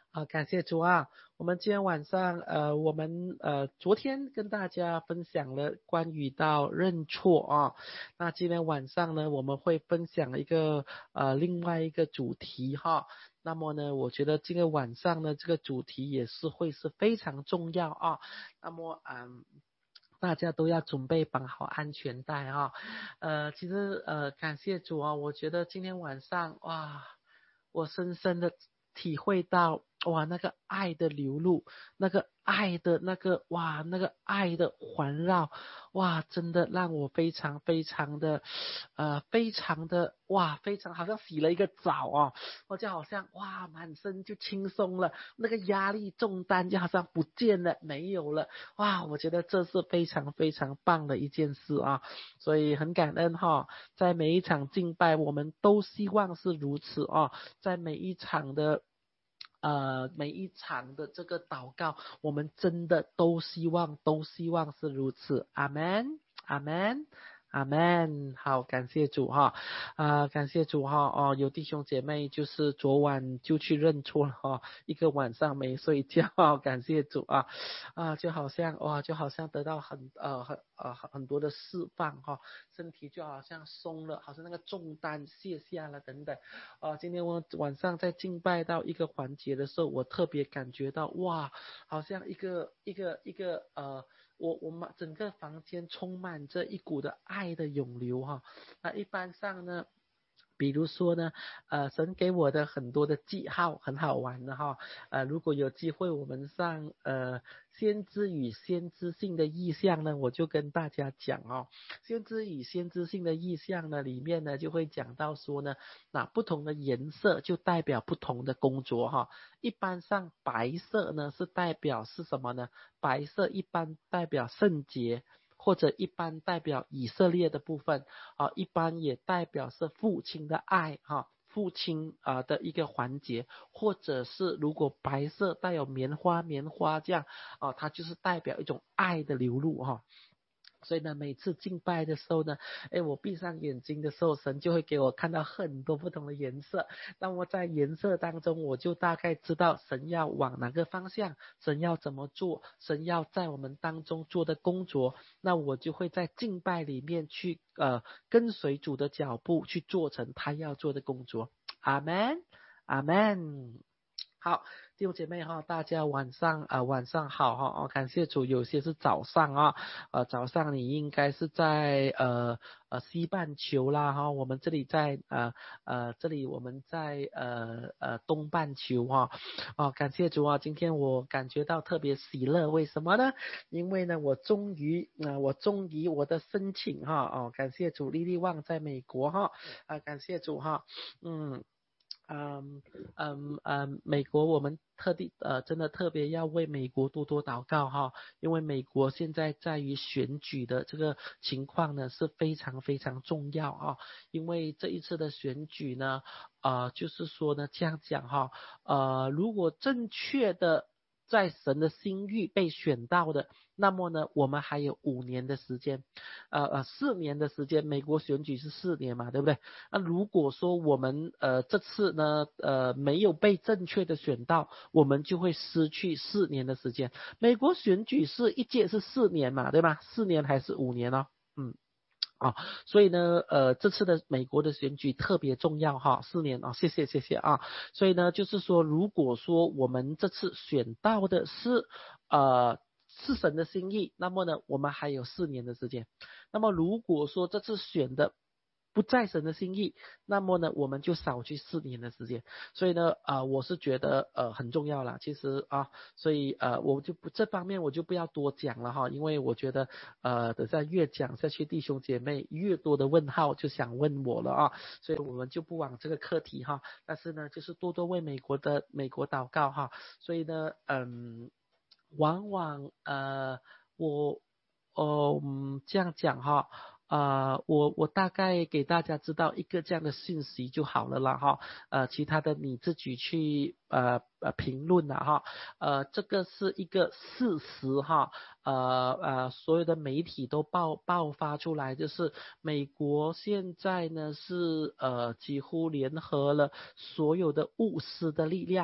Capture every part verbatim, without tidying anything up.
啊，感谢主啊！我们今天晚上，呃，我们呃昨天跟大家分享了关于到认错啊，那今天晚上呢，我们会分享一个呃另外一个主题哈。那么呢，我觉得今天晚上呢，这个主题也是会是非常重要啊。那么嗯。大家都要准备绑好安全带啊，呃，其实呃，感谢主啊，我觉得今天晚上哇，我深深的体会到哇那个爱的流露，那个爱的那个哇那个爱的环绕，哇真的让我非常非常的呃非常的哇非常好像洗了一个澡啊，我就好像哇满身就轻松了，那个压力重担就好像不见了没有了，哇我觉得这是非常非常棒的一件事啊，所以很感恩哈，在每一场敬拜我们都希望是如此啊，在每一场的呃，每一场的这个祷告，我们真的都希望，都希望是如此。阿门，阿门，阿门。好，感谢主哈，啊、呃感谢主哈。哦，有弟兄姐妹就是昨晚就去认错了哈，一个晚上没睡觉，感谢主啊，啊、就好像哇，就好像得到很呃很呃很多的释放哈，身体就好像松了，好像那个重担卸下了等等。啊，今天我晚上在敬拜到一个环节的时候，我特别感觉到哇，好像一个一个一个呃，我我们整个房间充满着一股的爱的涌流哈。那一般上呢，比如说呢，呃，神给我的很多的记号很好玩的哈，呃，如果有机会我们上呃先知与先知性的意象呢，我就跟大家讲哦，先知与先知性的意象呢里面呢就会讲到说呢，那不同的颜色就代表不同的工作哈，一般上白色呢是代表是什么呢？白色一般代表圣洁。或者一般代表以色列的部分啊，一般也代表是父亲的爱哈，父亲啊的一个环节，或者是如果白色带有棉花棉花这样啊，它就是代表一种爱的流露哈。所以呢，每次敬拜的时候呢，哎，我闭上眼睛的时候，神就会给我看到很多不同的颜色。那么在颜色当中，我就大概知道神要往哪个方向，神要怎么做，神要在我们当中做的工作，那我就会在敬拜里面去呃跟随主的脚步去做成他要做的工作。阿门，阿门。好，弟兄姐妹哈，大家晚上啊、呃、晚上好哈，哦，感谢主，有些是早上啊，呃早上你应该是在呃呃西半球啦哈，我们这里在呃呃这里我们在呃呃东半球哈，哦感谢主啊，今天我感觉到特别喜乐，为什么呢？因为呢我终于啊、呃、我终于我的申请哈哦感谢主，丽丽旺在美国哈啊、呃、感谢主哈，嗯。嗯嗯嗯，美国我们特地呃，真的特别要为美国多多祷告哈，因为美国现在在于选举的这个情况呢是非常非常重要啊，因为这一次的选举呢，呃，就是说呢这样讲哈，呃，如果正确的在神的心意被选到的，那么呢，我们还有五年的时间，呃呃，四年的时间，美国选举是四年嘛，对不对？那如果说我们呃这次呢呃没有被正确的选到，我们就会失去四年的时间。美国选举是一届是四年嘛，对吧？四年还是五年哦？嗯。啊，所以呢，呃，这次的美国的选举特别重要哈，四年啊，谢谢谢谢啊，所以呢，就是说，如果说我们这次选到的是呃是神的心意，那么呢，我们还有四年的时间。那么如果说这次选的不在神的心意，那么呢，我们就少去四年的时间。所以呢，啊、呃，我是觉得呃很重要啦。其实啊，所以呃，我就不这方面我就不要多讲了哈，因为我觉得呃，等下越讲下去，弟兄姐妹越多的问号就想问我了啊，所以我们就不往这个课题哈。但是呢，就是多多为美国的美国祷告哈。所以呢，嗯，往往呃，我哦、嗯，这样讲哈。啊、呃，我我大概给大家知道一个这样的信息就好了啦哈，呃，其他的你自己去呃呃评论了哈，呃，这个是一个事实哈，呃呃，所有的媒体都爆爆发出来，就是美国现在呢是呃几乎联合了所有的务实的力量。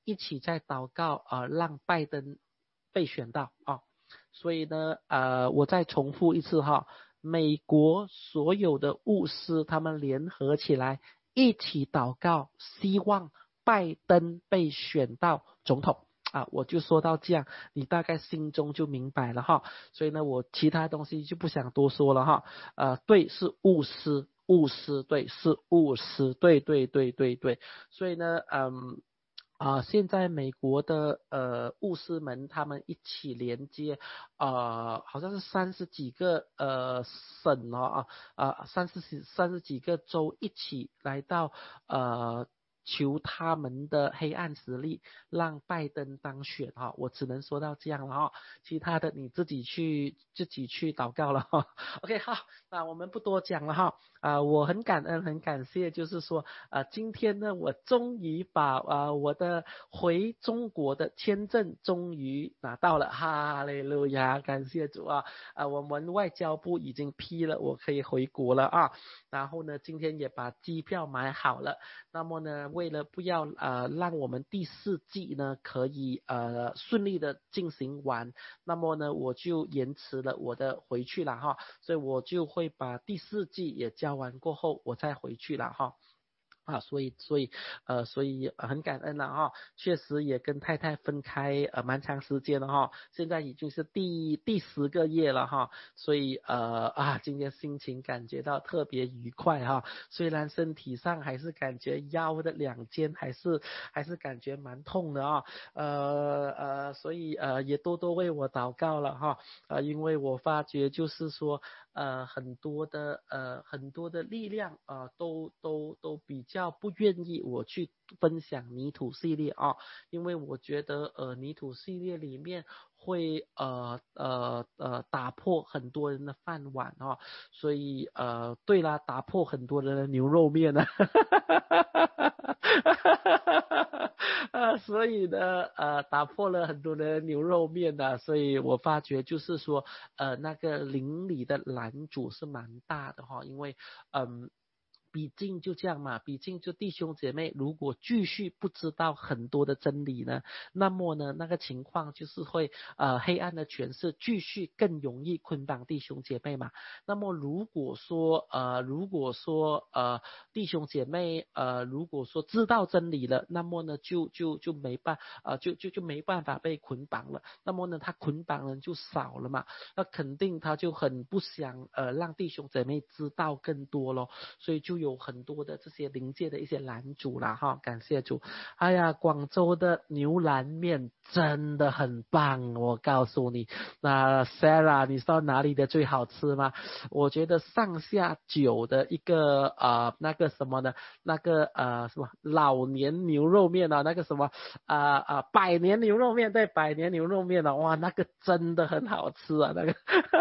一起在祷告，呃，让拜登被选到啊。所以呢，呃，我再重复一次哈，美国所有的牧师他们联合起来一起祷告，希望拜登被选到总统。啊，我就说到这样，你大概心中就明白了哈。所以呢，我其他东西就不想多说了哈。呃，对，是牧师，牧师，对，是牧师，对对对对对。所以呢，嗯。啊、呃，现在美国的呃牧师们他们一起连接，呃，好像是三十几个呃省哦啊啊三十几三十几个州一起来到呃。求他们的黑暗实力，让拜登当选哈，我只能说到这样了哈，其他的你自己去自己去祷告了哈。OK 好，那我们不多讲了哈，啊、呃，我很感恩很感谢，就是说呃今天呢我终于把呃我的回中国的签证终于拿到了，哈利路亚，感谢主啊，啊、呃、我们外交部已经批了，我可以回国了啊，然后呢今天也把机票买好了，那么呢为了不要呃让我们第四季呢可以呃顺利的进行完，那么呢我就延迟了我的回去了哈，所以我就会把第四季也交完过后我再回去了哈。啊，所以所以呃，所以很感恩了哈，确实也跟太太分开呃蛮长时间了哈，现在已经是第第十个月了哈，所以呃啊，今天心情感觉到特别愉快哈，虽然身体上还是感觉腰的两肩还是还是感觉蛮痛的啊，呃呃，所以呃也多多为我祷告了哈，呃，因为我发觉就是说呃很多的呃很多的力量啊、呃、都都都比较。较不愿意我去分享泥土系列啊，因为我觉得呃泥土系列里面会呃呃呃打破很多人的饭碗啊，所以呃对啦，打破很多人的牛肉面啊，呃所以呢呃打破了很多人的牛肉面啊，所以我发觉就是说呃那个邻里的拦阻是蛮大的哈，因为嗯。呃毕竟就这样嘛，毕竟就弟兄姐妹，如果继续不知道很多的真理呢，那么呢，那个情况就是会呃黑暗的权势继续更容易捆绑弟兄姐妹嘛。那么如果说呃如果说呃弟兄姐妹呃如果说知道真理了，那么呢就就就没办呃就就就没办法被捆绑了。那么呢他捆绑人就少了嘛，那肯定他就很不想呃让弟兄姐妹知道更多咯，所以就有。有很多的这些临界的一些拦阻啦哈，感谢主。哎呀，广州的牛腩面真的很棒，我告诉你。那 Sarah， 你知道哪里的最好吃吗？我觉得上下九的一个呃那个什么呢？那个呃什么老年牛肉面啊，那个什么啊啊、呃呃、百年牛肉面，对，百年牛肉面啊，哇，那个真的很好吃啊，那个。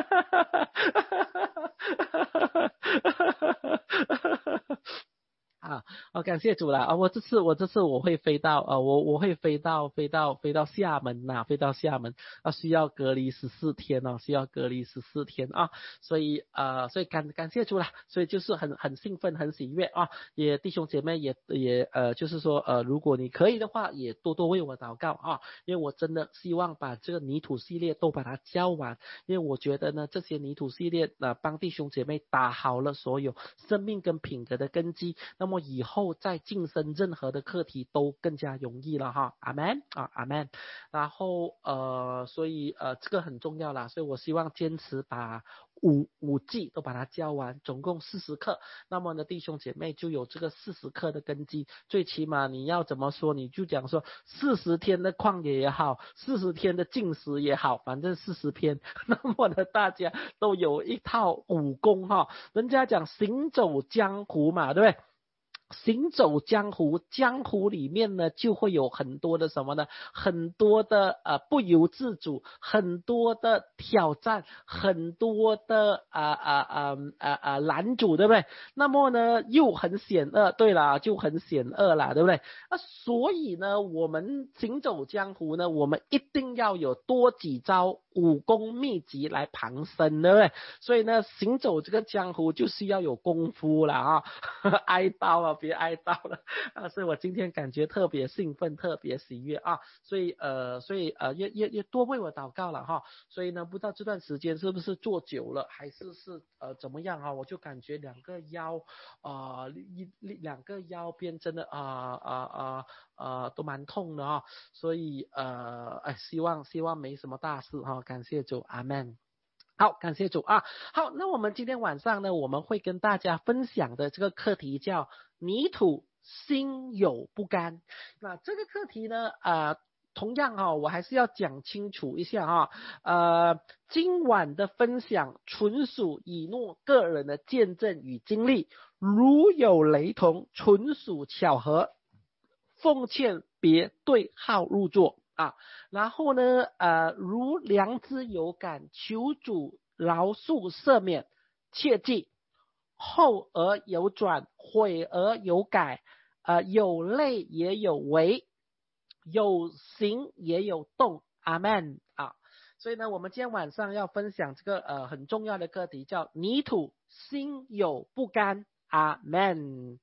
啊，哦，感谢主了啊！我这次我这次我会飞到呃，我我会飞到飞到飞到厦门呐、啊，飞到厦门啊，需要隔离十四天哦，需要隔离十四天啊，所以呃，所以感感谢主了，所以就是很很兴奋，很喜悦啊！也弟兄姐妹也也呃，就是说呃，如果你可以的话，也多多为我祷告啊，因为我真的希望把这个泥土系列都把它教完，因为我觉得呢，这些泥土系列呃，帮弟兄姐妹打好了所有生命跟品格的根基，那么以后再晋升任何的课题都更加容易了哈，阿门啊，阿门。然后呃，所以呃这个很重要啦，所以我希望坚持把五五季都把它教完，总共四十课。那么呢，弟兄姐妹就有这个四十课的根基，最起码你要怎么说，你就讲说四十天的旷野也好，四十天的禁食也好，反正四十篇。那么呢，大家都有一套武功哈，人家讲行走江湖嘛，对不对？行走江湖，江湖里面呢就会有很多的什么呢？很多的呃不由自主，很多的挑战，很多的啊啊啊啊啊拦阻，对不对？那么呢又很险恶，对啦，就很险恶啦，对不对？啊，所以呢，我们行走江湖呢，我们一定要有多几招武功秘籍来旁身，对不对？所以呢，行走这个江湖就需要有功夫了啊，挨刀啊。 别哀悼了啊，所以我今天感觉特别兴奋，特别喜悦啊，所以呃，所以呃，也也也多为我祷告了哈。所以呢，不知道这段时间是不是坐久了，还是是呃怎么样啊？我就感觉两个腰啊、呃，一两个腰边真的啊啊啊啊都蛮痛的哈。所以呃，哎，希望希望没什么大事哈，感谢主，阿门。好，感谢主啊。好，那我们今天晚上呢，我们会跟大家分享的这个课题叫泥土心有不甘。那这个课题呢，呃，同样哈、哦，我还是要讲清楚一下哈、哦。呃，今晚的分享纯属以诺个人的见证与经历，如有雷同，纯属巧合，奉劝别对号入座。啊，然后呢，呃，如良知有感，求主饶恕赦免，切记后而有转，悔而有改，呃，有泪也有为，有行也有动，阿们啊。所以呢，我们今天晚上要分享这个呃很重要的课题，叫泥土心有不甘，阿们。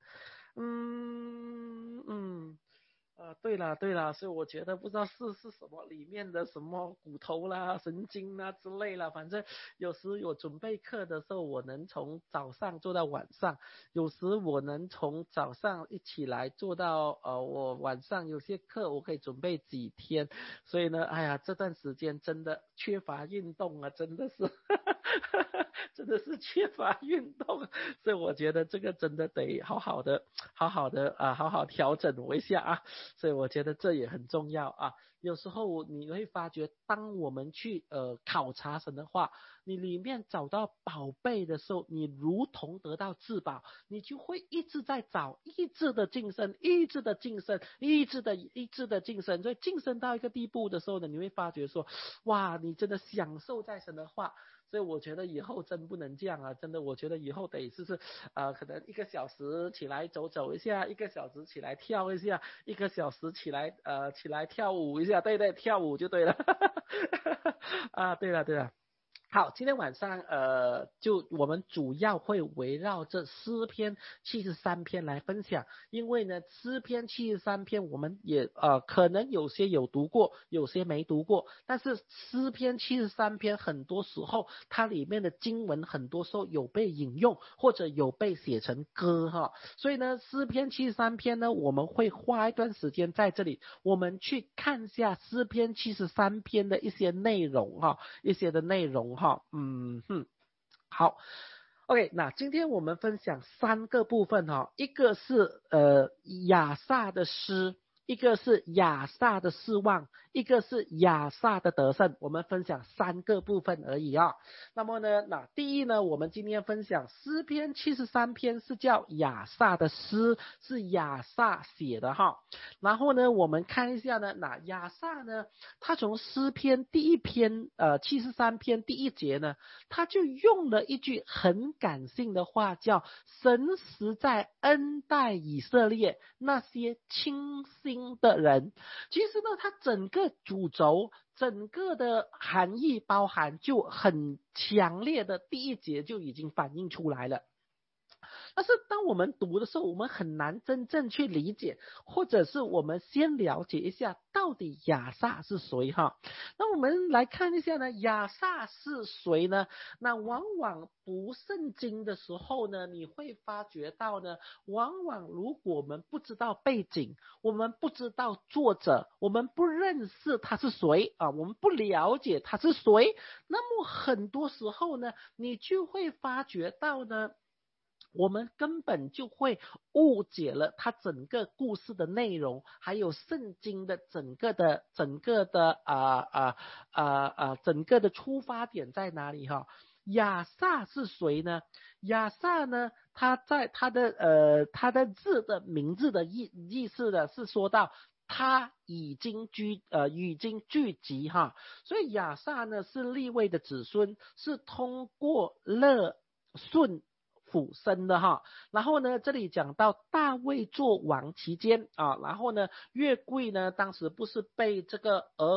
嗯嗯。呃，对了对了，所以我觉得不知道是是什么里面的什么骨头啦、神经啦之类啦，反正有时我准备课的时候，我能从早上做到晚上，有时我能从早上一起来做到呃，我晚上有些课我可以准备几天，所以呢，哎呀，这段时间真的缺乏运动啊，真的是。真的是缺乏运动，所以我觉得这个真的得好好的、好好的啊，好好调整我一下啊。所以我觉得这也很重要啊。有时候你会发觉，当我们去呃考察神的话，你里面找到宝贝的时候，你如同得到至宝，你就会一直在找，一直的晋升，一直的晋升，一直的一直的晋升。所以晋升到一个地步的时候呢，你会发觉说，哇，你真的享受在神的话。所以我觉得以后真不能这样啊，真的，我觉得以后得就是呃，可能一个小时起来走走一下，一个小时起来跳一下，一个小时起来呃起来跳舞一下，对对，跳舞就对了。啊，对了对了。好，今天晚上呃，就我们主要会围绕着诗篇七十三篇来分享，因为呢，诗篇七十三篇我们也呃可能有些有读过，有些没读过，但是诗篇七十三篇很多时候它里面的经文很多时候有被引用，或者有被写成歌哈，所以呢，诗篇七十三篇呢，我们会花一段时间在这里，我们去看一下诗篇七十三篇的一些内容哈，一些的内容哈。嗯哼，好 ，OK， 那今天我们分享三个部分哈，一个是呃亚萨的诗，一个是亚萨的失望，一个是亚萨的得胜，我们分享三个部分而已啊。那么呢，那第一呢，我们今天分享诗篇七十三篇是叫亚萨的诗，是亚萨写的哈。然后呢，我们看一下呢，那亚萨呢，他从诗篇第一篇呃七十三篇第一节呢，他就用了一句很感性的话，叫神实在恩待以色列那些清心的人。其实呢，它整个主轴整个的含义包含就很强烈的，第一节就已经反映出来了。但是当我们读的时候，我们很难真正去理解，或者是我们先了解一下到底亚萨是谁哈。那我们来看一下呢，亚萨是谁呢？那往往读圣经的时候呢，你会发觉到呢，往往如果我们不知道背景，我们不知道作者，我们不认识他是谁啊，我们不了解他是谁，那么很多时候呢，你就会发觉到呢，我们根本就会误解了他整个故事的内容，还有圣经的整个的整个的啊啊啊啊整个的出发点在哪里哈？亚萨是谁呢？亚萨呢，他在他的呃他的字的名字的意意思呢是说到他已经聚呃已经聚集哈，所以亚萨呢是利未的子孙，是通过勒顺府生的哈。然后呢，这里讲到大卫做王期间啊，然后呢，月桂呢当时不是被这个俄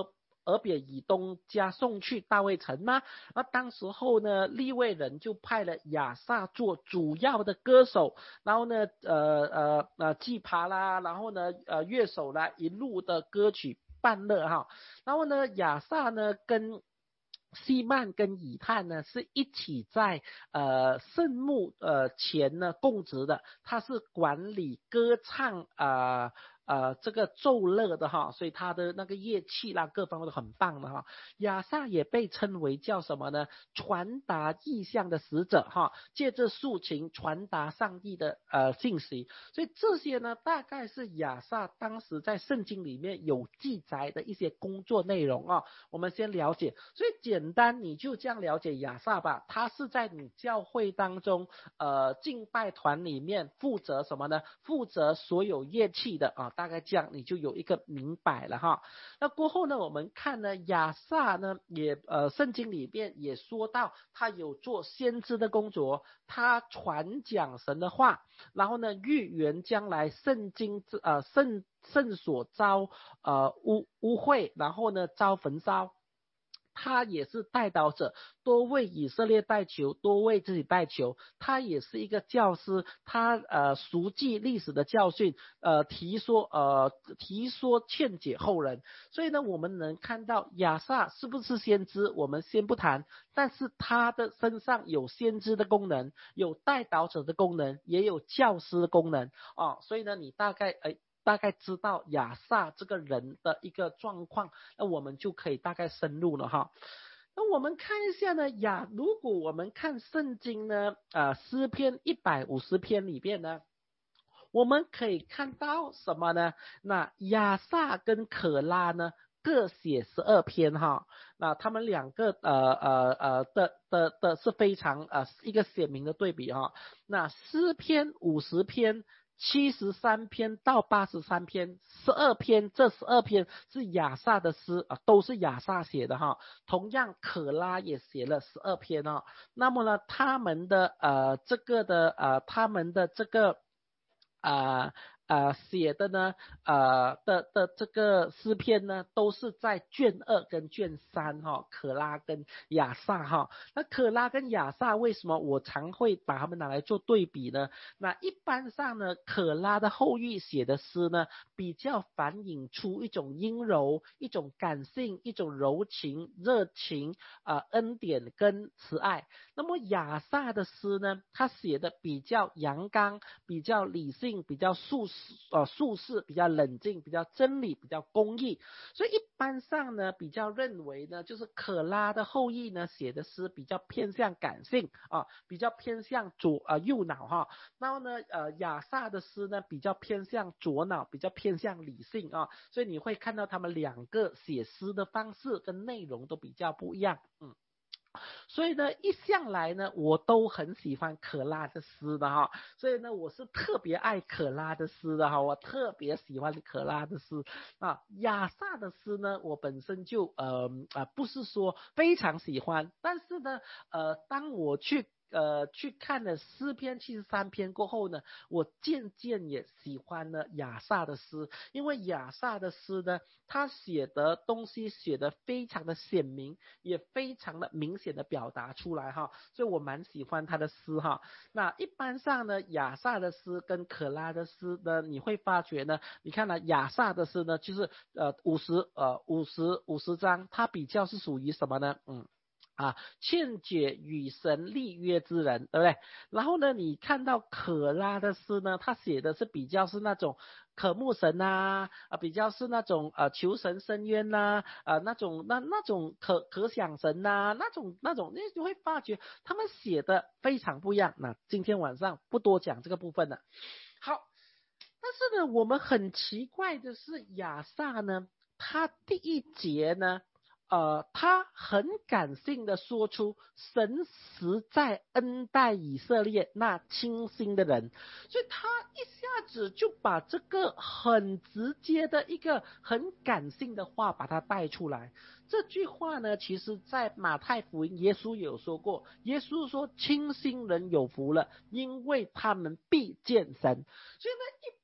俄别以东家送去大卫城吗？那当时候呢，利未人就派了亚萨做主要的歌手，然后呢，呃呃呃，祭爬啦，然后呢，呃，乐手啦，一路的歌曲伴乐哈。然后呢，亚萨呢跟西曼跟以探呢是一起在呃圣墓呃前呢供职的，他是管理歌唱呃呃这个奏乐的哈，所以他的那个乐器啦各方面都很棒的哈。亚萨也被称为叫什么呢？传达意象的使者哈，借着竖琴传达上帝的呃信息。所以这些呢，大概是亚萨当时在圣经里面有记载的一些工作内容啊。我们先了解，所以简单你就这样了解亚萨吧。他是在你教会当中呃敬拜团里面负责什么呢？负责所有乐器的啊，大概这样你就有一个明白了哈。那过后呢，我们看呢亚萨呢也呃圣经里面也说到他有做先知的工作，他传讲神的话，然后呢预言将来圣经呃圣圣所遭呃污污秽，然后呢遭焚烧。他也是代祷者，多为以色列代求，多为自己代求。他也是一个教师，他呃熟记历史的教训，呃提说呃提说劝解后人。所以呢，我们能看到亚萨是不是先知，我们先不谈，但是他的身上有先知的功能，有代祷者的功能，也有教师的功能啊。所以呢，你大概哎。大概知道亚萨这个人的一个状况，那我们就可以大概深入了哈。那我们看一下呢，亚如果我们看圣经呢，呃，诗篇一百五十篇里面呢，我们可以看到什么呢？那亚萨跟可拉呢，各写十二篇哈。那他们两个呃呃呃的的的是非常呃一个鲜明的对比哈。那诗篇五十篇。七十三篇到八十三篇，十二篇，这十二篇是亚萨的诗啊，都是亚萨写的哈。同样，可拉也写了十二篇哦。那么呢，他们的呃这个的呃他们的这个啊呃写的呢呃的的这个诗篇呢，都是在卷二跟卷三哈、哦，可拉跟亚萨哈、哦。那可拉跟亚萨为什么我常会把他们拿来做对比呢？那一般上呢，可拉的后裔写的诗呢，比较反映出一种阴柔、一种感性、一种柔情、热情啊、呃、恩典跟慈爱。那么亚萨的诗呢，他写的比较阳刚，比较理性，比较素呃素世，比较冷静，比较真理，比较公义。所以一般上呢，比较认为呢，就是可拉的后裔呢写的诗比较偏向感性啊，比较偏向左呃右脑哈。然后呢，呃亚萨的诗呢比较偏向左脑，比较偏向理性啊。所以你会看到他们两个写诗的方式跟内容都比较不一样，嗯。所以呢，一向来呢，我都很喜欢可拉的诗的哈，所以呢，我是特别爱可拉的诗的哈，我特别喜欢可拉的诗啊。亚萨的诗呢，我本身就呃啊、呃、不是说非常喜欢，但是呢，呃，当我去呃，去看了诗篇七十三篇过后呢，我渐渐也喜欢了亚萨的诗，因为亚萨的诗呢，他写的东西写的非常的鲜明，也非常的明显的表达出来哈，所以我蛮喜欢他的诗哈。那一般上呢，亚萨的诗跟可拉的诗呢，你会发觉呢，你看呢，亚萨的诗呢，就是呃五十呃五十五十章，它比较是属于什么呢？嗯。啊，劝解与神立约之人，对不对？然后呢，你看到可拉的诗呢，他写的是比较是那种渴慕神呐、啊，比较是那种呃求神伸冤呐、啊，那种那那种可可想神呐、那种那种，你就会发觉他们写的非常不一样。那今天晚上不多讲这个部分了。好，但是呢，我们很奇怪的是亚萨呢，他第一节呢。呃，他很感性的说出神实在恩待以色列那清心的人，所以他一下子就把这个很直接的一个很感性的话把它带出来。这句话呢，其实在马太福音耶稣有说过，耶稣说清心人有福了，因为他们必见神。所以呢，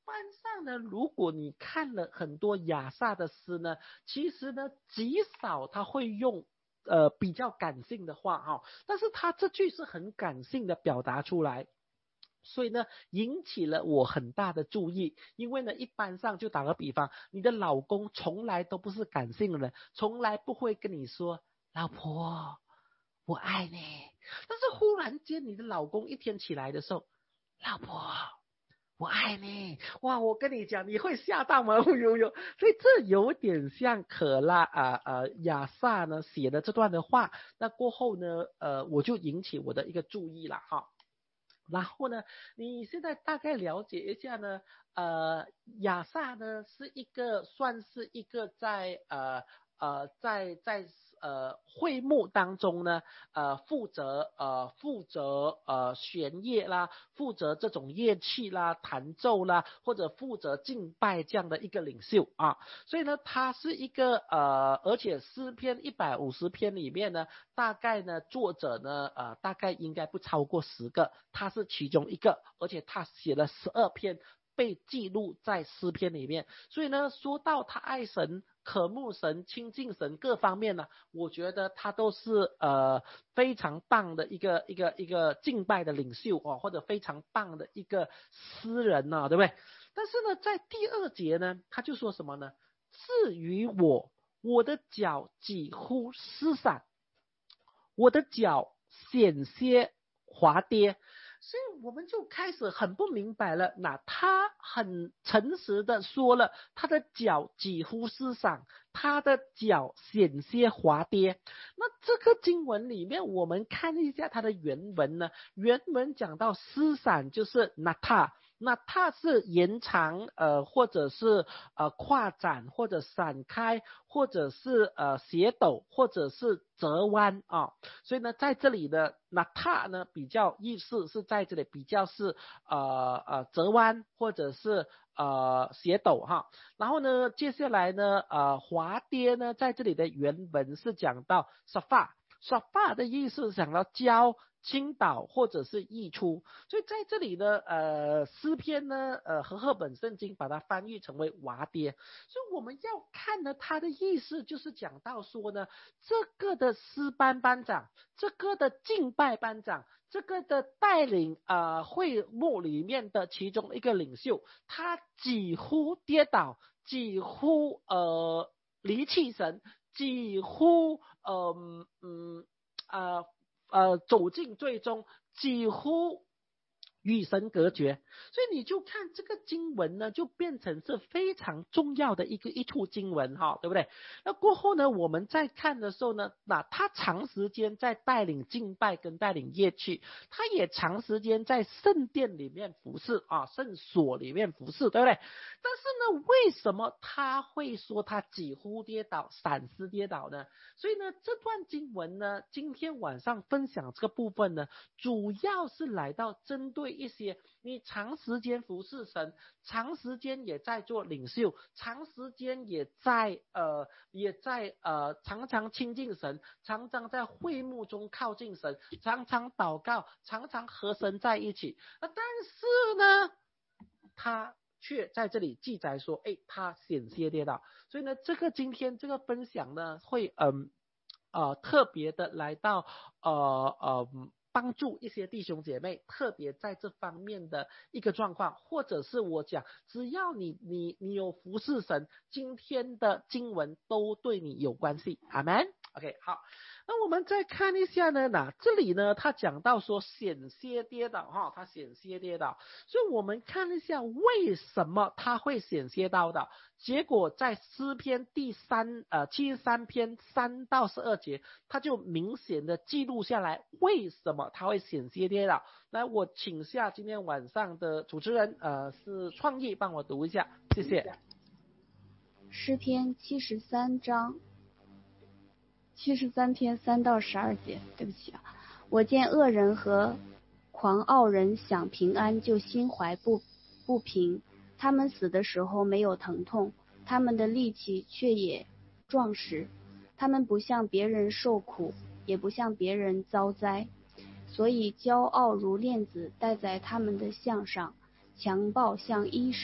般上呢，如果你看了很多亚萨的诗呢，其实呢极少他会用呃比较感性的话哈、哦，但是他这句是很感性的表达出来。所以呢，引起了我很大的注意，因为呢，一般上就打个比方，你的老公从来都不是感性的人，从来不会跟你说，老婆，我爱你。但是忽然间，你的老公一天起来的时候，老婆，我爱你，哇！我跟你讲，你会吓到吗？有有，所以这有点像可拉啊呃亚萨呢写的这段的话，那过后呢，呃，我就引起我的一个注意了哈。然后呢，你现在大概了解一下呢，呃，亚萨呢是一个算是一个在呃呃在在呃会幕当中呢，呃负责呃负责呃弦乐啦，负责这种乐器啦、弹奏啦，或者负责敬拜这样的一个领袖啊。所以呢，他是一个呃，而且诗篇一百五十篇里面呢，大概呢作者呢呃大概应该不超过十个，他是其中一个，而且他写了十二篇。被记录在诗篇里面，所以呢，说到他爱神、渴慕神、亲近神各方面呢，我觉得他都是呃非常棒的一个一个一个敬拜的领袖哦，或者非常棒的一个诗人呢、啊，对不对？但是呢，在第二节呢，他就说什么呢？至于我，我的脚几乎失散，我的脚险些滑跌。所以我们就开始很不明白了。那他很诚实的说了，他的脚几乎失散，他的脚险些滑跌。那这个经文里面，我们看一下它的原文呢。原文讲到失散就是那他。那它是延长呃，或者是呃跨展，或者散开，或者是呃斜抖，或者是折弯啊。所以呢，在这里的那它呢比较意思是在这里比较是呃呃折弯或者是呃斜抖哈。然后呢，接下来呢呃滑跌呢，在这里的原文是讲到 safa。safa 的意思是讲到交。倾倒或者是溢出，所以在这里呢，呃，诗篇呢，呃，和合本圣经把它翻译成为滑跌，所以我们要看呢，它的意思就是讲到说呢，这个的诗班班长，这个的敬拜班长，这个的带领呃会幕里面的其中一个领袖，他几乎跌倒，几乎呃离弃神，几乎呃嗯呃呃走进最终，几乎与神隔绝。所以你就看这个经文呢，就变成是非常重要的一个一处经文哈，对不对？那过后呢，我们在看的时候呢，那他长时间在带领敬拜跟带领乐器，他也长时间在圣殿里面服侍啊，圣所里面服侍，对不对？但是呢，为什么他会说他几乎跌倒、闪失跌倒呢？所以呢，这段经文呢，今天晚上分享这个部分呢，主要是来到针对一些你长时间服侍神，长时间也在做领袖，长时间也在呃也在呃常常亲近神，常常在会幕中靠近神，常常祷告，常常和神在一起。但是呢，他却在这里记载说，哎，他险些跌倒。所以呢，这个今天这个分享呢，会嗯呃特别的来到呃呃帮助一些弟兄姐妹，特别在这方面的一个状况，或者是我讲，只要你你你有服侍神，今天的经文都对你有关系。阿们。OK， 好。那我们再看一下呢，那这里呢，他讲到说险些跌倒哈，他险些跌倒，所以我们看一下为什么他会险些跌倒。结果在诗篇第三呃七十三篇三到十二节，他就明显的记录下来为什么他会险些跌倒。来，我请下今天晚上的主持人呃是创意帮我读一下，谢谢。 诗篇七十三章。七十三篇三到十二节，对不起啊，我见恶人和狂傲人享平安，就心怀不不平。他们死的时候没有疼痛，他们的力气却也壮实。他们不向别人受苦，也不向别人遭灾，所以骄傲如链子戴在他们的项上，强暴像衣裳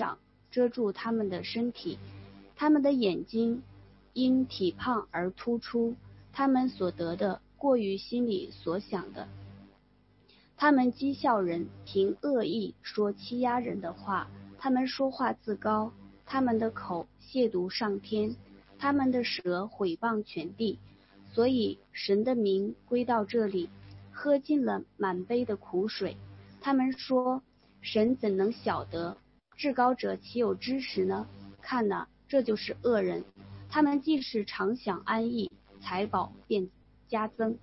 遮住他们的身体，他们的眼睛因体胖而突出，他们所得的过于心里所想的。他们讥笑人，凭恶意说欺压人的话，他们说话自高，他们的口亵渎上天，他们的舌毁谤全地。所以神的名归到这里，喝尽了满杯的苦水。他们说，神怎能晓得？至高者岂有知识呢？看哪，这就是恶人。他们既是常享安逸，财宝便加增。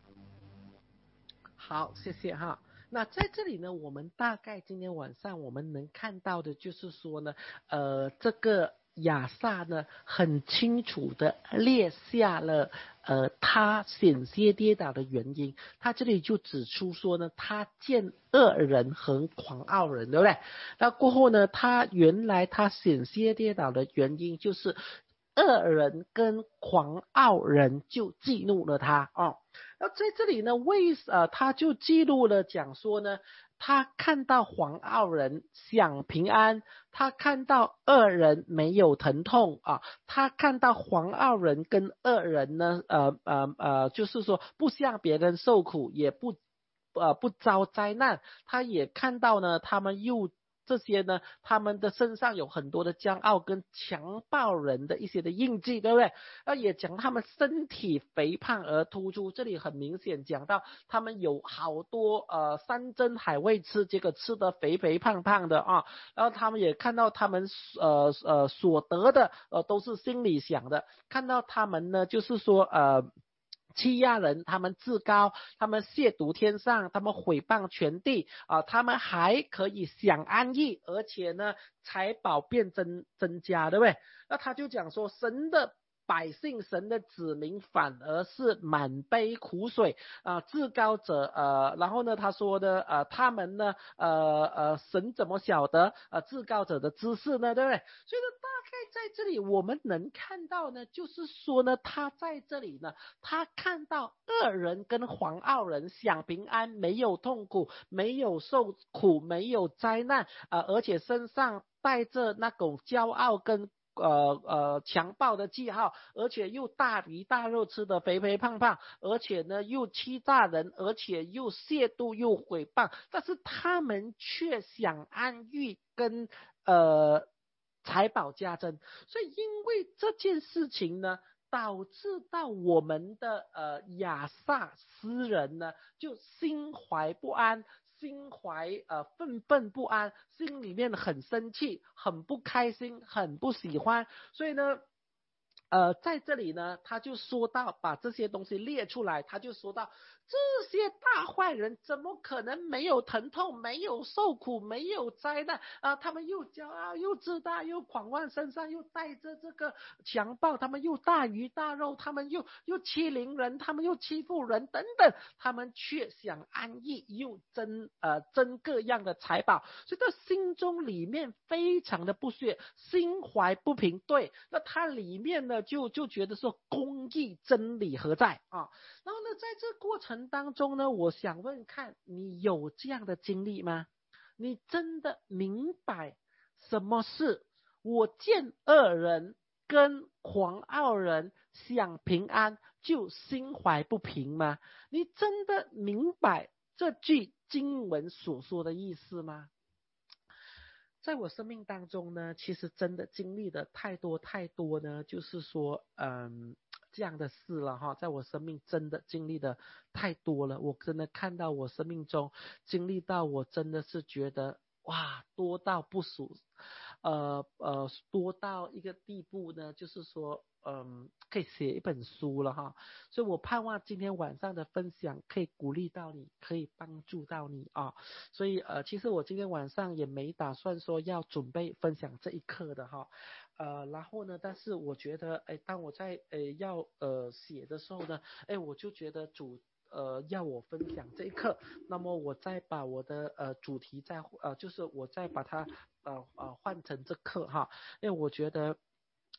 好，谢谢哈。那在这里呢，我们大概今天晚上我们能看到的就是说呢，呃，这个亚萨呢很清楚的列下了呃他险些跌倒的原因。他这里就指出说呢，他见恶人和狂傲人，对不对？那过后呢，他原来他险些跌倒的原因就是恶人跟狂傲人就激怒了他哦。那在这里呢，为呃他就记录了讲说呢，他看到狂傲人享平安，他看到恶人没有疼痛啊，他看到狂傲人跟恶人呢，呃呃呃，就是说不向别人受苦，也不呃不遭灾难，他也看到呢，他们又这些呢，他们的身上有很多的骄傲跟强暴人的一些的印记，对不对？那也讲他们身体肥胖而突出，这里很明显讲到他们有好多呃山珍海味吃，这个吃得肥肥胖胖的啊。然后他们也看到他们呃呃所得的呃都是心里想的，看到他们呢就是说呃。欺压人，他们自高，他们亵渎天上，他们毁谤全地啊、呃，他们还可以享安逸，而且呢，财宝变增增加，对不对？那他就讲说，神的百姓，神的子民反而是满杯苦水啊、呃，至高者呃，然后呢，他说的呃，他们呢呃呃，神怎么晓得呃至高者的知识呢？对不对？所以呢，大概在这里我们能看到呢，就是说呢，他在这里呢。他看到恶人跟狂傲人享平安，没有痛苦，没有受苦，没有灾难，呃，而且身上带着那种骄傲跟呃呃强暴的记号，而且又大鱼大肉吃得肥肥胖胖，而且呢又欺诈人，而且又亵渎又毁谤，但是他们却想安逸跟呃财宝加增，所以因为这件事情呢。导致到我们的呃亚萨斯人呢，就心怀不安，心怀呃愤愤不安，心里面很生气，很不开心，很不喜欢，所以呢。呃，在这里呢，他就说到，把这些东西列出来，他就说到，这些大坏人怎么可能没有疼痛，没有受苦，没有灾难啊、呃？他们又骄傲，又自大，又狂妄，身上又带着这个强暴，他们又大鱼大肉，他们又又欺凌人，他们又欺负人，等等，他们却想安逸，又争呃争各样的财宝，所以他心中里面非常的不屑，心怀不平。对，那他里面呢？就就觉得说公义真理何在啊？然后呢，在这过程当中呢，我想问看你有这样的经历吗？你真的明白什么是我见恶人跟狂傲人享平安就心怀不平吗？你真的明白这句经文所说的意思吗？在我生命当中呢，其实真的经历的太多太多呢，就是说，嗯，这样的事了哈，在我生命真的经历的太多了，我真的看到我生命中经历到，我真的是觉得哇，多到不数，呃呃，多到一个地步呢，就是说，嗯，可以写一本书了哈。所以我盼望今天晚上的分享可以鼓励到你，可以帮助到你啊。所以呃，其实我今天晚上也没打算说要准备分享这一课的哈。呃，然后呢，但是我觉得，哎，当我在呃要呃写的时候呢，哎，我就觉得主呃要我分享这一课，那么我再把我的呃主题再呃就是我再把它呃呃换成这课哈，因为我觉得。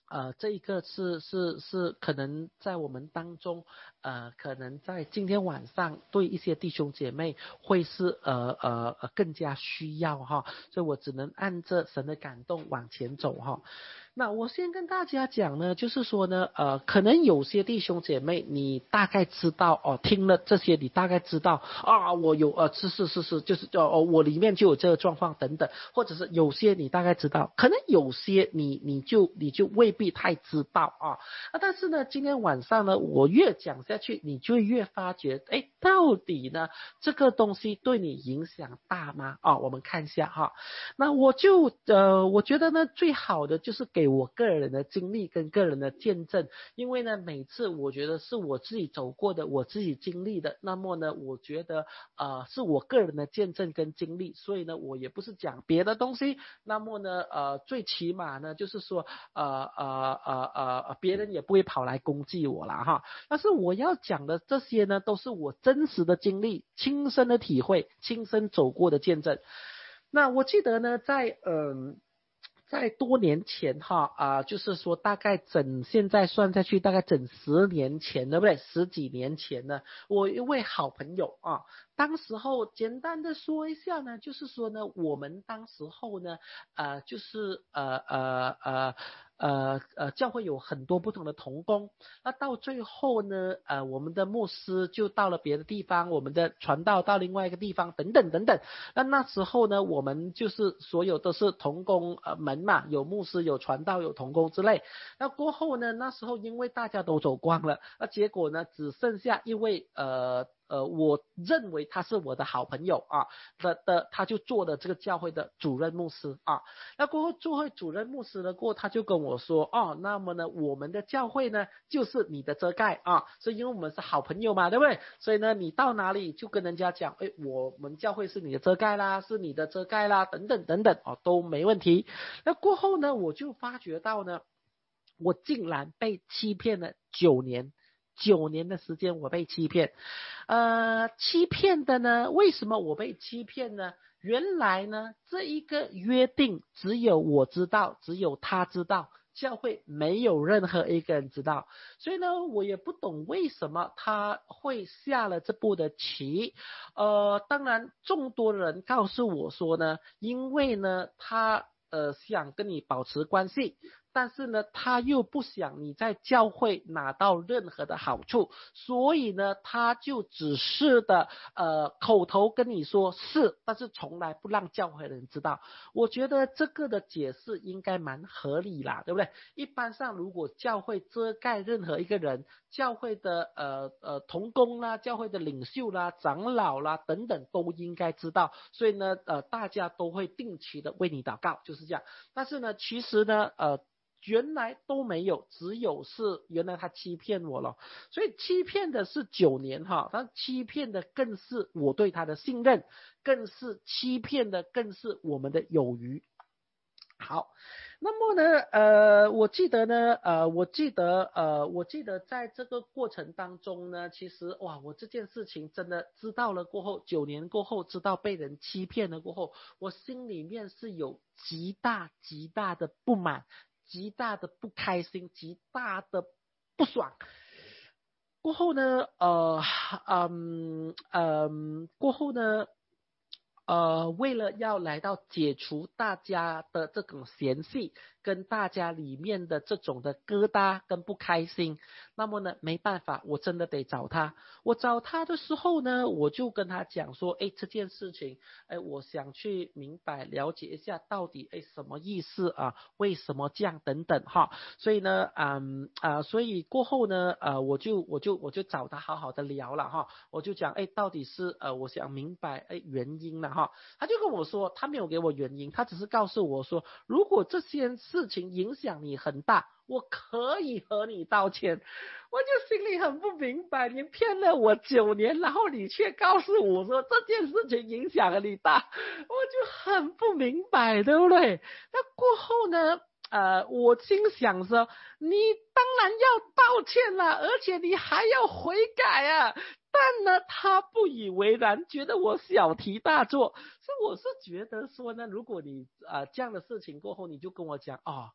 呃，这一个是是是可能在我们当中，呃，可能在今天晚上对一些弟兄姐妹会是呃呃呃更加需要哈，所以我只能按着神的感动往前走哈。那我先跟大家讲呢，就是说呢，呃，可能有些弟兄姐妹你大概知道哦，听了这些你大概知道啊，我有呃是是是是，就是哦我里面就有这个状况等等，或者是有些你大概知道，可能有些你你就你就未必太知道啊。啊，但是呢，今天晚上呢，我越讲下去，你就越发觉，哎，到底呢这个东西对你影响大吗？啊，我们看一下哈。那我就呃，我觉得呢，最好的就是给我个人的经历跟个人的见证，因为呢，每次我觉得是我自己走过的，我自己经历的，那么呢，我觉得呃是我个人的见证跟经历，所以呢，我也不是讲别的东西，那么呢，呃，最起码呢，就是说呃呃呃呃，别人也不会跑来攻击我啦哈。但是我要讲的这些呢，都是我真实的经历、亲身的体会、亲身走过的见证。那我记得呢，在嗯、呃，在多年前哈啊、呃，就是说大概整现在算下去大概整十年前，对不对？十几年前呢，我一位好朋友啊，当时候简单的说一下呢，就是说呢，我们当时候呢，呃，就是呃呃呃。呃呃，教会有很多不同的同工，那到最后呢，呃，我们的牧师就到了别的地方，我们的传道到另外一个地方，等等等等。那那时候呢，我们就是所有都是同工呃门嘛，有牧师、有传道、有同工之类。那过后呢，那时候因为大家都走光了，那结果呢，只剩下一位呃。呃，我认为他是我的好朋友啊的的，他就做了这个教会的主任牧师啊。那过后做会主任牧师了过后，他就跟我说，哦，那么呢，我们的教会呢就是你的遮盖啊，所以因为我们是好朋友嘛，对不对？所以呢，你到哪里就跟人家讲，哎，我们教会是你的遮盖啦，是你的遮盖啦，等等等等哦，都没问题。那过后呢，我就发觉到呢，我竟然被欺骗了九年。九年的时间我被欺骗，呃，欺骗的呢？为什么我被欺骗呢？原来呢，这一个约定只有我知道，只有他知道，教会没有任何一个人知道，所以呢，我也不懂为什么他会下了这步的棋。呃，当然，众多人告诉我说呢，因为呢，他呃想跟你保持关系。但是呢，他又不想你在教会拿到任何的好处，所以呢，他就只是的呃口头跟你说是，但是从来不让教会的人知道。我觉得这个的解释应该蛮合理啦，对不对？一般上如果教会遮盖任何一个人，教会的呃呃同工啦、教会的领袖啦、长老啦等等都应该知道，所以呢呃大家都会定期的为你祷告，就是这样。但是呢，其实呢呃。原来都没有，只有是原来他欺骗我了，所以欺骗的是九年哈，他欺骗的更是我对他的信任，更是欺骗的更是我们的友谊。好，那么呢，呃，我记得呢，呃，我记得，呃，我记得在这个过程当中呢，其实哇，我这件事情真的知道了过后，九年过后知道被人欺骗了过后，我心里面是有极大极大的不满。极大的不开心，极大的不爽。过后呢，呃，嗯嗯，过后呢，呃，为了要来到解除大家的这种嫌隙，跟大家里面的这种的疙瘩跟不开心，那么呢，没办法，我真的得找他。我找他的时候呢，我就跟他讲说，哎，这件事情，哎，我想去明白了解一下到底哎什么意思啊，为什么这样等等哈。所以呢，嗯啊、呃，所以过后呢，呃，我就我就我就找他好好的聊了哈，我就讲，哎，到底是呃，我想明白哎原因了哈。他就跟我说，他没有给我原因，他只是告诉我说，如果这些事情影响你很大，我可以和你道歉。我就心里很不明白，你骗了我九年，然后你却告诉我说这件事情影响了你大，我就很不明白，对不对？那过后呢？呃，我心想说，你当然要道歉了，而且你还要悔改啊。但呢，他不以为然，觉得我小题大做。所以我是觉得说呢，如果你呃这样的事情过后，你就跟我讲哦。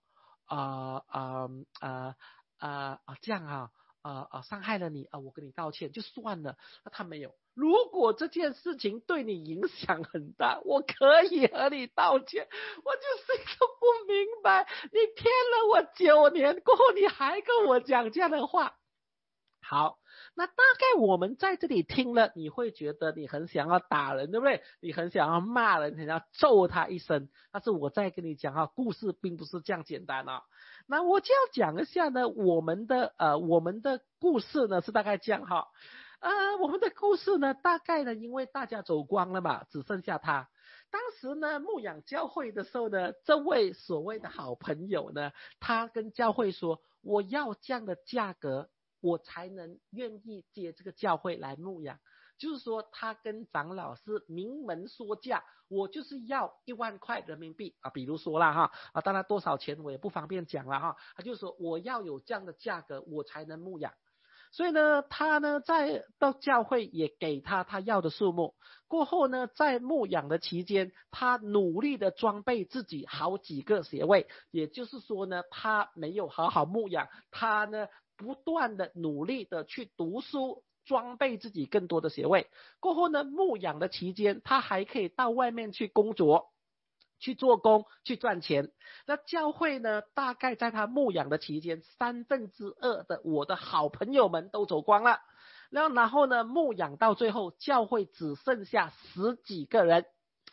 啊啊啊啊啊这样啊啊啊伤害了你啊，我跟你道歉就算了。那他没有。如果这件事情对你影响很大，我可以和你道歉。我就是一个不明白，你骗了我九年过后，你还跟我讲这样的话。好，那大概我们在这里听了，你会觉得你很想要打人，对不对？你很想要骂人，很想要揍他一声。但是我再跟你讲啊，故事并不是这样简单啊。那我就要讲一下呢，我们的呃我们的故事呢是大概这样哈。呃，我们的故事呢，大概呢，因为大家走光了嘛，只剩下他。当时呢，牧养教会的时候呢，这位所谓的好朋友呢，他跟教会说，我要这样的价格，我才能愿意接这个教会来牧养。就是说，他跟长老是明门说价，我就是要一万块人民币啊，比如说啦哈啊，当然多少钱我也不方便讲了哈。他就说我要有这样的价格，我才能牧养。所以呢，他呢在到教会也给他他要的数目。过后呢，在牧养的期间，他努力的装备自己好几个学位，也就是说呢，他没有好好牧养，他呢不断的努力的去读书，装备自己更多的学位。过后呢，牧养的期间，他还可以到外面去工作，去做工，去赚钱。那教会呢，大概在他牧养的期间，三分之二的我的好朋友们都走光了。然后呢，牧养到最后，教会只剩下十几个人。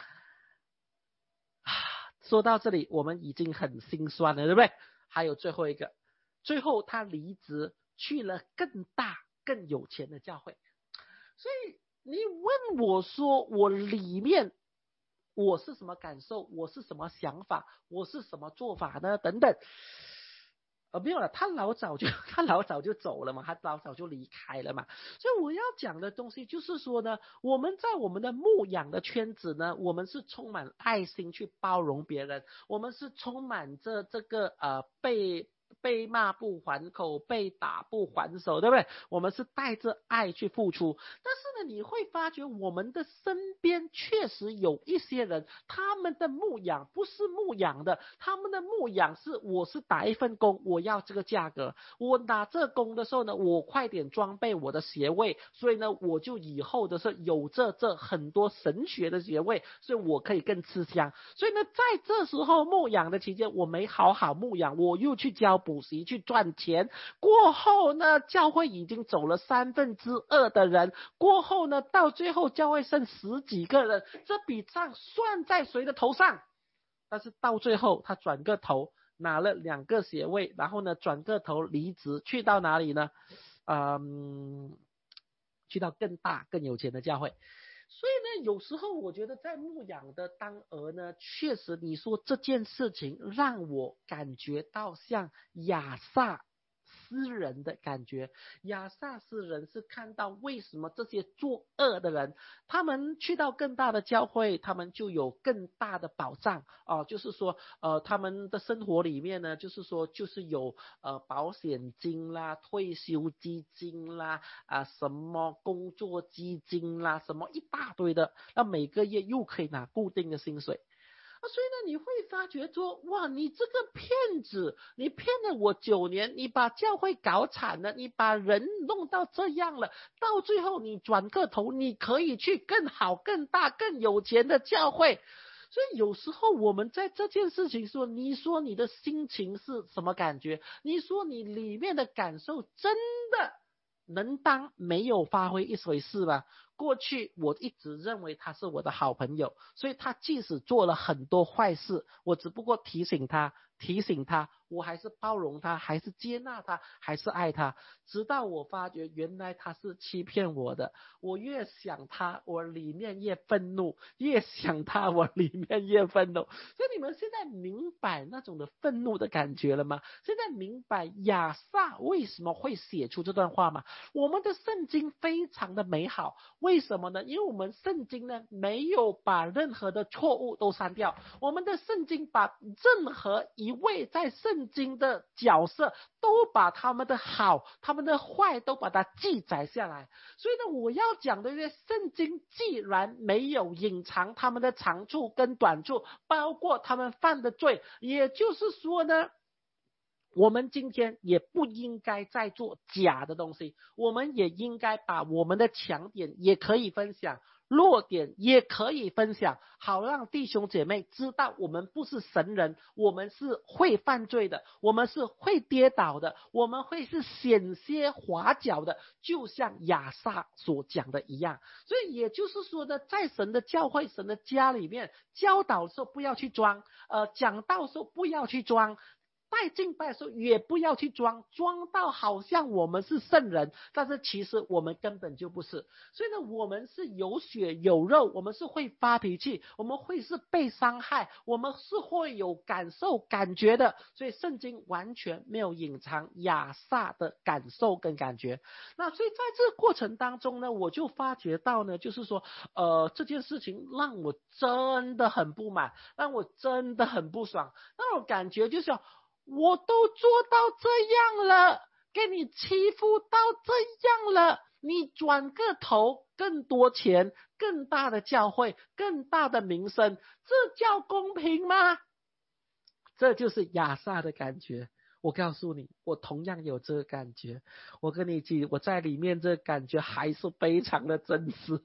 说到这里，我们已经很心酸了，对不对？还有最后一个，最后他离职去了更大、更有钱的教会。所以你问我说，我里面我是什么感受，我是什么想法，我是什么做法呢？等等。呃，没有了，他老早就他老早就走了嘛，他老早就离开了嘛。所以我要讲的东西就是说呢，我们在我们的牧养的圈子呢，我们是充满爱心去包容别人，我们是充满着这个呃被被骂不还口，被打不还手，对不对？我们是带着爱去付出。但是呢，你会发觉我们的身边确实有一些人，他们的牧养不是牧养的，他们的牧养是我是打一份工，我要这个价格，我打这工的时候呢，我快点装备我的学位，所以呢，我就以后的是有这这很多神学的学位，所以我可以更吃香。所以呢，在这时候牧养的期间，我没好好牧养，我又去教补习去赚钱。过后呢，教会已经走了三分之二的人，过后呢，到最后教会剩十几个人，这笔账算在谁的头上？但是到最后，他转个头拿了两个学位，然后呢，转个头离职，去到哪里呢？嗯，去到更大更有钱的教会。所以呢，有时候我觉得在牧养的当儿呢，确实你说这件事情让我感觉到像亚萨斯人的感觉。亚萨斯人是看到为什么这些作恶的人，他们去到更大的教会，他们就有更大的保障哦、呃，就是说呃他们的生活里面呢，就是说就是有呃保险金啦、退休基金啦、啊、呃、什么工作基金啦，什么一大堆的，那每个月又可以拿固定的薪水。啊，所以呢，你会发觉说，哇，你这个骗子，你骗了我九年，你把教会搞惨了，你把人弄到这样了，到最后你转个头，你可以去更好、更大、更有钱的教会。所以有时候我们在这件事情说，你说你的心情是什么感觉？你说你里面的感受真的能当没有发挥一回事吗？过去我一直认为他是我的好朋友，所以他即使做了很多坏事，我只不过提醒他提醒他，我还是包容他，还是接纳他，还是爱他。直到我发觉原来他是欺骗我的，我越想他，我里面越愤怒，越想他，我里面越愤怒。所以你们现在明白那种的愤怒的感觉了吗？现在明白亚萨为什么会写出这段话吗？我们的圣经非常的美好，为什么呢？因为我们圣经呢没有把任何的错误都删掉，我们的圣经把任何一位在圣经的角色都把他们的好他们的坏都把它记载下来。所以呢，我要讲的是圣经既然没有隐藏他们的长处跟短处，包括他们犯的罪，也就是说呢， 我们今天也不应该再做假的东西，我们也应该把我们的强点也可以分享，弱点也可以分享，好让弟兄姐妹知道我们不是神人，我们是会犯罪的，我们是会跌倒的，我们会是险些滑脚的，就像亚萨所讲的一样。所以也就是说呢，在神的教会、神的家里面，教导的时候不要去装，呃，讲道的时候不要去装，带敬拜的时候也不要去装，装到好像我们是圣人，但是其实我们根本就不是。所以呢，我们是有血有肉，我们是会发脾气，我们会是被伤害，我们是会有感受感觉的。所以圣经完全没有隐藏亚萨的感受跟感觉。那所以在这个过程当中呢，我就发觉到呢，就是说呃这件事情让我真的很不满，让我真的很不爽，那种感觉就是我都做到这样了，给你欺负到这样了，你转个头，更多钱，更大的教会，更大的名声，这叫公平吗？这就是亚萨的感觉。我告诉你，我同样有这个感觉。我跟你讲，我在里面这个感觉还是非常的真实。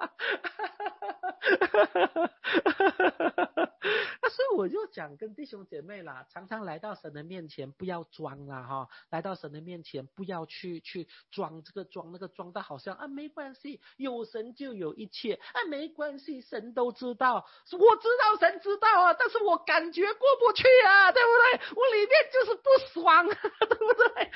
所以我就讲跟弟兄姐妹啦，常常来到神的面前不要装啦哈，来到神的面前不要去去装这个装那个，装到好像啊没关系，有神就有一切啊，没关系，神都知道，我知道神知道啊，但是我感觉过不去啊，对不对？我里面就是不爽，对不对？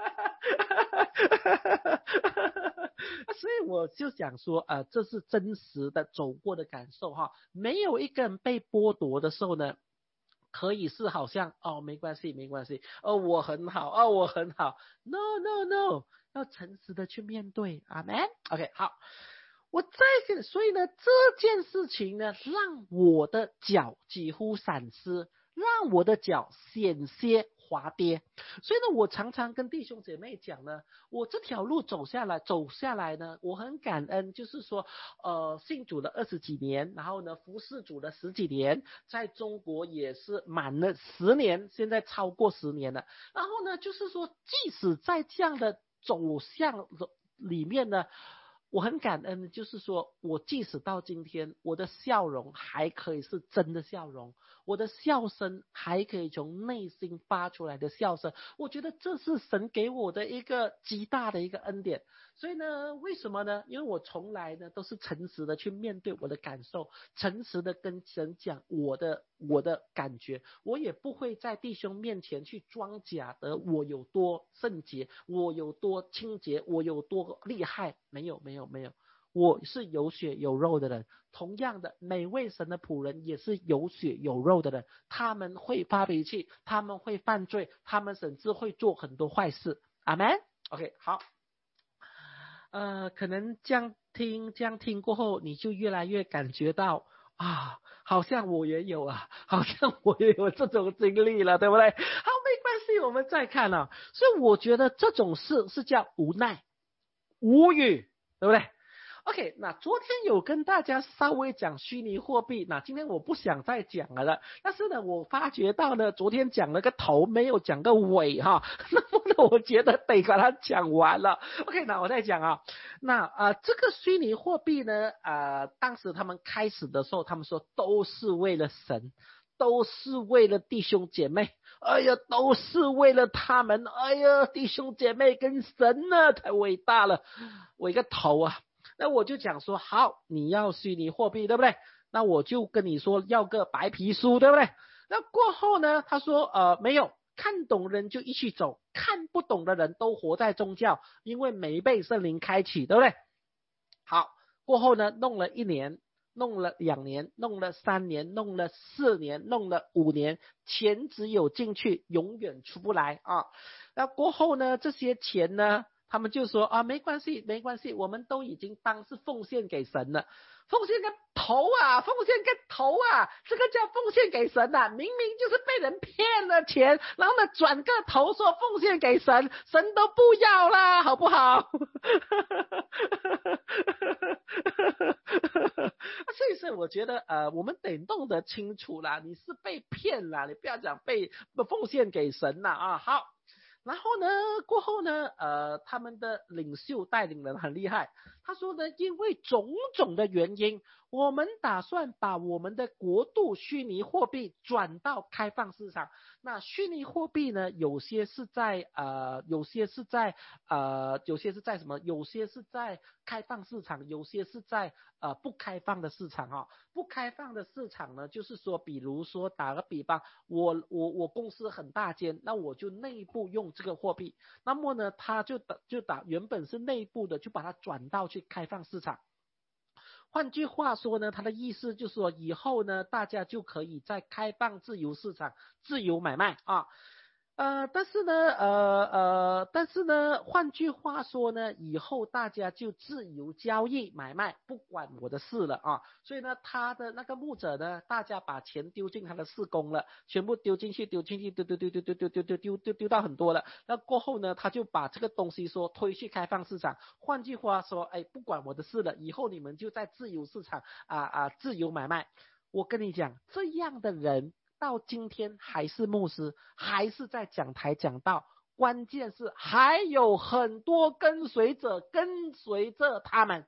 所以我就想说呃，这是真实的走过的感受哈，没有一个人被剥夺的时候呢，可以是好像哦没关系没关系，哦我很好，哦我很好 ，no no no， 要诚实的去面对，阿们 OK 好，我在这，所以呢这件事情呢让我的脚几乎闪失，让我的脚险些滑跌。所以呢我常常跟弟兄姐妹讲呢，我这条路走下来走下来呢，我很感恩，就是说呃信主了二十几年，然后呢服侍主了十几年，在中国也是满了十年，现在超过十年了。然后呢就是说即使在这样的走向里面呢，我很感恩，就是说我即使到今天，我的笑容还可以是真的笑容，我的笑声还可以从内心发出来的笑声，我觉得这是神给我的一个极大的一个恩典。所以呢为什么呢？因为我从来呢都是诚实的去面对我的感受，诚实的跟神讲我的我的感觉，我也不会在弟兄面前去装假的我有多圣洁，我有多清洁，我有多厉害，没有没有没有，我是有血有肉的人。同样的，每位神的仆人也是有血有肉的人，他们会发脾气，他们会犯罪，他们甚至会做很多坏事。阿们 OK 好，呃，可能这样听这样听过后，你就越来越感觉到啊，好像我也有啊，好像我也有这种经历了，对不对？好，没关系，我们再看啊。所以我觉得这种事是叫无奈、无语，对不对？OK， 那昨天有跟大家稍微讲虚拟货币，那今天我不想再讲了，但是呢我发觉到呢昨天讲了个头没有讲个尾哈，那么呢我觉得得把它讲完了。 OK， 那我再讲啊，那呃这个虚拟货币呢呃当时他们开始的时候他们说都是为了神，都是为了弟兄姐妹，哎呀都是为了他们，哎呀弟兄姐妹跟神呢太伟大了，我一个头啊。那我就讲说好，你要虚拟货币对不对？那我就跟你说要个白皮书对不对？那过后呢他说呃没有，看懂人就一起走，看不懂的人都活在宗教，因为没被圣灵开启对不对？好，过后呢弄了一年，弄了两年，弄了三年，弄了四年，弄了五年，钱只有进去永远出不来啊。那过后呢这些钱呢他们就说啊，没关系没关系，我们都已经当是奉献给神了。奉献个头啊，奉献个头啊，这个叫奉献给神啊，明明就是被人骗了钱，然后呢转个头说奉献给神，神都不要啦，好不好？所这一次我觉得呃，我们得弄得清楚啦，你是被骗啦，你不要讲被奉献给神啦啊。好，然后呢过后呢呃，他们的领袖带领人很厉害，他说呢，因为种种的原因，我们打算把我们的国度虚拟货币转到开放市场。那虚拟货币呢，有些是在呃，有些是在呃，有些是在什么？有些是在开放市场，有些是在呃不开放的市场啊。不开放的市场呢，就是说，比如说打个比方，我我我公司很大间，那我就内部用这个货币，那么呢，他就打就打原本是内部的，就把它转到去开放市场。换句话说呢，他的意思就是说，以后呢，大家就可以在开放自由市场自由买卖啊。呃，但是呢，呃呃，但是呢，换句话说呢，以后大家就自由交易买卖，不管我的事了啊。所以呢，他的那个牧者呢，大家把钱丢进他的事工了，全部丢进去，丢进去，丢丢丢丢丢丢丢丢丢丢丢到很多了。那过后呢，他就把这个东西说推去开放市场。换句话说，哎，不管我的事了，以后你们就在自由市场啊啊自由买卖。我跟你讲，这样的人到今天还是牧师，还是在讲台讲道，关键是还有很多跟随者跟随着他们。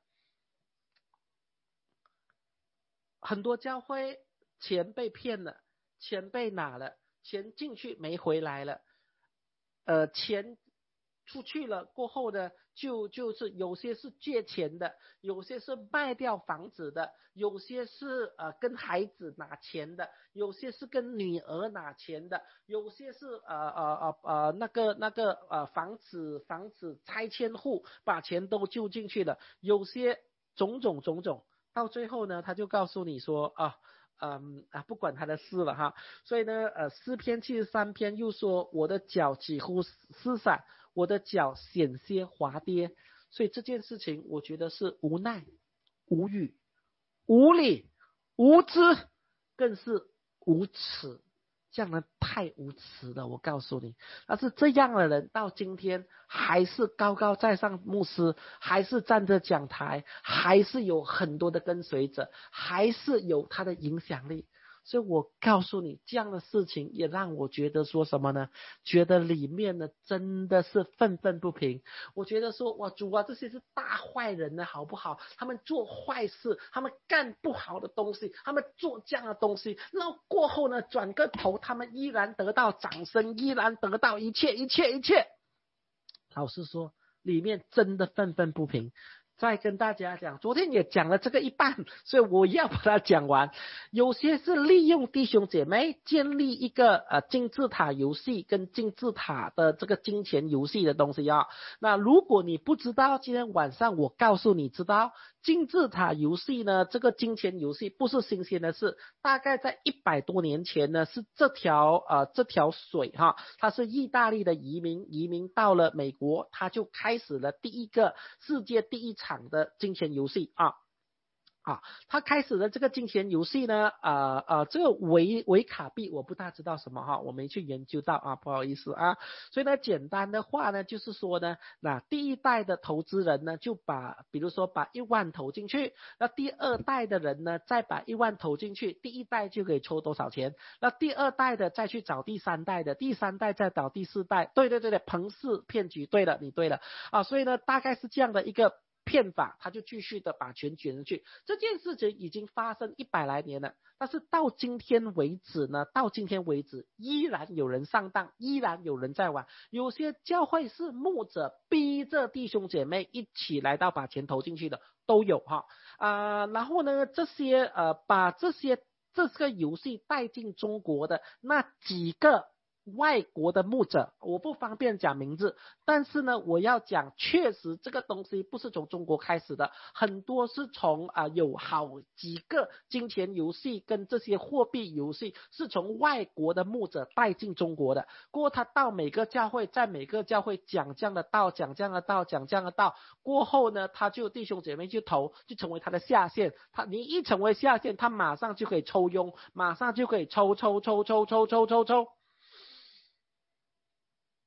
很多教会钱被骗了，钱被拿了，钱进去没回来了，呃，钱出去了过后呢，就就是有些是借钱的，有些是卖掉房子的，有些是呃跟孩子拿钱的，有些是跟女儿拿钱的，有些是呃呃呃呃那个那个呃房子房子拆迁户把钱都救进去了，有些种种种种。到最后呢，他就告诉你说啊，嗯啊，不管他的事了哈。所以呢，呃，诗篇七十三篇又说，我的脚几乎失散，我的脚险些滑跌。所以这件事情，我觉得是无奈、无语、无理、无知，更是无耻。这样人太无耻了，我告诉你。但是这样的人到今天还是高高在上，牧师还是站着讲台，还是有很多的跟随者，还是有他的影响力。所以我告诉你，这样的事情也让我觉得说什么呢？觉得里面呢真的是愤愤不平。我觉得说，哇，主啊，这些是大坏人呢，好不好？他们做坏事，他们干不好的东西，他们做这样的东西，那过后呢，转个头，他们依然得到掌声，依然得到一切，一切，一切。老实说，里面真的愤愤不平。再跟大家讲，昨天也讲了这个一半，所以我要把它讲完。有些是利用弟兄姐妹建立一个呃金字塔游戏跟金字塔的这个金钱游戏的东西啊。那如果你不知道，今天晚上我告诉你知道，金字塔游戏呢，这个金钱游戏不是新鲜的事，大概在一百多年前呢，是这条呃这条水哈，它是意大利的移民移民到了美国，他就开始了第一个世界第一场的金钱游戏啊。啊，他开始的这个金钱游戏呢，呃呃，这个维维卡币我不大知道什么哈，我没去研究到啊，不好意思啊。所以呢，简单的话呢，就是说呢，那第一代的投资人呢，就把比如说把一万投进去，那第二代的人呢，再把一万投进去，第一代就可以抽多少钱，那第二代的再去找第三代的，第三代再找第四代，对对对对，庞氏骗局，对了，你对了啊，所以呢，大概是这样的一个骗法，他就继续的把钱卷进去。这件事情已经发生一百来年了，但是到今天为止呢，到今天为止依然有人上当，依然有人在玩。有些教会是牧者逼着弟兄姐妹一起来到把钱投进去的，都有哈啊、呃。然后呢，这些呃把这些这个游戏带进中国的那几个外国的牧者，我不方便讲名字，但是呢，我要讲，确实这个东西不是从中国开始的，很多是从啊、呃、有好几个金钱游戏跟这些货币游戏是从外国的牧者带进中国的。过后他到每个教会，在每个教会讲这样的道，讲这样的道，讲这样的道，过后呢，他就弟兄姐妹就投，就成为他的下线。他你一成为下线，他马上就可以抽佣，马上就可以抽抽抽抽抽抽抽抽。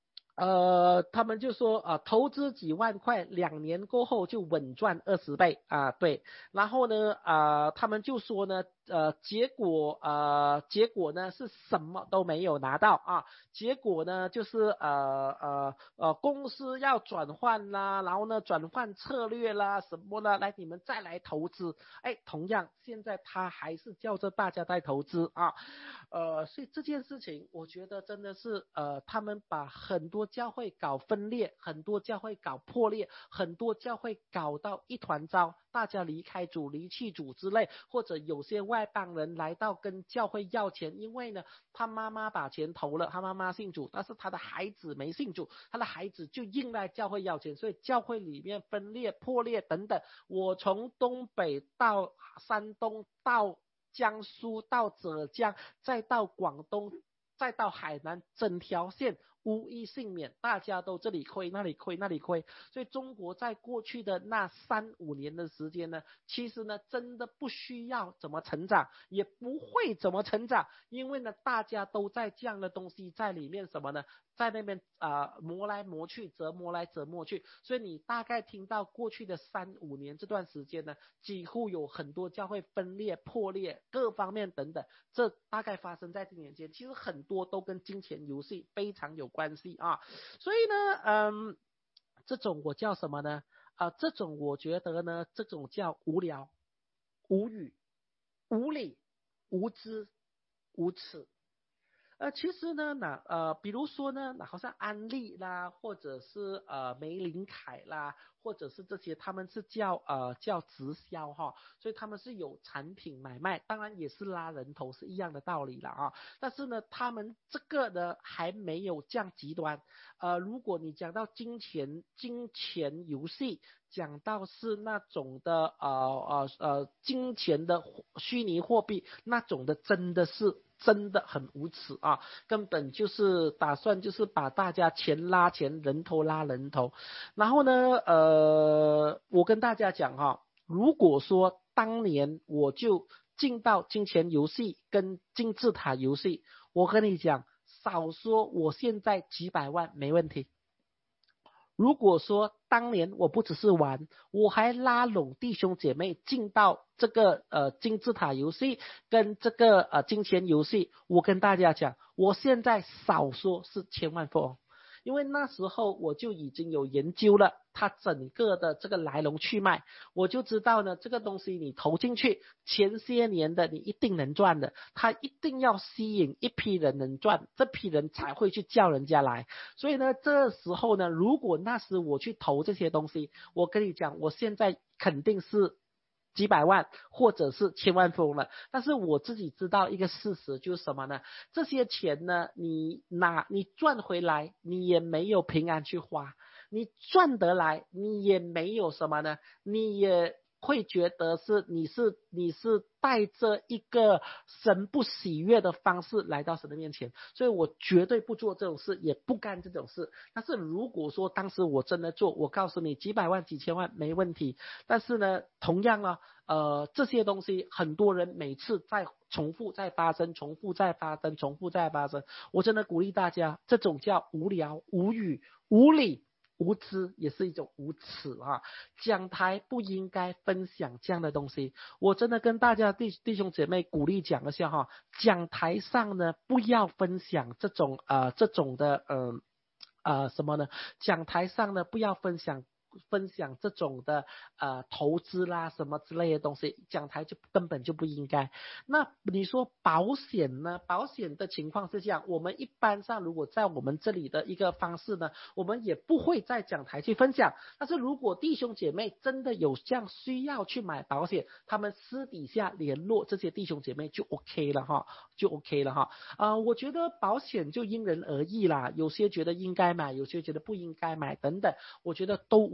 呃，他们就说啊、呃，投资几万块，两年过后就稳赚二十倍啊、呃，对。然后呢，啊、呃，他们就说呢，呃，结果呃，结果呢是什么都没有拿到啊，结果呢就是呃呃呃，公司要转换啦，然后呢转换策略啦什么的，来你们再来投资，哎，同样现在他还是叫着大家在投资啊。呃，所以这件事情，我觉得真的是，呃，他们把很多教会搞分裂，很多教会搞破裂，很多教会搞到一团糟，大家离开主、离弃主之类，或者有些外邦人来到跟教会要钱，因为呢，他妈妈把钱投了，他妈妈信主，但是他的孩子没信主，他的孩子就硬来教会要钱，所以教会里面分裂、破裂等等。我从东北到山东到江苏到浙江，再到广东，再到海南，整条线无一幸免，大家都这里亏那里亏那里亏。所以中国在过去的那三五年的时间呢，其实呢真的不需要怎么成长，也不会怎么成长，因为呢大家都在这样的东西在里面什么呢，在那边啊、呃、磨来磨去，折磨来折磨去。所以你大概听到过去的三五年这段时间呢，几乎有很多教会分裂破裂各方面等等，这大概发生在这年间，其实很多都跟金钱游戏非常有关系啊。所以呢嗯，这种我叫什么呢啊、呃，这种我觉得呢，这种叫无聊、无语、无理、无知、无耻。呃，其实呢，那呃，比如说呢，那好像安利啦，或者是呃玫琳凯啦，或者是这些，他们是叫呃叫直销哈，所以他们是有产品买卖，当然也是拉人头是一样的道理了啊。但是呢，他们这个呢还没有这样极端。呃，如果你讲到金钱金钱游戏，讲到是那种的呃呃呃金钱的虚拟货币那种的，真的是真的很无耻啊，根本就是打算就是把大家钱拉钱，人头拉人头。然后呢呃我跟大家讲哈，如果说当年我就进到金钱游戏跟金字塔游戏，我跟你讲，少说我现在几百万没问题。如果说当年我不只是玩，我还拉拢弟兄姐妹进到这个呃金字塔游戏跟这个呃金钱游戏，我跟大家讲，我现在少说是千万富翁。因为那时候我就已经有研究了它整个的这个来龙去脉，我就知道呢，这个东西你投进去，前些年的你一定能赚的，它一定要吸引一批人能赚，这批人才会去叫人家来。所以呢，这时候呢，如果那时我去投这些东西，我跟你讲，我现在肯定是几百万或者是千万富翁了。但是我自己知道一个事实，就是什么呢？这些钱呢，你拿你赚回来，你也没有平安去花，你赚得来，你也没有什么呢，你也会觉得是你是你是带着一个神不喜悦的方式来到神的面前，所以我绝对不做这种事，也不干这种事。但是如果说当时我真的做，我告诉你几百万几千万没问题。但是呢，同样啊，呃，这些东西很多人每次在重复再发生，重复再发生，重复再发生。我真的鼓励大家，这种叫无聊、无语、无理。无知也是一种无耻啊！讲台不应该分享这样的东西。我真的跟大家弟弟兄姐妹鼓励讲一下哈，讲台上呢不要分享这种呃这种的呃呃什么呢？讲台上呢不要分享。分享这种的呃投资啦什么之类的东西，讲台就根本就不应该。那你说保险呢？保险的情况是这样，我们一般上如果在我们这里的一个方式呢，我们也不会在讲台去分享。但是如果弟兄姐妹真的有这样需要去买保险，他们私底下联络这些弟兄姐妹就 OK 了哈，就 OK 了哈。啊、呃，我觉得保险就因人而异啦，有些觉得应该买，有些觉得不应该买等等，我觉得都无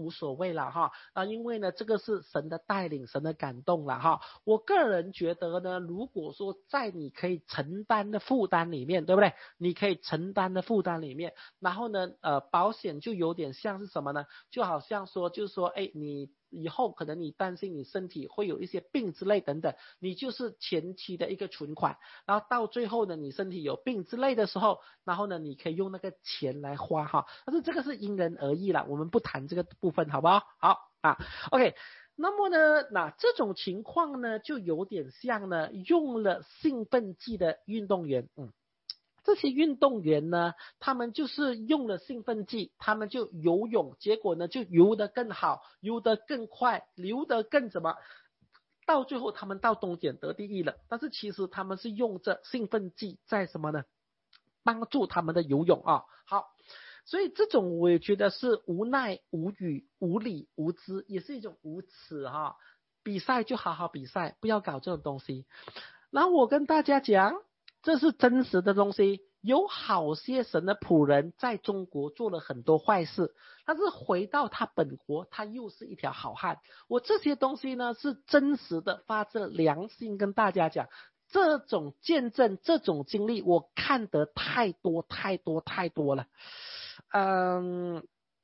无所谓了哈啊，因为呢这个是神的带领，神的感动了哈。我个人觉得呢，如果说在你可以承担的负担里面，对不对？你可以承担的负担里面，然后呢呃保险就有点像是什么呢？就好像说就是说哎你以后可能你担心你身体会有一些病之类等等，你就是前期的一个存款，然后到最后呢你身体有病之类的时候，然后呢你可以用那个钱来花哈，但是这个是因人而异啦，我们不谈这个部分好不好？好啊 OK。那么呢那这种情况呢就有点像呢用了兴奋剂的运动员，嗯这些运动员呢，他们就是用了兴奋剂，他们就游泳，结果呢就游得更好，游得更快，游得更怎么？到最后他们到终点得第一了，但是其实他们是用着兴奋剂在什么呢？帮助他们的游泳啊。好，所以这种我也觉得是无奈、无语、无理、无知，也是一种无耻哈。比赛就好好比赛，不要搞这种东西。然后我跟大家讲，这是真实的东西，有好些神的仆人在中国做了很多坏事，但是回到他本国，他又是一条好汉。我这些东西呢是真实的，发自良心跟大家讲，这种见证，这种经历，我看得太多太多太多了。嗯。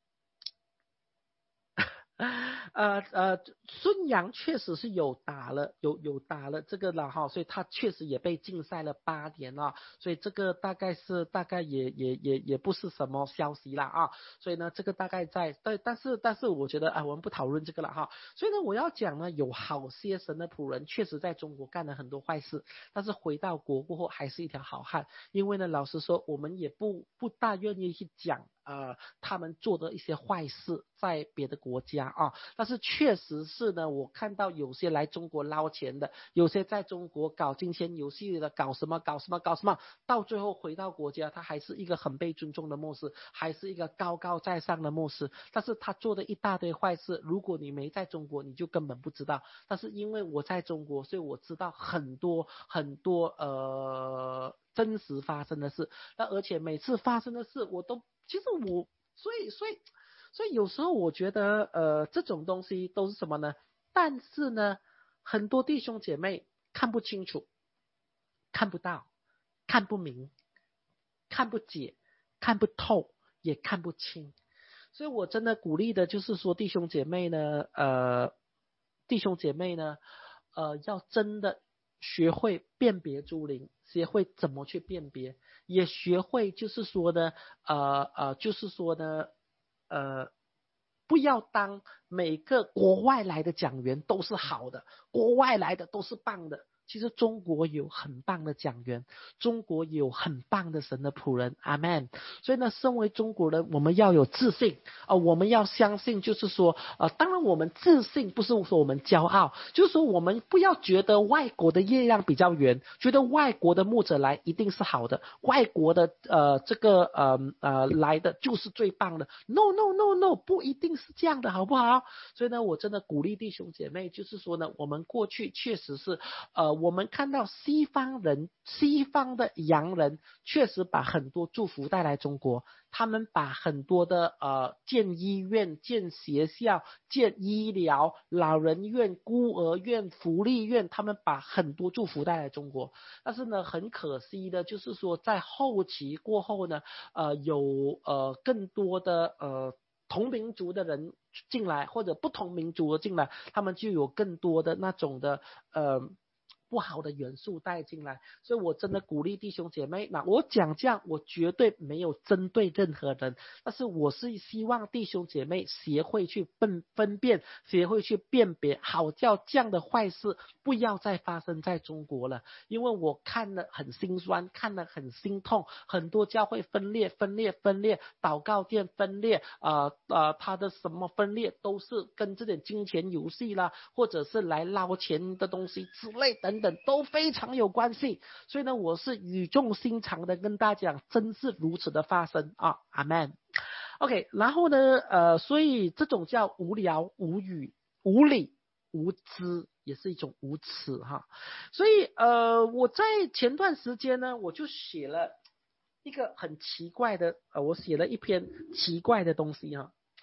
呃呃，孙杨确实是有打了，有有打了这个了哈，所以他确实也被禁赛了八年了，所以这个大概是大概也也也也不是什么消息啦啊，所以呢这个大概在对，但是但是我觉得啊我们不讨论这个了哈，所以呢我要讲呢有好些神的仆人确实在中国干了很多坏事，但是回到国过后还是一条好汉，因为呢老实说我们也不不大愿意去讲呃他们做的一些坏事在别的国家啊，但是确实是呢，我看到有些来中国捞钱的，有些在中国搞金钱游戏的，搞什么搞什么搞什么，到最后回到国家，他还是一个很被尊重的牧师，还是一个高高在上的牧师，但是他做的一大堆坏事，如果你没在中国，你就根本不知道。但是因为我在中国，所以我知道很多很多呃真实发生的事，那而且每次发生的事，我都其实我所以所以。所以有时候我觉得呃这种东西都是什么呢？但是呢很多弟兄姐妹看不清楚，看不到，看不明，看不解，看不透，也看不清。所以我真的鼓励的就是说弟兄姐妹呢呃弟兄姐妹呢呃要真的学会辨别诸灵，学会怎么去辨别，也学会就是说呢呃呃就是说呢呃，不要当每个国外来的讲员都是好的，国外来的都是棒的。其实中国有很棒的讲员，中国有很棒的神的仆人，阿们。所以呢，身为中国人，我们要有自信啊、呃，我们要相信，就是说，呃，当然我们自信不是说我们骄傲，就是说我们不要觉得外国的月亮比较圆，觉得外国的牧者来一定是好的，外国的呃这个呃呃来的就是最棒的。No no no no，不一定是这样的，好不好？所以呢，我真的鼓励弟兄姐妹，就是说呢，我们过去确实是呃。我们看到西方人西方的洋人确实把很多祝福带来中国，他们把很多的呃建医院、建学校、建医疗、老人院、孤儿院、福利院，他们把很多祝福带来中国。但是呢很可惜的就是说在后期过后呢呃有呃更多的呃同民族的人进来，或者不同民族的进来，他们就有更多的那种的呃不好的元素带进来。所以我真的鼓励弟兄姐妹，那我讲这样我绝对没有针对任何人，但是我是希望弟兄姐妹学会去分分辨，学会去辨别，好叫这样的坏事不要再发生在中国了。因为我看了很心酸，看了很心痛，很多教会分裂分裂分裂，祷告店分裂，呃呃他的什么分裂都是跟这点金钱游戏啦，或者是来捞钱的东西之类等等都非常有关系。所以呢我是语重心长的跟大家讲，真是如此的发生啊，阿们。 OK， 然后呢呃所以这种叫无聊、无语、无理、无知，也是一种无耻哈。所以呃我在前段时间呢我就写了一个很奇怪的呃我写了一篇奇怪的东西哈。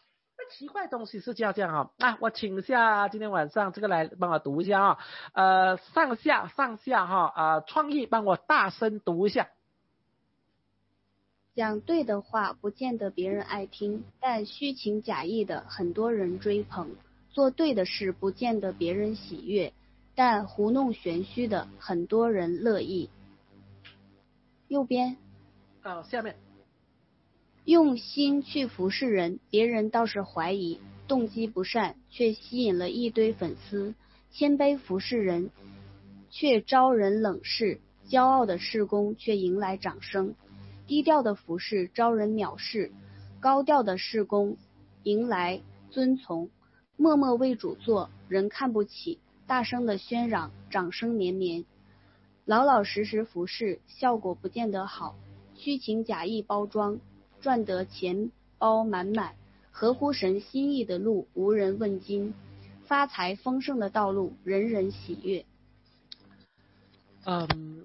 奇怪的东西是叫这样啊，啊，我请一下今天晚上这个来帮我读一下啊，呃，上下上下哈啊、呃，创意帮我大声读一下。 讲对的话不见得别人爱听，但虚情假意的很多人追捧；做对的事不见得别人喜悦，但胡弄玄虚的很多人乐意。右边啊、呃，下面用心去服侍人，别人倒是怀疑动机不善，却吸引了一堆粉丝；谦卑服侍人，却招人冷视；骄傲的事工，却迎来掌声；低调的服侍招人藐视，高调的事工迎来尊从；默默为主做，人看不起；大声的喧嚷，掌声绵绵。老老实实服侍，效果不见得好；虚情假意包装，赚得钱包满满；合乎神心意的路，无人问津；发财丰盛的道路，人人喜悦。 嗯，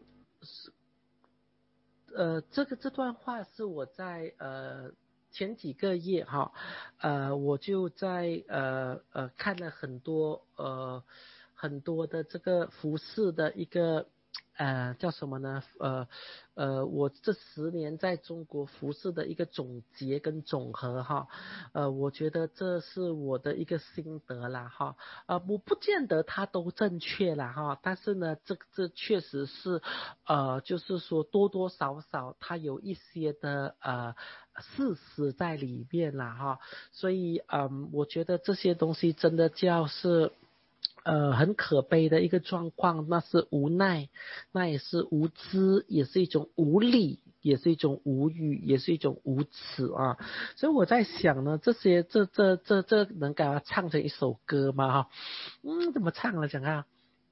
呃，这个这段话是我在呃前几个月哈，呃，我就在呃呃看了很多呃很多的这个服饰的一个呃叫什么呢？呃呃，我这十年在中国服饰的一个总结跟总和哈，呃，我觉得这是我的一个心得啦哈，呃，我不见得它都正确啦哈，但是呢，这这确实是呃，就是说多多少少它有一些的呃事实在里面啦哈，所以嗯，我觉得这些东西真的叫是。呃，很可悲的一个状况，那是无奈，那也是无知，也是一种无理，也是一种无语，也是一种无耻啊！所以我在想呢，这些这这这这能给它唱成一首歌吗？哈，嗯，怎么唱了？讲啊，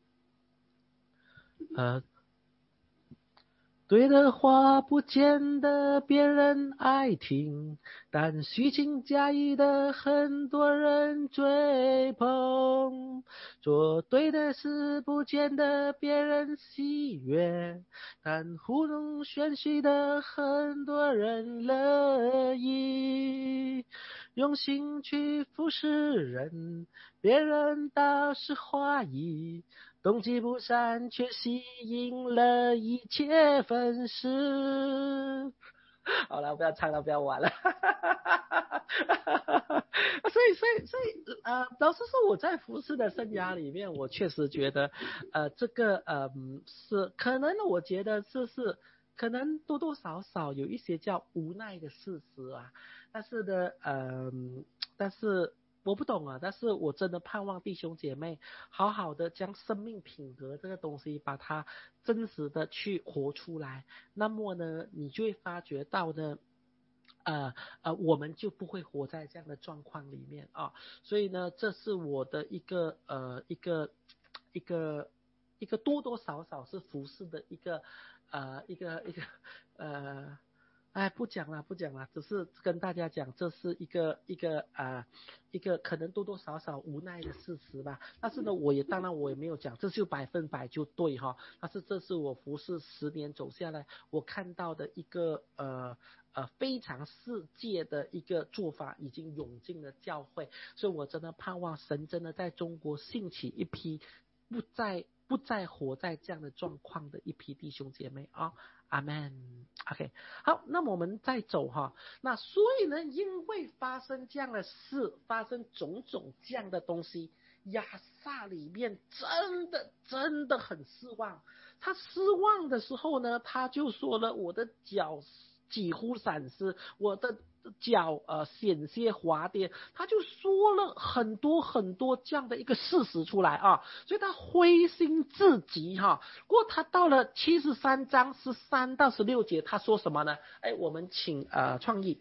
呃。对的话不见得别人爱听，但虚情假意的很多人追捧。做对的事不见得别人喜悦，但糊弄玄虚的很多人乐意。用心去服侍人，别人倒是怀疑。动机不善，却吸引了一切粉丝。好了，不要唱了，不要玩了。所以，所以，所以，呃，老实说，我在服饰的生涯里面，我确实觉得，呃，这个，呃，是可能，我觉得这是可能多多少少有一些叫无奈的事实啊。但是呢，呃，但是。我不懂啊，但是我真的盼望弟兄姐妹好好的将生命品格这个东西，把它真实的去活出来。那么呢，你就会发觉到呢，呃呃，我们就不会活在这样的状况里面啊。所以呢，这是我的一个呃一个一个一个多多少少是服侍的一个呃一个一个呃。哎，不讲了，不讲了，只是跟大家讲，这是一个一个啊、呃、一个可能多多少少无奈的事实吧。但是呢，我也当然我也没有讲这就百分百就对哈。但是这是我服侍十年走下来，我看到的一个呃呃非常世界的一个做法，已经涌进了教会。所以我真的盼望神真的在中国兴起一批不再不再活在这样的状况的一批弟兄姐妹啊。阿门。OK， 好，那么我们再走哈。那所以呢，因为发生这样的事，发生种种这样的东西，亚萨里面真的真的很失望。他失望的时候呢，他就说了：“我的脚几乎闪失，我的脚呃险些滑跌。”他就说了很多很多这样的一个事实出来啊，所以他灰心至极哈。不过他到了七十三章十三到十六节，他说什么呢？哎，我们请呃创意。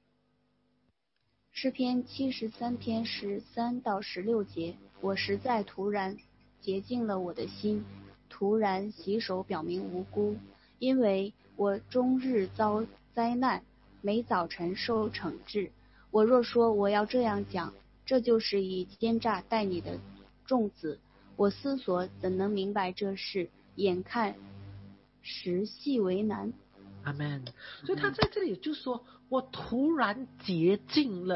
诗篇七十三篇十三到十六节，我实在突然洁净了我的心，突然洗手表明无辜，因为我终日遭灾难，每早晨受惩治。我若说我要这样讲，这就是以奸诈待你的众子。我思索怎能明白这事？眼看实系为难。 阿门。所以他在这里就说，我突然洁净了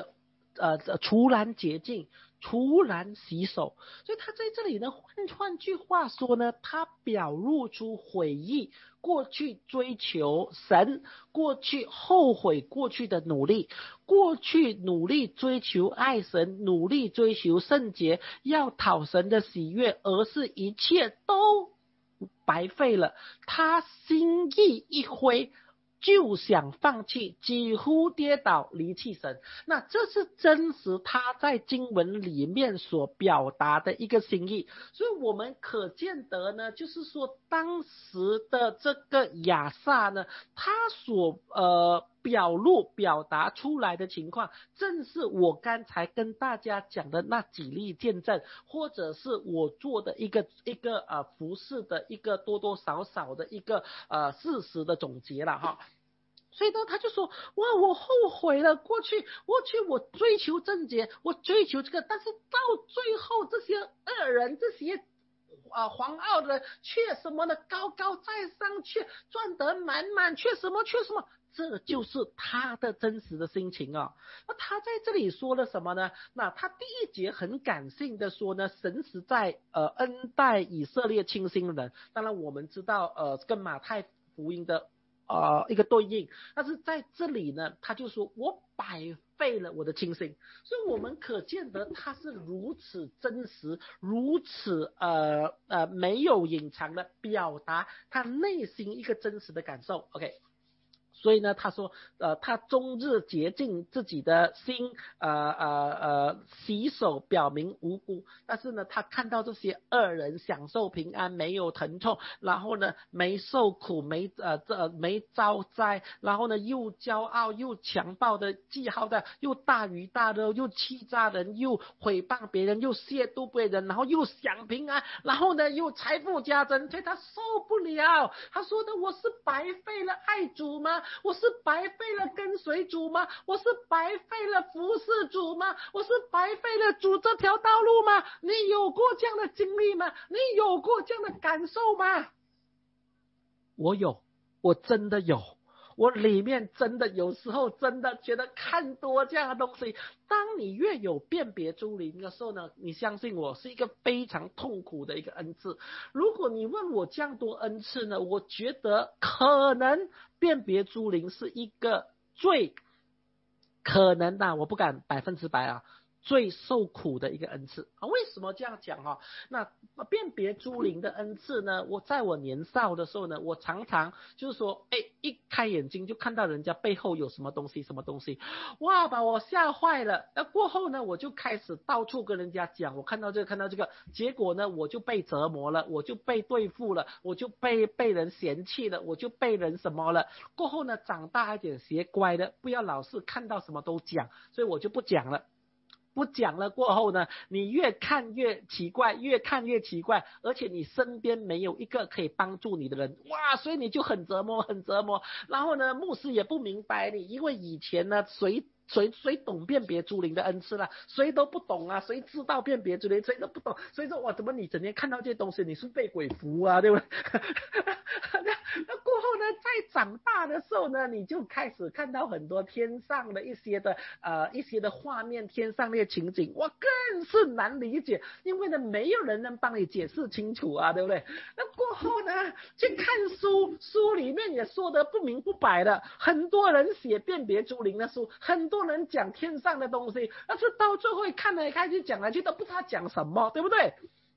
呃突然洁净，突然洗手。所以他在这里呢，换换句话说呢，他表露出悔意，过去追求神，过去后悔过去的努力，过去努力追求爱神，努力追求圣洁，要讨神的喜悦，而是一切都白费了。他心意一挥，就想放弃，几乎跌倒离弃神。那这是真实他在经文里面所表达的一个心意。所以我们可见得呢，就是说当时的这个亚撒呢，他所呃表露表达出来的情况，正是我刚才跟大家讲的那几例见证，或者是我做的一个一个呃服事的一个多多少少的一个呃事实的总结了哈。所以呢，他就说，哇，我后悔了，过去，过去我追求正洁，我追求这个，但是到最后这些恶人，这些啊、呃、黄傲的却什么呢？高高在上，却赚得满满，却什么，却什么？这就是他的真实的心情啊。那他在这里说了什么呢？那他第一节很感性的说呢，神实在呃恩待以色列清心人。当然我们知道呃跟马太福音的呃一个对应，但是在这里呢，他就说我白费了我的清心。所以我们可见得他是如此真实，如此呃呃没有隐藏的表达他内心一个真实的感受。 OK，所以呢，他说，呃，他终日洁净自己的心，呃呃呃，洗手表明无辜。但是呢，他看到这些恶人享受平安，没有疼痛，然后呢，没受苦，没呃这没遭灾，然后呢，又骄傲又强暴的记号的，又大鱼大肉，又欺诈人，又毁谤别人，又亵渎别人，然后又享平安，然后呢，又财富加增，所以他受不了。他说的，我是白费了爱主吗？我是白费了跟随主吗？我是白费了服侍主吗？我是白费了主这条道路吗？你有过这样的经历吗？你有过这样的感受吗？我有，我真的有。我里面真的有时候真的觉得看多这样的东西，当你越有辨别诸灵的时候呢，你相信我是一个非常痛苦的一个恩赐。如果你问我这样多恩赐呢，我觉得可能辨别诸灵是一个最可能的、啊，我不敢百分之百啊，最受苦的一个恩赐啊。为什么这样讲哈、啊？那辨别诸灵的恩赐呢？我在我年少的时候呢，我常常就是说，哎，一开眼睛就看到人家背后有什么东西，什么东西，哇，把我吓坏了。那过后呢，我就开始到处跟人家讲，我看到这个，看到这个，结果呢，我就被折磨了，我就被对付了，我就被被人嫌弃了，我就被人什么了。过后呢，长大一点，学乖的，不要老是看到什么都讲，所以我就不讲了。不讲了过后呢，你越看越奇怪，越看越奇怪，而且你身边没有一个可以帮助你的人，哇，所以你就很折磨，很折磨。然后呢，牧师也不明白你，因为以前呢，谁谁谁懂辨别诸灵的恩赐啦？谁都不懂啊，谁知道辨别诸灵？谁都不懂。所以说，哇，怎么你整天看到这些东西，你是被鬼附啊，对不对？那过后呢，在长大的时候呢，你就开始看到很多天上的一些的呃一些的画面，天上那些情景，哇，更是难理解，因为呢，没有人能帮你解释清楚啊，对不对？那过后呢，去看书，书里面也说得不明不白的，很多人写辨别诸灵的书，很多人讲天上的东西，但是到最后看来看去讲来去都不知道讲什么，对不对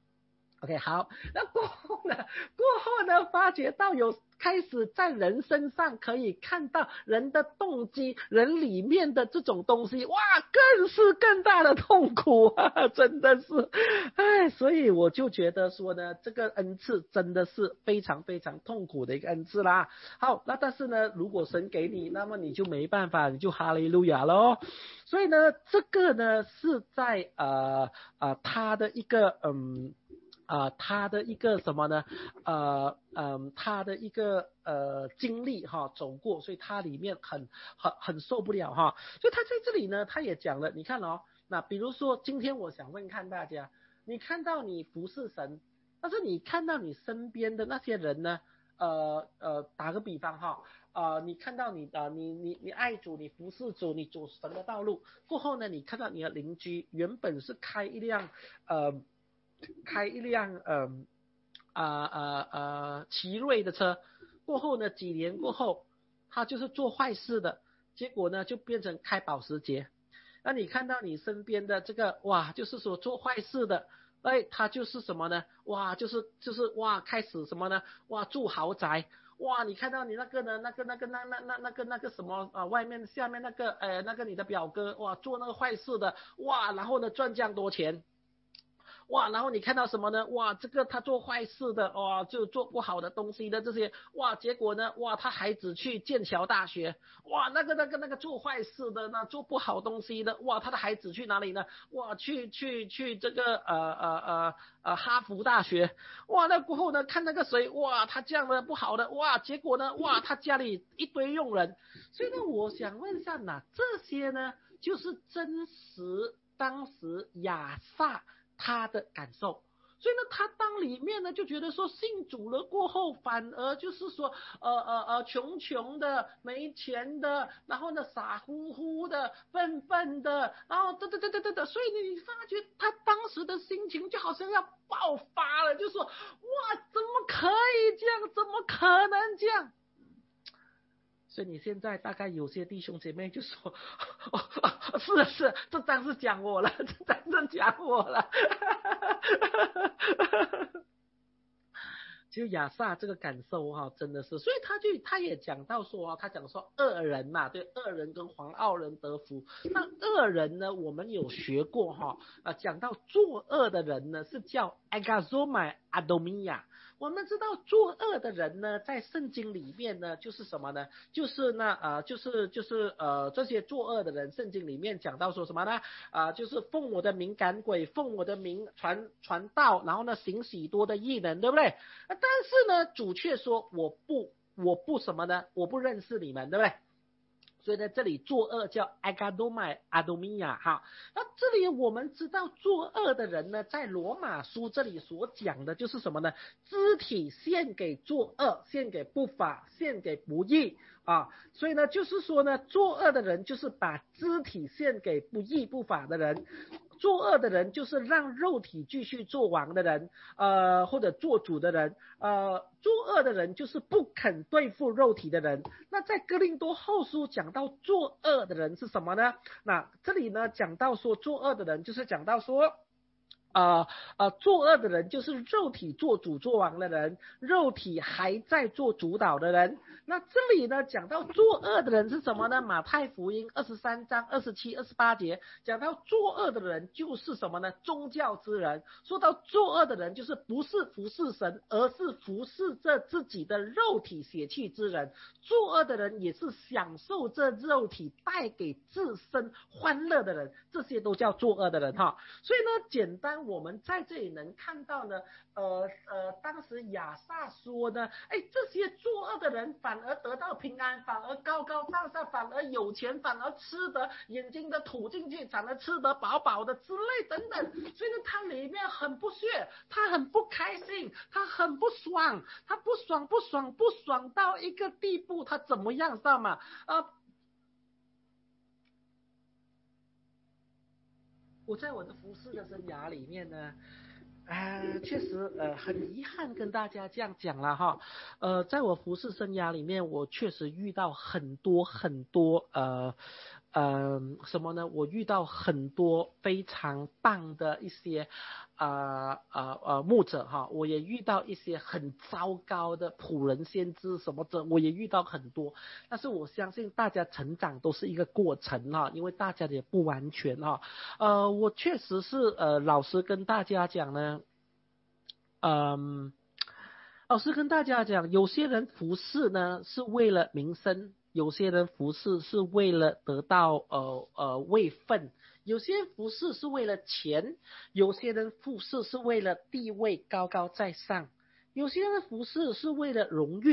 ？OK， 好，那过后呢？过后呢？发觉到有开始在人身上可以看到人的动机，人里面的这种东西，哇，更是更大的痛苦啊！真的是，哎，所以我就觉得说呢，这个恩赐真的是非常非常痛苦的一个恩赐啦。好，那但是呢，如果神给你，那么你就没办法，你就哈利路亚咯。所以呢，这个呢是在呃呃他的一个嗯。啊、呃，他的一个什么呢？呃，嗯，他的一个呃经历哈，走过，所以他里面很很很受不了哈。所以他在这里呢，他也讲了，你看哦，那比如说今天我想问看大家，你看到你服侍神，但是你看到你身边的那些人呢？呃呃，打个比方哈， 呃，你看到你呃你你你爱主，你服侍主，你走神的道路过后呢，你看到你的邻居原本是开一辆呃开一辆呃呃呃呃奇瑞的车，过后呢几年过后，他就是做坏事的，结果呢就变成开保时捷。那你看到你身边的这个哇，就是说做坏事的，哎，他就是什么呢？哇，就是就是哇，开始什么呢？哇，住豪宅。哇，你看到你那个呢，那个那个那那那那个那个什么啊，外面下面那个呃那个你的表哥哇，做那个坏事的哇，然后呢赚这样多钱。哇，然后你看到什么呢？哇，这个他做坏事的，哇，就做不好的东西的这些，哇，结果呢，哇，他孩子去剑桥大学，哇，那个那个那个做坏事的，那做不好东西的，哇，他的孩子去哪里呢？哇，去去去这个呃呃呃呃哈佛大学，哇，那过后呢，看那个谁，哇，他这样的不好的，哇，结果呢，哇，他家里一堆佣人，所以呢，我想问一下，那这些呢，就是真实当时亚萨他的感受。所以呢，他当里面呢就觉得说信主了过后，反而就是说，呃呃呃，穷穷的、没钱的，然后呢傻乎乎的、笨笨的，然后对对对对对的，所以你发觉他当时的心情就好像要爆发了，就说哇，怎么可以这样？怎么可能这样？所以你现在大概有些弟兄姐妹就说，哦哦、是的是，这张是讲我了，这张是讲我了。就亚萨这个感受哈、哦，真的是，所以他就他也讲到说啊，他讲说恶人嘛，对，恶人跟黄傲人得福。那恶人呢，我们有学过哈、哦，啊，讲到作恶的人呢是叫 agazomai adomia。我们知道作恶的人呢，在圣经里面呢，就是什么呢？就是那呃，就是就是呃，这些作恶的人，圣经里面讲到说什么呢？啊、呃，就是奉我的名赶鬼，奉我的名传传道，然后呢行许多的异能，对不对？但是呢，主却说我不，我不什么呢？我不认识你们，对不对？所以呢，这里作恶叫 agadomai adomia 哈。那这里我们知道作恶的人呢，在罗马书这里所讲的就是什么呢？肢体献给作恶，献给不法，献给不义啊。所以呢，就是说呢，作恶的人就是把肢体献给不义不法的人。作恶的人就是让肉体继续做王的人，呃，或者做主的人，呃，作恶的人就是不肯对付肉体的人。那在哥林多后书讲到作恶的人是什么呢？那这里呢讲到说作恶的人就是讲到说。呃呃，作恶的人就是肉体做主做王的人，肉体还在做主导的人。那这里呢讲到作恶的人是什么呢？马太福音二十三章二十七、二十八节讲到作恶的人就是什么呢？宗教之人。说到作恶的人，就是不是服侍神，而是服侍着自己的肉体血气之人。作恶的人也是享受这肉体带给自身欢乐的人，这些都叫作恶的人哈。所以呢，简单我们在这里能看到呢，呃呃，当时亚萨说呢，哎，这些作恶的人反而得到平安，反而高高在上，反而有钱，反而吃得眼睛的吐进去，反而吃得饱饱的之类等等。所以呢，他里面很不屑，他很不开心，他很不爽，他不爽不爽不爽到一个地步，他怎么样知道吗？呃。我在我的服饰的生涯里面呢，呃，确实呃很遗憾跟大家这样讲了哈，呃，在我服饰生涯里面，我确实遇到很多很多呃呃什么呢？我遇到很多非常棒的一些呃呃呃牧者哈，我也遇到一些很糟糕的仆人先知什么的，我也遇到很多。但是我相信大家成长都是一个过程哈，因为大家也不完全哈。呃，我确实是呃，老实跟大家讲呢，嗯，老实跟大家讲，有些人服侍呢是为了名声，有些人服侍是为了得到呃呃位分，有些人服侍是为了钱，有些人服侍是为了地位高高在上，有些人服侍是为了荣誉。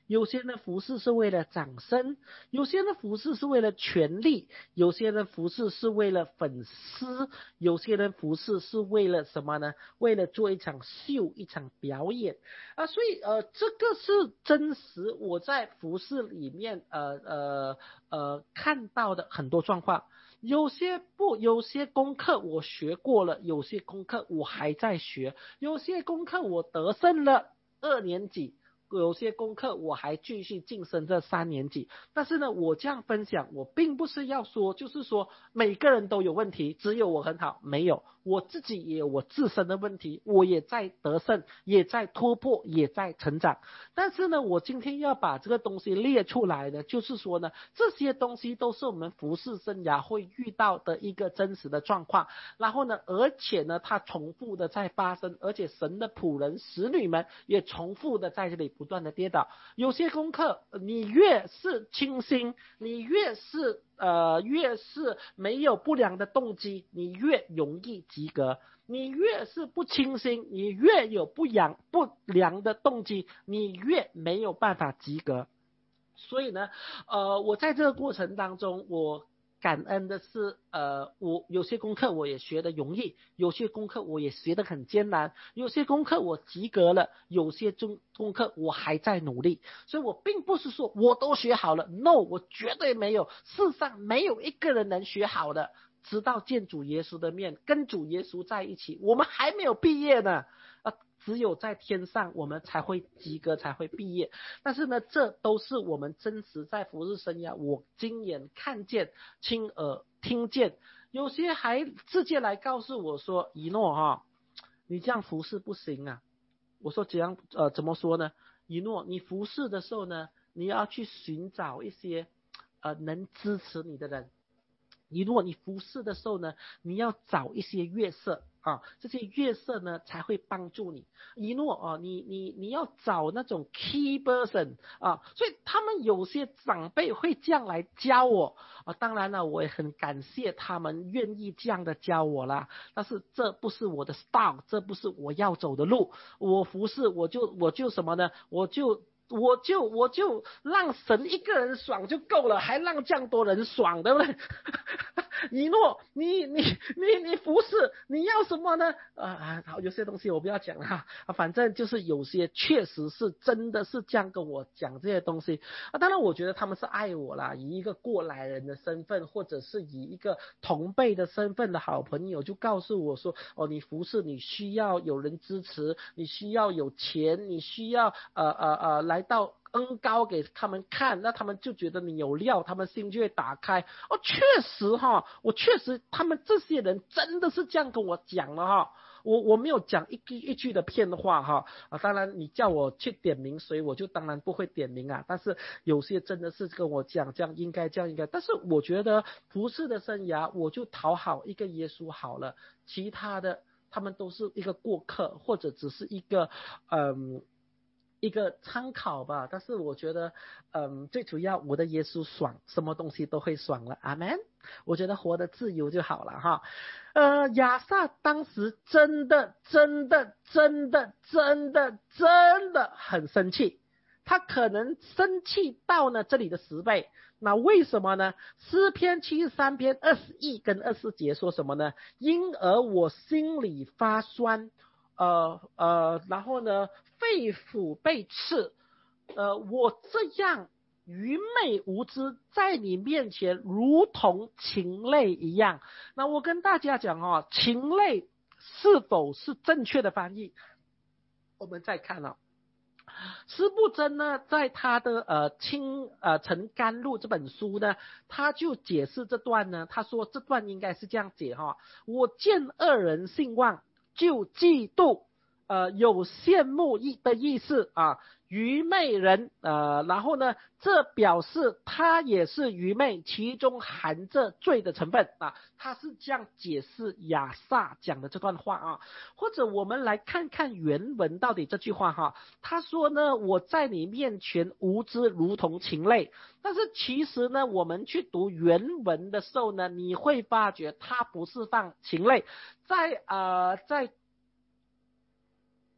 有些人服侍是为了掌声，有些人服侍是为了权力，有些人服侍是为了粉丝，有些人服侍是为了什么呢？为了做一场秀，一场表演啊。所以呃，这个是真实我在服侍里面呃呃呃看到的很多状况。有些不，有些功课我学过了，有些功课我还在学，有些功课我得胜了二年级，有些功课我还继续晋升这三年级。但是呢，我这样分享，我并不是要说，就是说每个人都有问题，只有我很好，没有，我自己也有我自身的问题，我也在得胜，也在突破，也在成长。但是呢，我今天要把这个东西列出来的，就是说呢，这些东西都是我们服侍生涯会遇到的一个真实的状况。然后呢，而且呢，它重复的在发生，而且神的仆人、使女们也重复的在这里不断的跌倒。有些功课，你越是清心，你越是呃越是没有不良的动机，你越容易及格。你越是不清心，你越有不良不良的动机，你越没有办法及格。所以呢，呃，我在这个过程当中，我感恩的是，呃，我有些功课我也学得容易，有些功课我也学得很艰难，有些功课我及格了，有些中功课我还在努力。所以我并不是说我都学好了 ，no， 我绝对没有，世上没有一个人能学好的。直到见主耶稣的面，跟主耶稣在一起，我们还没有毕业呢，啊，只有在天上我们才会及格，才会毕业。但是呢，这都是我们真实在服事生涯我亲眼看见、亲耳听见。有些还直接来告诉我说：“以诺哈，你这样服事不行啊。”我说怎样呃怎么说呢？以诺，你服事的时候呢，你要去寻找一些呃能支持你的人。你如果你服侍的时候呢，你要找一些乐色啊，这些乐色呢才会帮助你。一诺啊，你你你要找那种 key person 啊，所以他们有些长辈会这样来教我啊，当然了，我也很感谢他们愿意这样的教我啦。但是这不是我的 style， 这不是我要走的路。我服侍我就我就什么呢？我就。我就我就让神一个人爽就够了，还让这样多人爽，对不对？以诺，你你你你服侍，你要什么呢？啊，好，有些东西我不要讲了哈，反正就是有些确实是真的是这样跟我讲这些东西啊。当然，我觉得他们是爱我啦，以一个过来人的身份，或者是以一个同辈的身份的好朋友，就告诉我说，哦，你服侍你需要有人支持，你需要有钱，你需要呃呃呃来到恩高给他们看，那他们就觉得你有料，他们心就会打开。哦，确实哈，我确实他们这些人真的是这样跟我讲了哈。我我没有讲一句一句的骗话哈啊，当然你叫我去点名谁，我就当然不会点名啊。但是有些真的是跟我讲这样应该这样应该，但是我觉得服侍的生涯我就讨好一个耶稣好了，其他的他们都是一个过客，或者只是一个嗯。一个参考吧，但是我觉得，嗯，最主要我的耶稣爽，什么东西都会爽了，阿们。我觉得活得自由就好了哈。呃，亚萨当时真的真的真的真的真的很生气，他可能生气到呢这里的十倍。那为什么呢？诗篇七十三篇二十一跟二十节说什么呢？因而我心里发酸。呃呃，然后呢，肺腑被刺，呃，我这样愚昧无知，在你面前如同禽类一样。那我跟大家讲哦，禽类是否是正确的翻译？我们再看哦。施布真呢，在他的呃《清呃陈甘露》这本书呢，他就解释这段呢，他说这段应该是这样解哈、哦：我见恶人兴旺，就嫉妒，呃，有羡慕意的意思啊。愚昧人，呃，然后呢，这表示他也是愚昧，其中含着罪的成分啊。他是这样解释亚萨讲的这段话啊。或者我们来看看原文到底这句话哈，他说呢，我在你面前无知如同禽类。但是其实呢，我们去读原文的时候呢，你会发觉他不是放禽类，在呃在。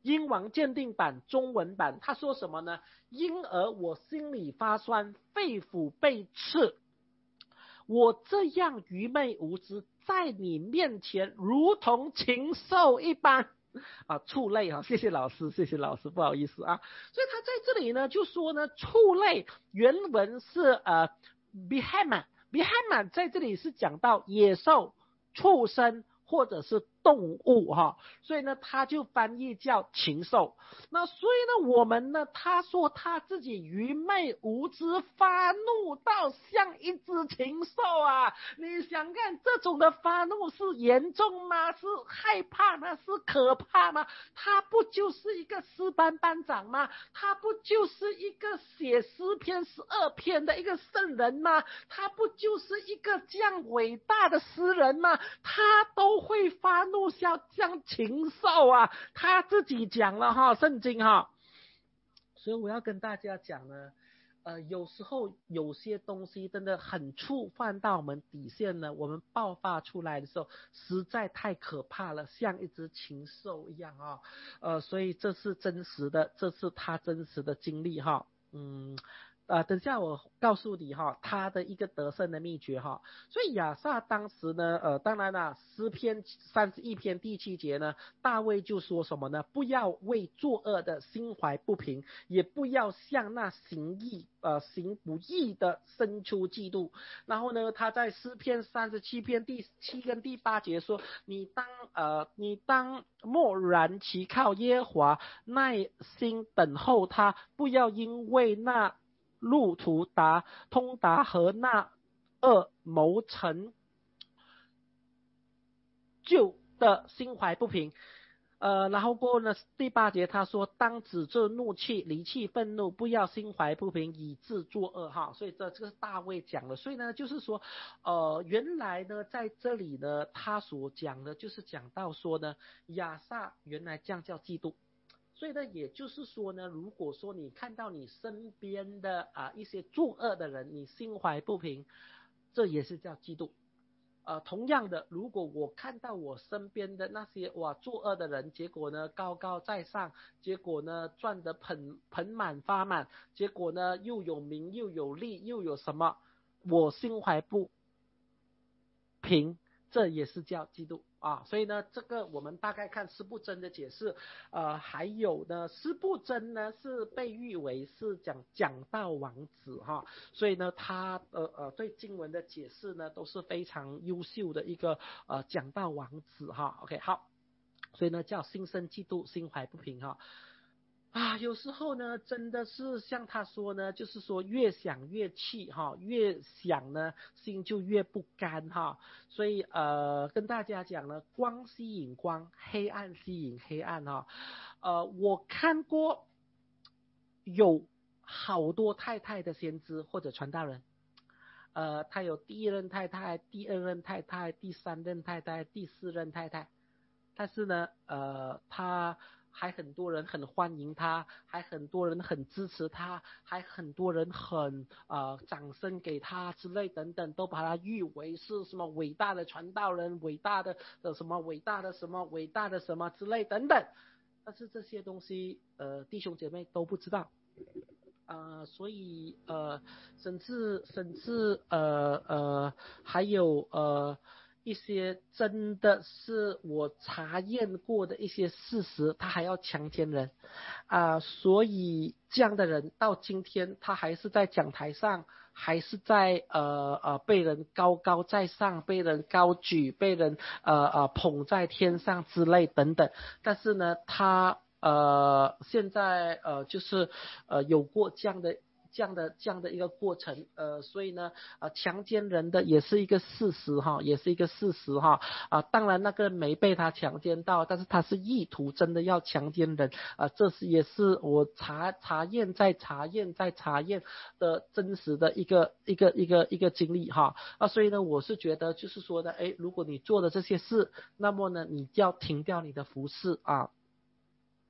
英王鉴定版中文版，他说什么呢？因而我心里发酸，肺腑被刺，我这样愚昧无知，在你面前如同禽兽一般啊，畜类啊，谢谢老师，谢谢老师，不好意思啊。所以他在这里呢就说呢，畜类原文是呃 behemoth，behemoth 在这里是讲到野兽、畜生或者是动物哈，所以呢他就翻译叫禽兽。那所以呢我们呢，他说他自己愚昧无知，发怒到像一只禽兽啊！你想看这种的发怒是严重吗？是害怕吗？是可怕吗？他不就是一个诗班班长吗？他不就是一个写诗篇十二篇的一个圣人吗？他不就是一个这样伟大的诗人吗？他都会发怒像像禽兽啊！他自己讲了哈，圣经哈。所以我要跟大家讲呢，呃，有时候有些东西真的很触犯到我们底线呢，我们爆发出来的时候，实在太可怕了，像一只禽兽一样啊、哦，呃，所以这是真实的，这是他真实的经历哈，嗯。呃，等下我告诉你哈，他的一个得胜的秘诀哈。所以亚萨当时呢，呃，当然啦，诗篇三十一篇第七节呢，大卫就说什么呢？不要为作恶的心怀不平，也不要向那行义呃行不义的生出嫉妒。然后呢，他在诗篇三十七篇第七跟第八节说，你当呃你当默然祈靠耶和华，耐心等候他，不要因为那路途达通达和那恶谋成就的心怀不平。呃，然后过后呢，第八节他说，当止住怒气，离弃愤怒，不要心怀不平，以致作恶哈。所以这这个是大卫讲的。所以呢，就是说，呃，原来呢，在这里呢，他所讲的就是讲到说呢，亚萨原来这样叫嫉妒。所以呢，也就是说呢，如果说你看到你身边的啊、呃、一些作恶的人，你心怀不平，这也是叫嫉妒。呃，同样的，如果我看到我身边的那些哇作恶的人，结果呢高高在上，结果呢赚得盆盆满发满，结果呢又有名又有利又有什么，我心怀不平，这也是叫嫉妒啊。所以呢，这个我们大概看施布真的解释，呃，还有呢，施布真呢是被誉为是讲讲道王子哈，所以呢，他呃呃对经文的解释呢都是非常优秀的一个呃讲道王子哈。OK， 好，所以呢叫心生嫉妒，心怀不平哈。啊，有时候呢，真的是像他说呢，就是说越想越气哈，越想呢心就越不甘哈，所以呃跟大家讲呢，光吸引光，黑暗吸引黑暗哈，呃我看过有好多太太的先知或者传道人，呃他有第一任太太、第二任太太、第三任太太、第四任太太，但是呢，呃，他还很多人很欢迎他，还很多人很支持他，还很多人很呃掌声给他之类等等，都把他誉为是什么伟大的传道人，伟大的的什么伟大的什么伟大的什么之类等等。但是这些东西，呃，弟兄姐妹都不知道。呃，所以呃，甚至甚至呃呃，还有呃一些真的是我查验过的一些事实，他还要强奸人啊、呃，所以这样的人到今天他还是在讲台上，还是在呃呃被人高高在上，被人高举，被人呃呃捧在天上之类等等，但是呢，他。呃，现在呃就是呃有过这样的这样的这样的一个过程，呃，所以呢，呃，强奸人的也是一个事实哈，也是一个事实哈，啊、呃，当然那个人没被他强奸到，但是他是意图真的要强奸人，啊、呃，这是也是我查查验再查验再查验的真实的一个一个一个一个经历哈，啊，所以呢，我是觉得就是说呢，哎，如果你做的这些事，那么呢，你就要停掉你的服事啊。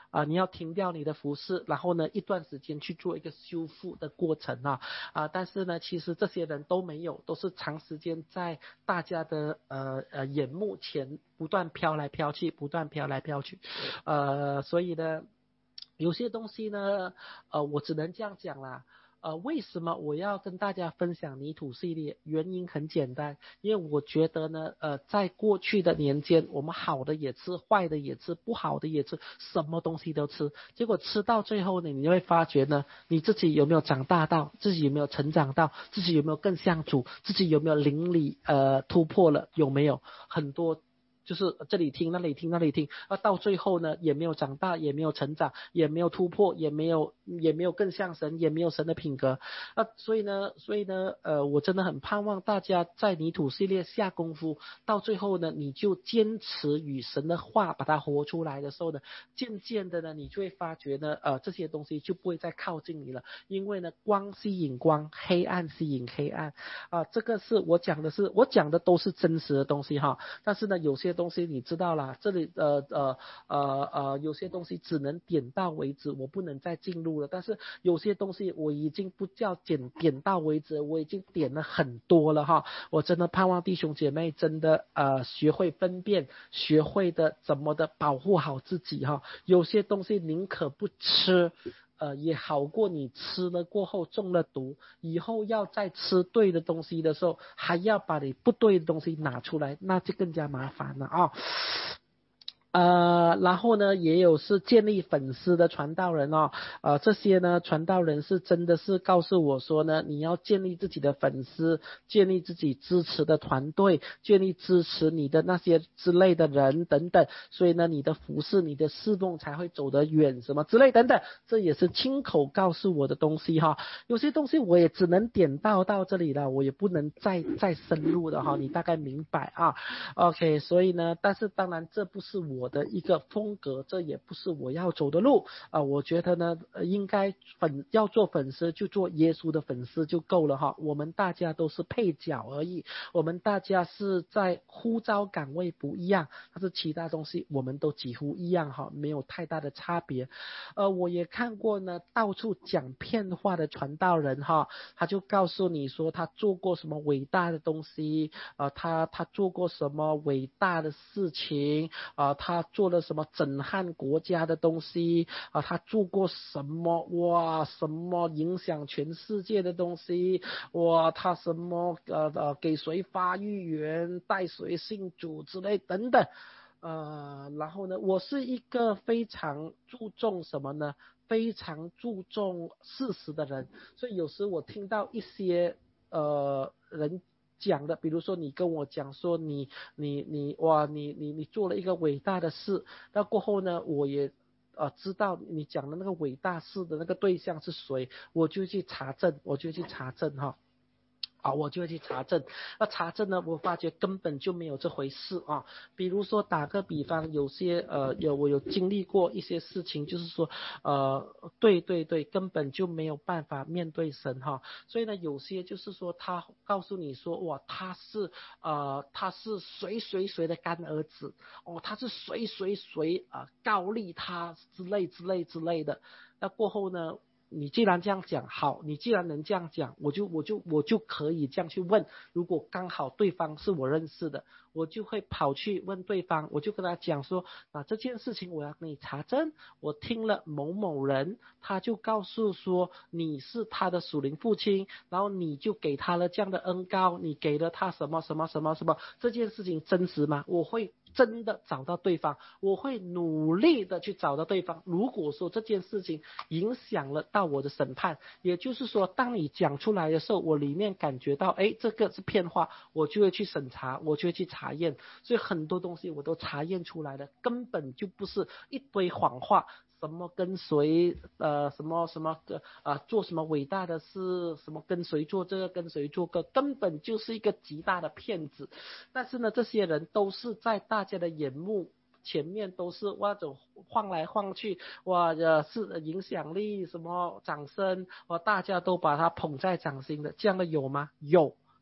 啊、呃，你要停掉你的服事，然后呢一段时间去做一个修复的过程啊啊、呃，但是呢其实这些人都没有，都是长时间在大家的呃呃眼目前不断飘来飘去，不断飘来飘去，呃，所以呢有些东西呢呃我只能这样讲啦。呃，为什么我要跟大家分享泥土系列？原因很简单，因为我觉得呢，呃，在过去的年间，我们好的也吃，坏的也吃，不好的也吃，什么东西都吃。结果吃到最后呢，你会发觉呢，你自己有没有长大到，自己有没有成长到，自己有没有更像主，自己有没有灵里呃突破了，有没有很多。就是这里听那里听那里听，那到最后呢，也没有长大，也没有成长，也没有突破，也没有也没有更像神，也没有神的品格。那所以呢，所以呢，呃，我真的很盼望大家在泥土系列下功夫，到最后呢，你就坚持与神的话把它活出来的时候呢，渐渐的呢，你就会发觉呢，呃，这些东西就不会再靠近你了，因为呢，光吸引光，黑暗吸引黑暗啊、呃，这个是我讲的是，我讲的都是真实的东西哈，但是呢，有些东西你知道啦，这里呃呃呃呃有些东西只能点到为止，我不能再进入了。但是有些东西我已经不叫点点到为止，我已经点了很多了哈。我真的盼望弟兄姐妹真的呃学会分辨，学会的怎么的保护好自己哈。有些东西宁可不吃。呃，也好过你吃了过后中了毒，以后要再吃对的东西的时候，还要把你不对的东西拿出来，那就更加麻烦了啊。呃，然后呢，也有是建立粉丝的传道人哦，呃，这些呢，传道人是真的是告诉我说呢，你要建立自己的粉丝，建立自己支持的团队，建立支持你的那些之类的人等等，所以呢，你的服侍、你的侍奉才会走得远，什么之类等等，这也是亲口告诉我的东西哈。有些东西我也只能点到到这里了，我也不能再再深入的哈，你大概明白啊 ？OK， 所以呢，但是当然这不是我的一个风格，这也不是我要走的路啊、呃。我觉得呢，呃、应该粉要做粉丝就做耶稣的粉丝就够了哈。我们大家都是配角而已，我们大家是在呼召岗位不一样，但是其他东西我们都几乎一样哈，没有太大的差别。呃，我也看过呢，到处讲骗话的传道人哈，他就告诉你说他做过什么伟大的东西，呃，他他做过什么伟大的事情，啊、呃，他做了什么震撼国家的东西，啊、呃，他做过什么哇，什么影响全世界的东西，哇，他什么呃呃给谁发预言，带谁信主之类等等。呃，然后呢，我是一个非常注重什么呢？非常注重事实的人，所以有时我听到一些呃人讲的，比如说你跟我讲说你你你哇你你你做了一个伟大的事，那过后呢，我也呃知道你讲的那个伟大事的那个对象是谁，我就去查证，我就去查证哈。啊，我就会去查证。那查证呢，我发觉根本就没有这回事啊。比如说打个比方，有些呃有我有经历过一些事情，就是说呃对对对，根本就没有办法面对神哈。所以呢，有些就是说他告诉你说哇他是呃他是谁谁谁的干儿子哦，他是谁谁谁啊、呃、告立他之类之类之类的。那过后呢？你既然这样讲，好，你既然能这样讲，我就我就我就可以这样去问。如果刚好对方是我认识的，我就会跑去问对方，我就跟他讲说，啊，这件事情我要跟你查证。我听了某某人，他就告诉说你是他的属灵父亲，然后你就给他了这样的恩膏，你给了他什么什么什么什么，这件事情真实吗？我会真的找到对方，我会努力的去找到对方。如果说这件事情影响了到我的审判，也就是说当你讲出来的时候，我里面感觉到哎这个是骗话，我就会去审查，我就会去查验。所以很多东西我都查验出来了，根本就不是一堆谎话，什么跟谁呃什么什么呃啊做什么伟大的事，什么跟谁做这个跟谁做个，根本就是一个极大的骗子。但是呢，这些人都是在大家的眼目前面都是那种晃来晃去，哇呃是影响力什么掌声，哇大家都把他捧在掌心的，这样的有吗？有。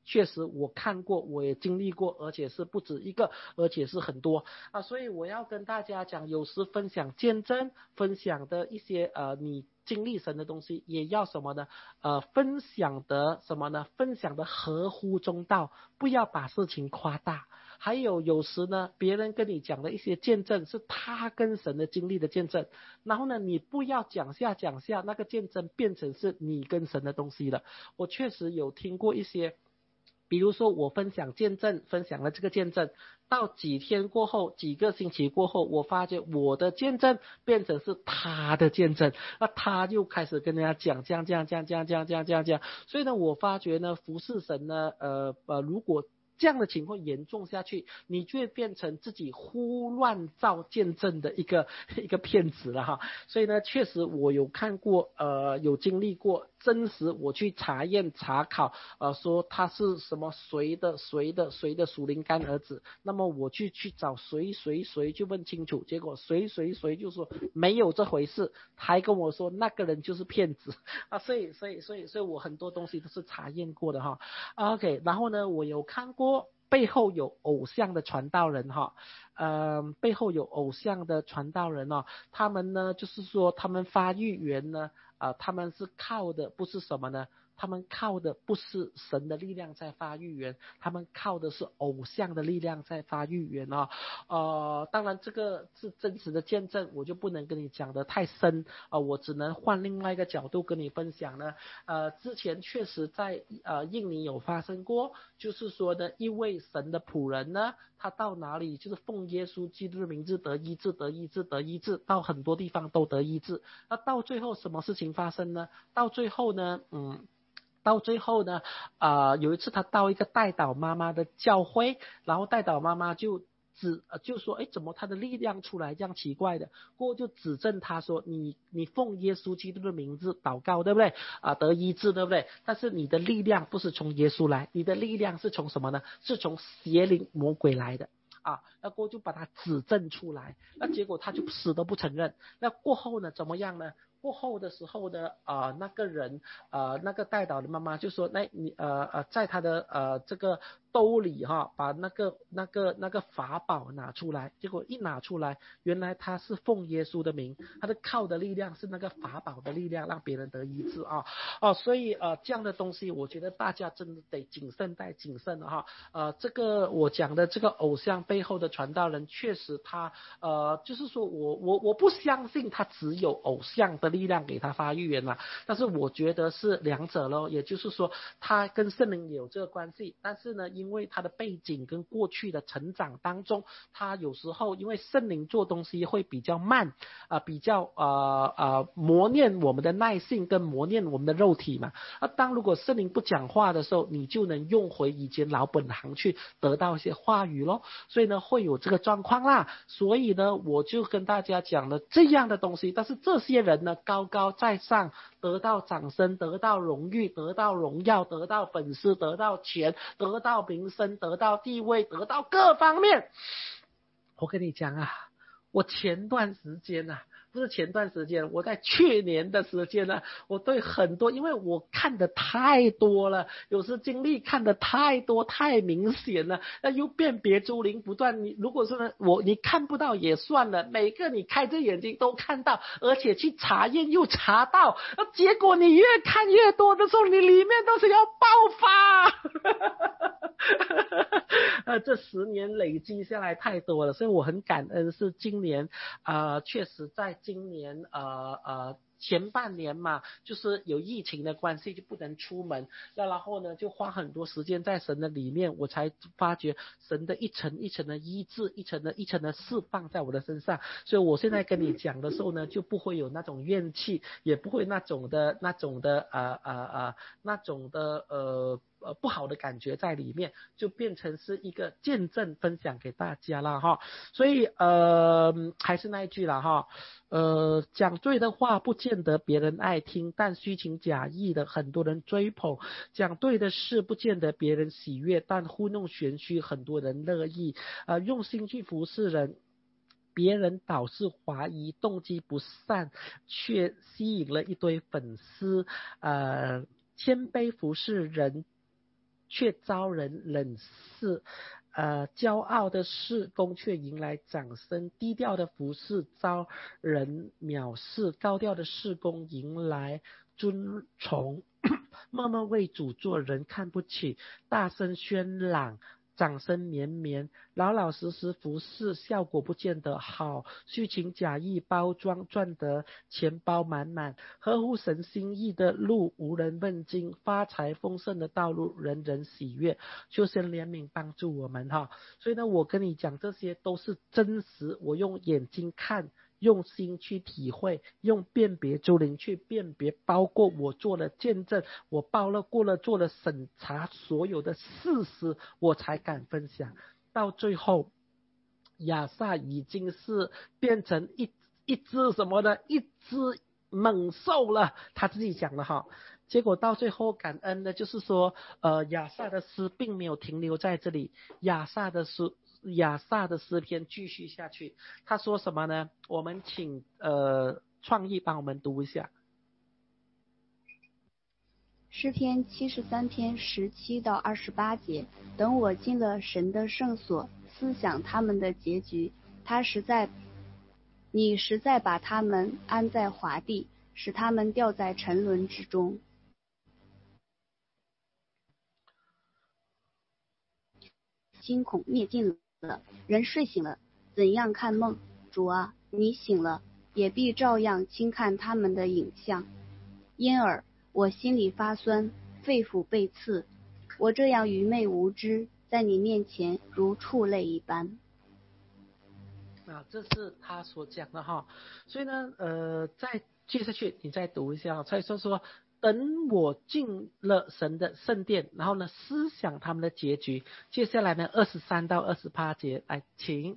确实我看过，我也经历过，而且是不止一个，而且是很多啊。所以我要跟大家讲，有时分享见证，分享的一些呃你经历神的东西，也要什么呢？呃，分享的什么呢？分享的合乎中道，不要把事情夸大。还有有时呢，别人跟你讲的一些见证是他跟神的经历的见证，然后呢，你不要讲下讲下，那个见证变成是你跟神的东西了。我确实有听过一些，比如说我分享见证，分享了这个见证，到几天过后，几个星期过后，我发觉我的见证变成是他的见证，那他就开始跟人家讲这样这样这样这样这样这样这样这样，所以呢，我发觉呢，服侍神呢，呃呃，如果这样的情况严重下去，你就会变成自己胡乱造见证的一个一个骗子了哈。所以呢，确实我有看过，呃，有经历过，真实我去查验查考，呃，说他是什么谁的谁的谁的属灵干儿子，那么我去去找谁谁谁去问清楚，结果谁谁谁就说没有这回事，还跟我说那个人就是骗子啊，所以所以所以所以我很多东西都是查验过的哈。OK， 然后呢，我有看过背后有偶像的传道人哈，呃，背后有偶像的传道人哦，他们呢就是说他们发育源呢，啊、呃，他们是靠的不是什么呢？他们靠的不是神的力量在发育源，他们靠的是偶像的力量在发育源啊、哦。呃，当然这个是真实的见证，我就不能跟你讲得太深啊、呃，我只能换另外一个角度跟你分享呢。呃，之前确实在呃印尼有发生过，就是说呢，一位神的仆人呢，他到哪里就是奉耶稣基督的名字得医治，得医治，得医治，到很多地方都得医治。那到最后什么事情发生呢？到最后呢，嗯。到最后呢，啊、呃，有一次他到一个代祷妈妈的教会，然后代祷妈妈就指就说，哎，怎么他的力量出来这样奇怪的？过后就指正他说，你你奉耶稣基督的名字祷告，对不对？啊，得医治，对不对？但是你的力量不是从耶稣来，你的力量是从什么呢？是从邪灵魔鬼来的。啊，那过后就把他指证出来，那结果他就死都不承认。那过后呢，怎么样呢？过后的时候呢，啊、呃，那个人，呃，那个代祷的妈妈就说，那你呃呃，在他的呃这个兜里哈，把那个那个那个法宝拿出来，结果一拿出来，原来他是奉耶稣的名，他的靠的力量是那个法宝的力量，让别人得医治啊，哦，所以呃这样的东西，我觉得大家真的得谨慎再谨慎了哈，呃，这个我讲的这个偶像背后的传道人，确实他呃就是说我我我不相信他只有偶像的力量给他发预言了，但是我觉得是两者咯，也就是说他跟圣灵也有这个关系，但是呢，因为他的背景跟过去的成长当中，他有时候因为圣灵做东西会比较慢啊、呃，比较呃呃磨练我们的耐性跟磨练我们的肉体嘛。那当如果圣灵不讲话的时候，你就能用回以前老本行去得到一些话语咯。所以呢，会有这个状况啦。所以呢，我就跟大家讲了这样的东西，但是这些人呢，高高在上，得到掌声，得到荣誉，得到荣耀，得到粉丝，得到钱，得到名声，得到地位，得到各方面。我跟你讲啊，我前段时间啊，不是前段时间，我在去年的时间呢，我对很多，因为我看的太多了，有时经历看的太多太明显了，那又辨别诸灵不断。你如果说呢，我你看不到也算了，每个你开着眼睛都看到，而且去查验又查到，那结果你越看越多的时候，你里面都是要爆发。呃，这十年累积下来太多了，所以我很感恩是今年，呃，确实在今年，呃呃。前半年嘛，就是有疫情的关系就不能出门，那然后呢就花很多时间在神的里面，我才发觉神的一层一层的医治，一层的一层的释放在我的身上，所以我现在跟你讲的时候呢，就不会有那种怨气，也不会那种的那种的呃呃呃那种的呃。呃不好的感觉在里面，就变成是一个见证分享给大家了哈。所以呃还是那一句了哈，呃讲对的话不见得别人爱听，但虚情假意的很多人追捧；讲对的事不见得别人喜悦，但糊弄玄虚很多人乐意。呃用心去服侍人，别人倒是怀疑动机不善，却吸引了一堆粉丝。呃谦卑服侍人， 却遭人冷视。呃，骄傲的事工却迎来掌声，低调的服侍遭人藐视，高调的事工迎来尊崇。默默为主做人看不起，大声喧嚷，掌声绵绵，老老实实服侍，效果不见得好，虚情假意包装，赚得钱包满满，合乎神心意的路无人问津，发财丰盛的道路人人喜悦。求神怜悯帮助我们哈。所以呢，我跟你讲，这些都是真实，我用眼睛看，用心去体会，用辨别诸灵去辨别，包括我做了见证，我报了过了做了审查，所有的事实我才敢分享。到最后亚萨已经是变成一一只什么的一只猛兽了，他自己讲的哈。结果到最后感恩的就是说呃亚萨的诗并没有停留在这里，亚萨的诗亚萨的诗篇继续下去，他说什么呢？我们请呃创意帮我们读一下。 诗篇七十三篇十七到二十八节，等我进了神的圣所，思想他们的结局，他实在你实在把他们安在华地，使他们掉在沉沦之中。惊恐灭尽了，人睡醒了，怎样看梦？主啊，你醒了，也必照样轻看他们的影像。因而我心里发酸，肺腑被刺，我这样愚昧无知，在你面前如畜类一般。 啊，这是他所讲的哈。所以呢，呃，再接下去你再读一下，所以说说等我进了神的圣殿，然后呢，思想他们的结局。接下来呢，二十三到二十八节，来，请。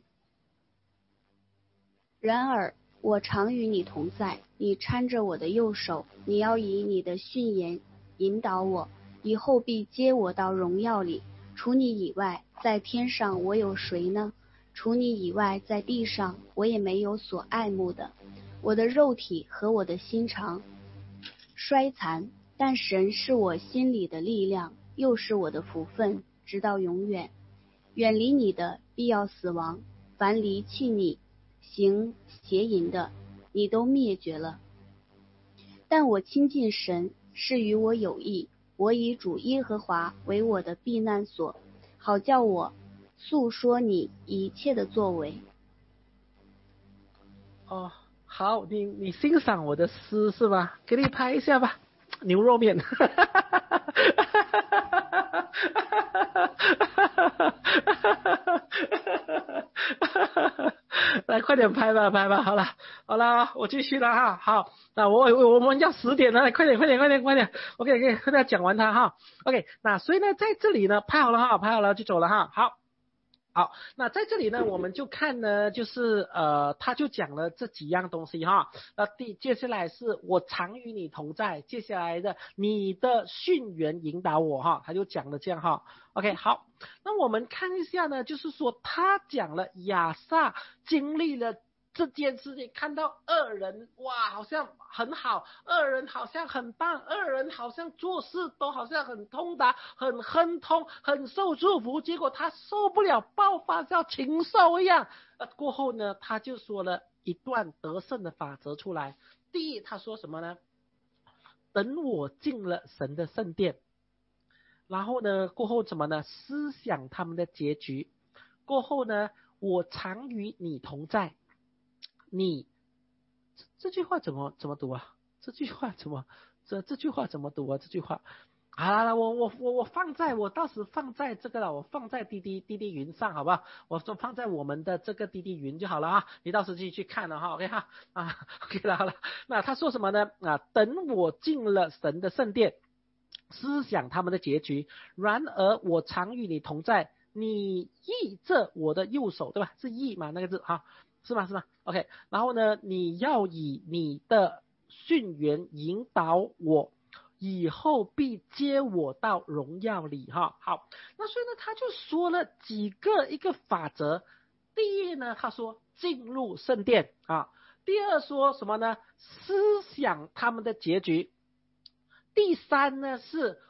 然而我常与你同在，你搀着我的右手，你要以你的训言引导我，以后必接我到荣耀里。除你以外，在天上我有谁呢？除你以外，在地上我也没有所爱慕的。我的肉体和我的心肠衰残，但神是我心里的力量，又是我的福分，直到永远。远离你的必要死亡，凡离弃你行邪淫的，你都灭绝了。但我亲近神是与我有益，我以主耶和华为我的避难所，好叫我诉说你一切的作为。 哦，好，你你欣赏我的诗是吧？给你拍一下吧，牛肉面。来，快点拍吧，拍吧，好了，好了，我继续了哈。好，那我我我们要十点了，快点，快点，快点，快点。OK， OK， 快点讲完它哈。OK， 那所以呢，在这里呢，拍好了哈，拍好了就走了哈。好。好，那在这里呢，我们就看呢，就是呃，他就讲了这几样东西哈。那第接下来是我常与你同在，接下来的你的训言引导我哈，他就讲了这样哈。OK， 好，那我们看一下呢，就是说他讲了亚萨经历了这件事情，看到二人哇，好像很好，二人好像很棒，二人好像做事都好像很通达，很亨通，很受祝福。结果他受不了，爆发像禽兽一样。呃，过后呢，他就说了一段得胜的法则出来。第一，他说什么呢？等我进了神的圣殿，然后呢，过后怎么呢？思想他们的结局。过后呢，我常与你同在。你这句话怎么怎么读啊？这句话怎么这这句话怎么读啊？这句话，好了，我我我我放在我到时放在这个了，我放在滴滴滴滴云上，好不好？我就放在我们的这个滴滴云就好了啊，你到时自己去看了哈 ，OK 哈啊 ，OK 了好了。那他说什么呢？啊，等我进了神的圣殿，思想他们的结局。然而我常与你同在，你倚着我的右手，对吧？是倚嘛那个字哈。是吗？是吗 ？OK， 然后呢，你要以你的训言引导我，以后必接我到荣耀里哈。好，那所以呢，他就说了几个一个法则。第一呢，他说进入圣殿啊。第二说什么呢？思想他们的结局。第三呢，是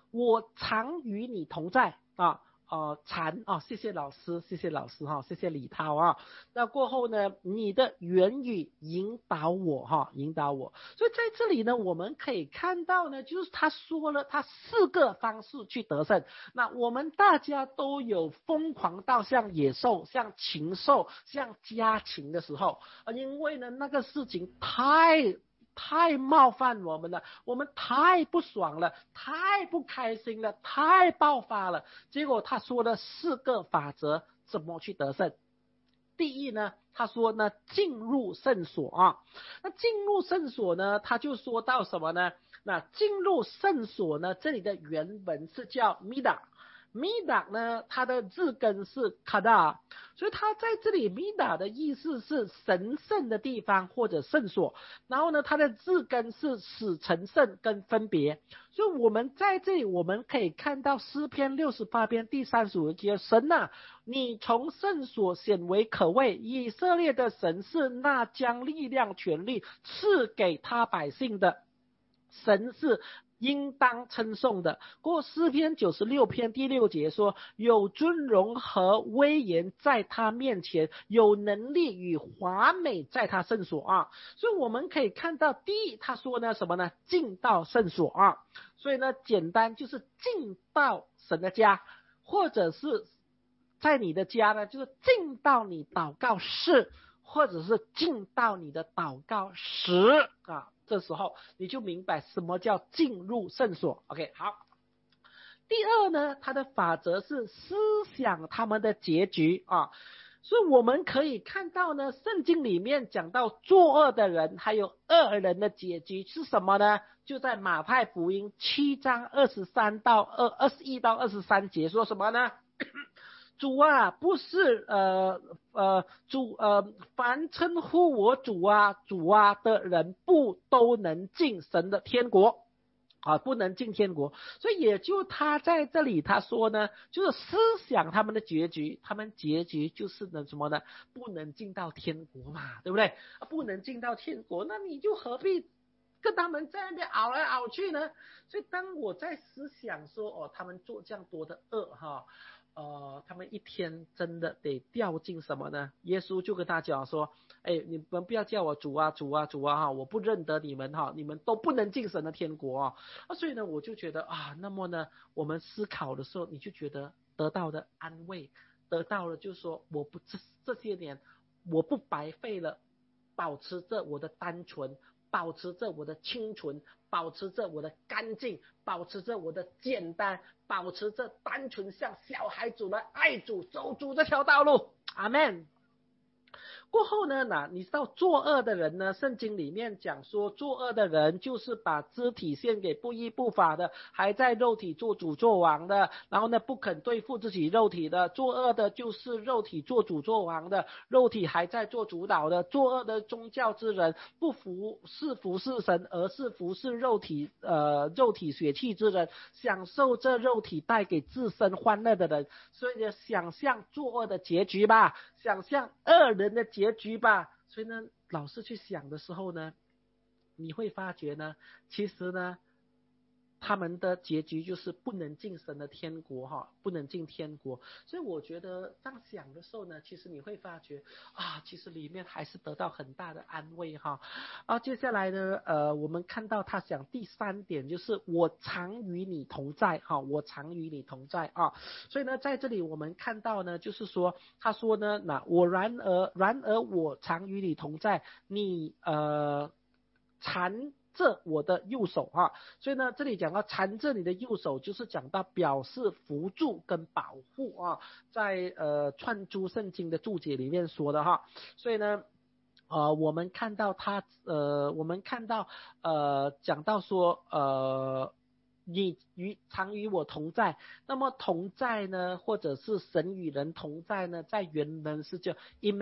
我常与你同在啊。呃，禅啊，谢谢老师，谢谢老师哈，谢谢李涛啊。那过后呢，你的言语引导我哈，引导我。所以在这里呢，我们可以看到呢，就是他说了他四个方式去得胜。那我们大家都有疯狂到像野兽、像禽兽、像家禽的时候，因为呢，那个事情太。太冒犯我们了，我们太不爽了，太不开心了，太爆发了。结果他说了四个法则，怎么去得胜。第一呢，他说呢，进入圣所啊。那进入圣所呢，他就说到什么呢？那进入圣所呢，这里的原文是叫 mida。mida 呢，它的字根是 kada， 所以它在这里 mida 的意思是神圣的地方或者圣所，然后呢，它的字根是使成圣跟分别。所以我们在这里我们可以看到诗篇六十八篇第三十五节，神啊，你从圣所显为可畏，以色列的神是那将力量权力赐给他百姓的，神是应当称颂的。过诗篇九十六篇第六节说，有尊荣和威严在他面前，有能力与华美在他圣所啊。所以我们可以看到，第一他说呢什么呢？进到圣所啊。所以呢，简单就是进到神的家，或者是在你的家呢，就是进到你祷告室，或者是进到你的祷告室啊。这时候你就明白什么叫进入圣所。 OK， 好。第二呢，它的法则是思想他们的结局啊。所以我们可以看到呢，圣经里面讲到作恶的人还有恶人的结局是什么呢？就在马太福音七章二十三到二二十一到二十三节说什么呢？主啊，不是呃呃主呃，凡称呼我主啊主啊的人，不都能进神的天国啊，不能进天国。所以也就他在这里他说呢，就是思想他们的结局，他们结局就是呢什么呢？不能进到天国嘛，对不对？不能进到天国，那你就何必跟他们在那边熬来熬去呢？所以当我在思想说哦，他们做这样多的恶哈。呃，他们一天真的得掉进什么呢？耶稣就跟他讲说，哎，你们不要叫我主啊主啊主啊哈，我不认得你们哈，你们都不能进神的天国啊。啊，所以呢，我就觉得啊，那么呢，我们思考的时候，你就觉得得到的安慰，得到了就是说，我不这这些年我不白费了，保持着我的单纯，保持着我的清纯，保持着我的干净，保持着我的简单，保持着单纯像小孩子来爱主走主这条道路。阿们。过后呢，那你知道作恶的人呢？圣经里面讲说，作恶的人就是把肢体献给不义不法的，还在肉体做主做王的，然后呢不肯对付自己肉体的。作恶的就是肉体做主做王的，肉体还在做主导的。作恶的宗教之人，不服是服侍神，而是服侍肉体呃肉体血气之人，享受这肉体带给自身欢乐的人。所以呢，想象作恶的结局吧，想象恶人的结局吧。所以呢，老是去想的时候呢，你会发觉呢，其实呢，他们的结局就是不能进神的天国哈，不能进天国。所以我觉得这样想的时候呢，其实你会发觉啊，其实里面还是得到很大的安慰哈。啊，接下来呢，呃，我们看到他讲第三点就是我常与你同在哈，我常与你同在啊。所以呢，在这里我们看到呢，就是说他说呢，那我然而然而我常与你同在，你呃缠着我的右手啊。所以呢，这里讲到缠着你的右手，就是讲到表示扶助跟保护啊，在呃串珠圣经的注解里面说的哈。所以呢，呃，我们看到他呃，我们看到呃讲到说呃。你与常与我同在，那么同在呢，或者是神与人同在呢，在原文是叫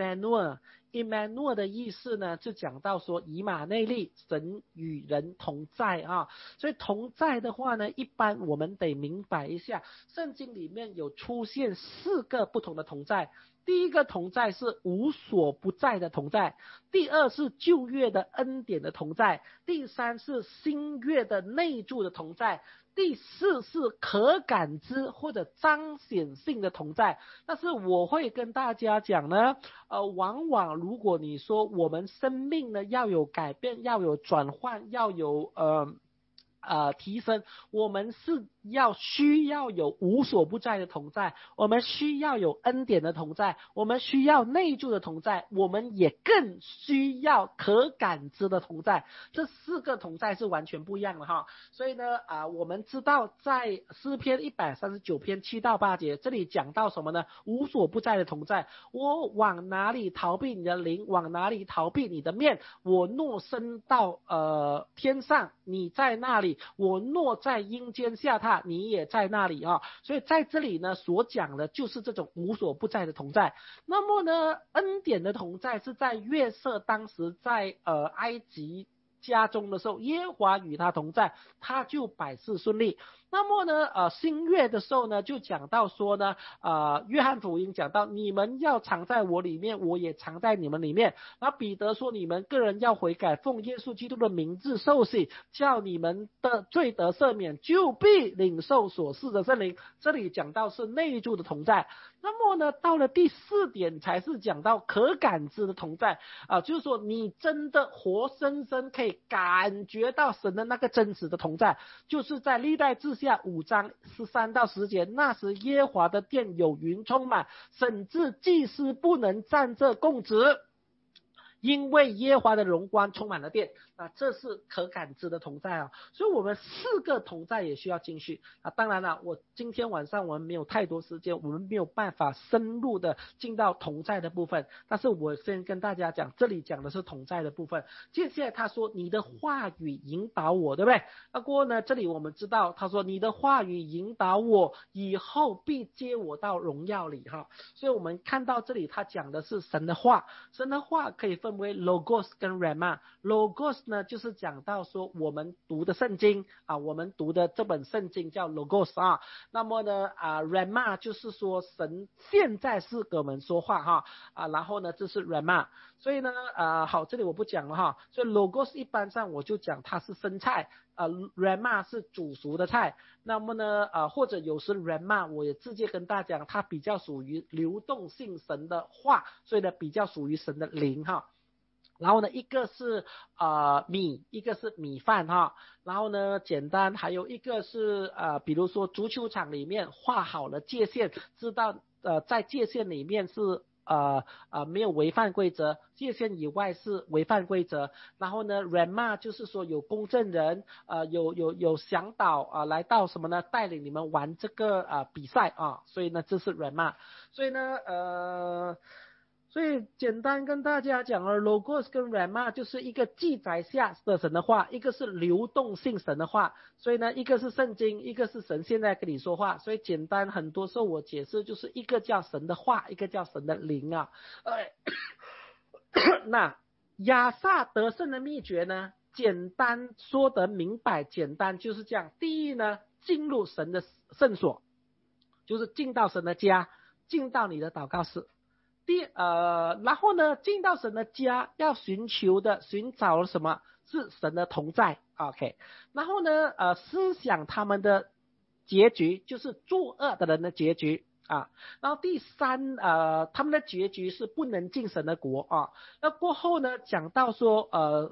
Emmanuel。Emmanuel 的意思呢，就讲到说以马内利，神与人同在啊。所以同在的话呢，一般我们得明白一下，圣经里面有出现四个不同的同在。 第一个同在是无所不在的同在，第二是旧约的恩典的同在，第三是新约的内住的同在，第四是可感知或者彰显性的同在。但是我会跟大家讲呢，呃，往往如果你说我们生命呢要有改变，要有转换，要有呃呃提升，我们是要需要有无所不在的同在，我们需要有恩典的同在，我们需要内住的同在，我们也更需要可感知的同在。这四个同在是完全不一样的哈。所以呢啊、呃，我们知道在诗篇一百三十九篇七到八节，这里讲到什么呢？无所不在的同在。我往哪里逃避你的灵，往哪里逃避你的面？我若升到呃天上，你在那里；我若在阴间下榻，你也在那里啊。所以在这里呢，所讲的就是这种无所不在的同在。那么呢，恩典的同在是在约瑟当时在呃埃及家中的时候，耶和华与他同在，他就百事顺利。那么呢，呃，新约的时候呢，就讲到说呢，呃，约翰福音讲到你们要藏在我里面，我也藏在你们里面。然后彼得说，你们个人要悔改，奉耶稣基督的名字受洗，叫你们的罪得赦免，就必领受所赐的圣灵。这里讲到是内住的同在。那么呢，到了第四点才是讲到可感知的同在啊、呃，就是说你真的活生生可以感觉到神的那个真实的同在，就是在历代志下五章十三到十节，那时耶和华的殿有云充满，甚至祭司不能站着供职，因为耶和华的荣光充满了殿。啊，这是可感知的同在啊，所以我们四个同在也需要进去啊。当然了，我今天晚上我们没有太多时间，我们没有办法深入的进到同在的部分，但是我先跟大家讲，这里讲的是同在的部分。接下来他说你的话语引导我，对不对？那过后呢，这里我们知道他说你的话语引导我，以后必接我到荣耀里哈。所以我们看到这里他讲的是神的话，神的话可以分为 logos 跟 rama。logos呢就是讲到说我们读的圣经啊，我们读的这本圣经叫 logos 啊。那么呢啊 rama 就是说神现在是跟我们说话哈啊，然后呢这是 rama。所以呢啊好，这里我不讲了哈。所以 logos 一般上我就讲它是生菜，呃 rama 是煮熟的菜。那么呢啊或者有时 rama 我也直接跟大家讲，它比较属于流动性神的话，所以呢比较属于神的灵哈。然后呢，一个是呃米，一个是米饭哈。然后呢，简单，还有一个是呃，比如说足球场里面画好了界限，知道呃在界限里面是呃呃没有违反规则，界限以外是违反规则。然后呢 ，Rama 就是说有公证人，呃有有有向导啊、呃、来到什么呢？带领你们玩这个啊、呃、比赛啊，所以呢这是 Rama。所以呢呃。所以简单跟大家讲了 logos 跟 rama 就是一个记载下的神的话，一个是流动性神的话。所以呢，一个是圣经，一个是神现在跟你说话。所以简单很多时候我解释就是一个叫神的话，一个叫神的灵啊。呃、那亚萨得胜的秘诀呢，简单说得明白，简单就是这样。第一呢，进入神的圣所，就是进到神的家，进到你的祷告室。第呃，然后呢，进到神的家要寻求的、寻找什么？是神的同在 ，OK。然后呢，呃，思想他们的结局，就是作恶的人的结局啊。然后第三，呃，他们的结局是不能进神的国啊。那过后呢，讲到说，呃，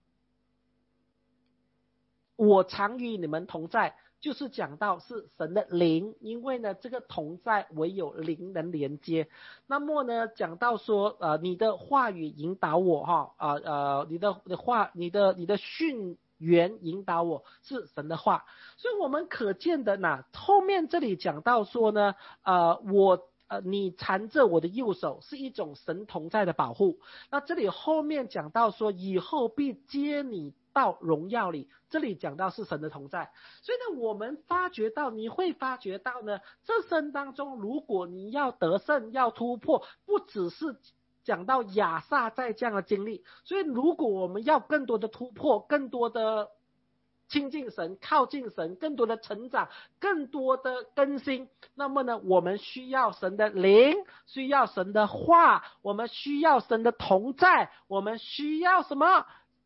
我常与你们同在。就是讲到是神的灵，因为呢这个同在唯有灵能连接。那么呢讲到说呃你的话语引导我哈啊 呃, 呃你的的话你的你的训言引导我，是神的话。所以我们可见的呢，后面这里讲到说呢呃我呃，你缠着我的右手，是一种神同在的保护。那这里后面讲到说，以后必接你到荣耀里，这里讲到是神的同在。所以呢，我们发觉到，你会发觉到呢，这生当中，如果你要得胜，要突破，不只是讲到亚萨在这样的经历。所以如果我们要更多的突破，更多的亲近神，靠近神，更多的成长，更多的更新。那么呢，我们需要神的灵，需要神的话，我们需要神的同在，我们需要什么？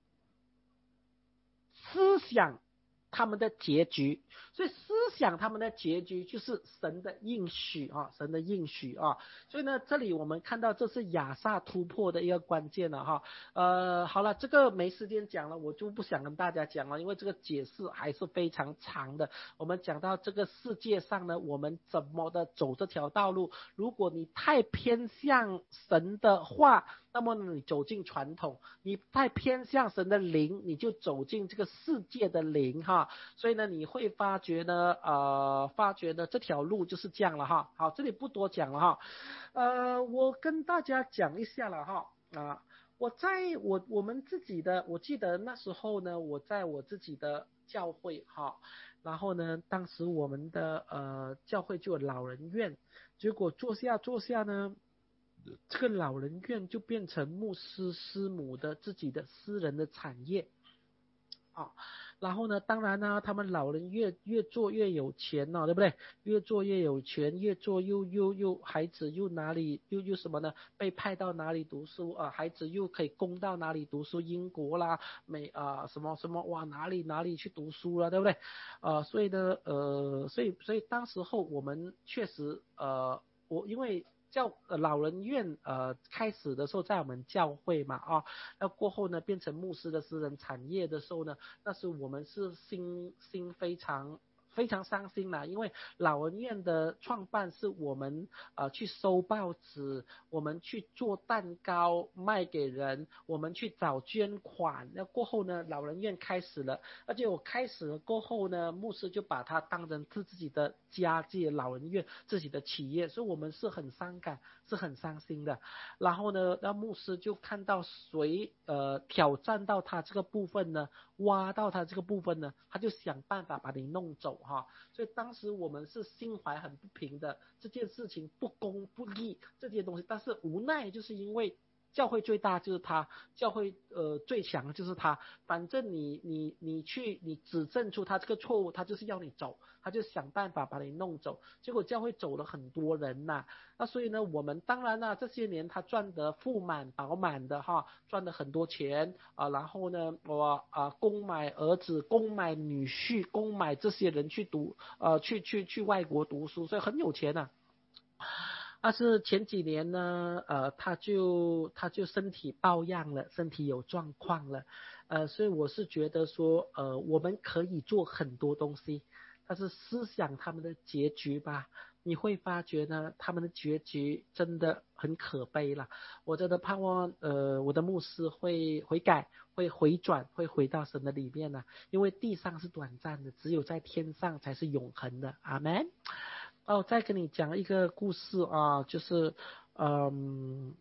思想他们的结局。所以思想他们的结局就是神的应许啊，神的应许啊。所以呢，这里我们看到这是亚萨突破的一个关键了哈。呃，好了，这个没时间讲了，我就不想跟大家讲了，因为这个解释还是非常长的。我们讲到这个世界上呢，我们怎么的走这条道路？如果你太偏向神的话，那么你走进传统；你太偏向神的灵，你就走进这个世界的灵哈。所以呢，你会发觉呢，呃，发觉呢这条路就是这样了哈。好，这里不多讲了哈。呃，我跟大家讲一下了哈。啊，我在我我们自己的，我记得那时候呢，我在我自己的教会哈，然后呢，当时我们的呃教会就有老人院，结果坐下坐下呢。这个老人院就变成牧师师母的自己的私人的产业啊，然后呢，当然呢，他们老人越越做越有钱了，对不对？越做越有钱，越做又又又孩子又哪里又又什么呢？被派到哪里读书啊？孩子又可以供到哪里读书？英国啦，美啊什么什么哇哪里哪里去读书了，对不对？呃，所以呢，呃，所以所以当时候我们确实呃，我因为。教呃老人院呃开始的时候在我们教会嘛啊，那过后呢变成牧师的私人产业的时候呢，那时我们是心心非常非常伤心啦，因为老人院的创办是我们呃去收报纸，我们去做蛋糕卖给人，我们去找捐款，那过后呢老人院开始了，而且我开始了过后呢，牧师就把它当成是自己的家，自己的老人院，自己的企业，所以我们是很伤感，是很伤心的。然后呢，那牧师就看到谁呃挑战到他这个部分呢，挖到他这个部分呢，他就想办法把你弄走哈。所以当时我们是心怀很不平的，这件事情不公不义这些东西，但是无奈就是因为。教会最大就是他，教会呃最强就是他。反正你你你去你指证出他这个错误，他就是要你走，他就想办法把你弄走。结果教会走了很多人呐、啊，那所以呢，我们当然啦，这些年他赚得富满饱满的哈，赚了很多钱啊，然后呢，我啊供买儿子、供买女婿、供买这些人去读呃去去去外国读书，所以很有钱呐、啊。但是前几年呢，呃，他就他就身体抱恙了，身体有状况了，呃，所以我是觉得说，呃，我们可以做很多东西，但是思想他们的结局吧，你会发觉呢，他们的结局真的很可悲了。我真的盼望，呃，我的牧师会悔改，会回转，会回到神的里面呢，因为地上是短暂的，只有在天上才是永恒的。阿门。哦，再跟你讲一个故事啊，就是，嗯，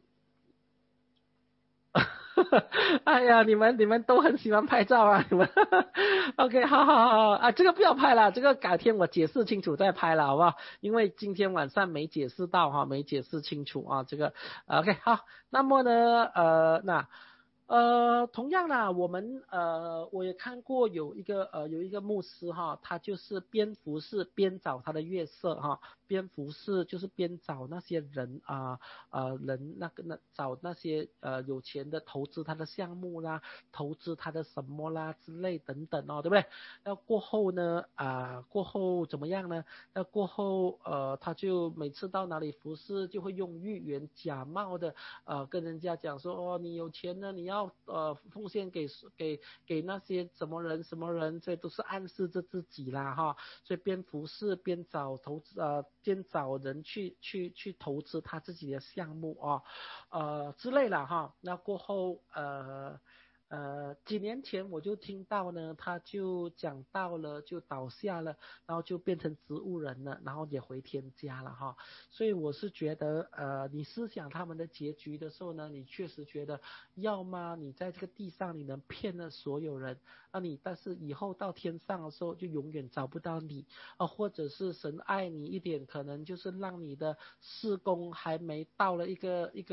哎呀，你们你们都很喜欢拍照啊，你们，OK，好好好啊，这个不要拍了，这个改天我解释清楚再拍了，好不好？因为今天晚上没解释到哈，没解释清楚啊，这个，OK，好，那么呢，呃，那。呃，同样啦，我们呃，我也看过有一个呃，有一个牧师哈，他就是边服侍边找他的月色哈，边服侍就是边找那些人啊呃人那个那找那些呃有钱的投资他的项目啦，投资他的什么啦之类等等哦，对不对？那过后呢啊、呃、过后怎么样呢？那过后呃他就每次到哪里服侍就会用预言假冒的呃跟人家讲说哦你有钱呢你要呃奉献给给给那些什么人什么人，这都是暗示着自己啦哈，所以边服侍边找投资呃边找人去去去投资他自己的项目啊呃之类的哈。那过后呃。呃，几年前我就听到呢，他就讲到了，就倒下了，然后就变成植物人了，然后也回天家了哈。所以我是觉得，呃，你思想他们的结局的时候呢，你确实觉得，要么你在这个地上你能骗了所有人，啊你，但是以后到天上的时候就永远找不到你啊，或者是神爱你一点，可能就是让你的事工还没到了一个一个。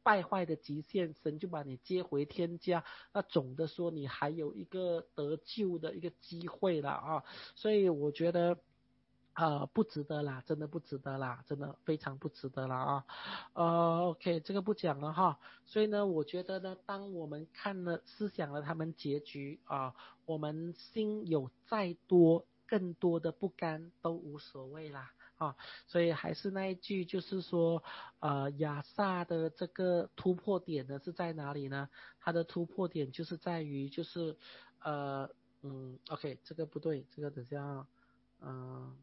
败坏的极限，神就把你接回天家，那总的说你还有一个得救的一个机会了啊，所以我觉得呃，不值得啦，真的不值得啦，真的非常不值得啦啊。呃，OK，这个不讲了哈。所以呢，我觉得呢，当我们看了、思想了他们结局啊，我们心有再多、更多的不甘都无所谓啦啊。所以还是那一句，就是说，呃，亚萨的这个突破点呢是在哪里呢？它的突破点就是在于，就是呃，嗯，OK，这个不对，这个等下，嗯、呃。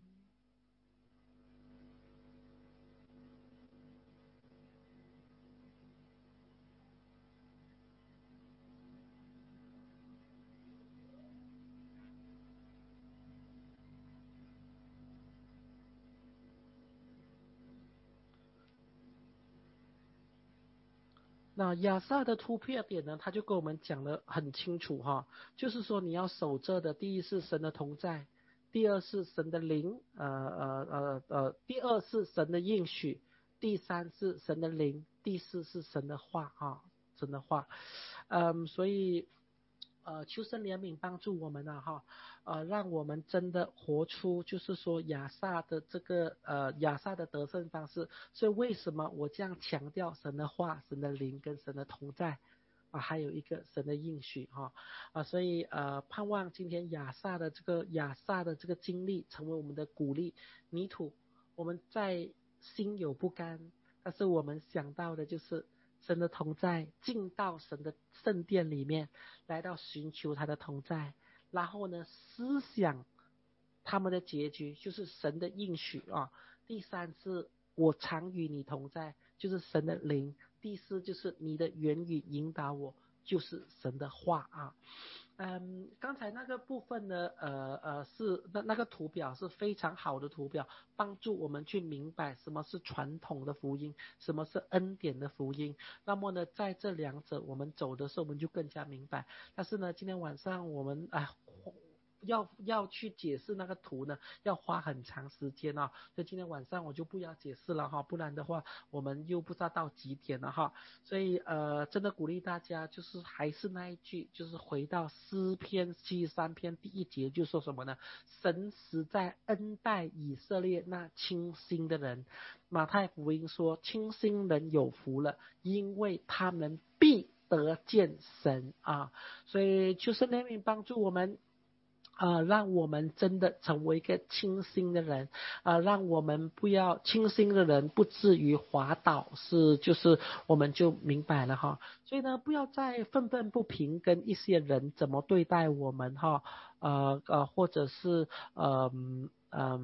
那亚萨的突破点呢，他就跟我们讲得很清楚哈，就是说你要守着的，第一是神的同在，第二是神的灵，呃呃呃呃，第二是神的应许，第三是神的灵，第四是神的话啊，神的话，嗯，所以呃，求神怜悯帮助我们啊哈，呃，让我们真的活出就是说亚萨的这个呃亚萨的得胜方式。所以为什么我这样强调神的话、神的灵跟神的同在啊，还有一个神的应许哈啊，所以呃盼望今天亚萨的这个亚萨的这个经历成为我们的鼓励。泥土，我们在心有不甘，但是我们想到的就是神的同在，进到神的圣殿里面，来到寻求他的同在，然后呢，思想他们的结局，就是神的应许啊。第三是我常与你同在，就是神的灵。第四就是你的言语引导我，就是神的话啊。嗯，刚才那个部分呢，呃呃，是那那个图表是非常好的图表，帮助我们去明白什么是传统的福音，什么是恩典的福音。那么呢，在这两者我们走的时候，我们就更加明白。但是呢，今天晚上我们哎。要要去解释那个图呢，要花很长时间啊，所以今天晚上我就不要解释了哈，不然的话我们又不知道到几点了哈。所以呃，真的鼓励大家，就是还是那一句，就是回到诗篇七十三篇第一节，就说什么呢？神实在恩待以色列那清心的人。马太福音说，清心人有福了，因为他们必得见神啊。所以就是怜悯帮助我们。呃，让我们真的成为一个清心的人，呃，让我们不要清心的人不至于滑倒，是就是我们就明白了哈。所以呢，不要再愤愤不平跟一些人怎么对待我们哈，呃呃，或者是呃嗯。呃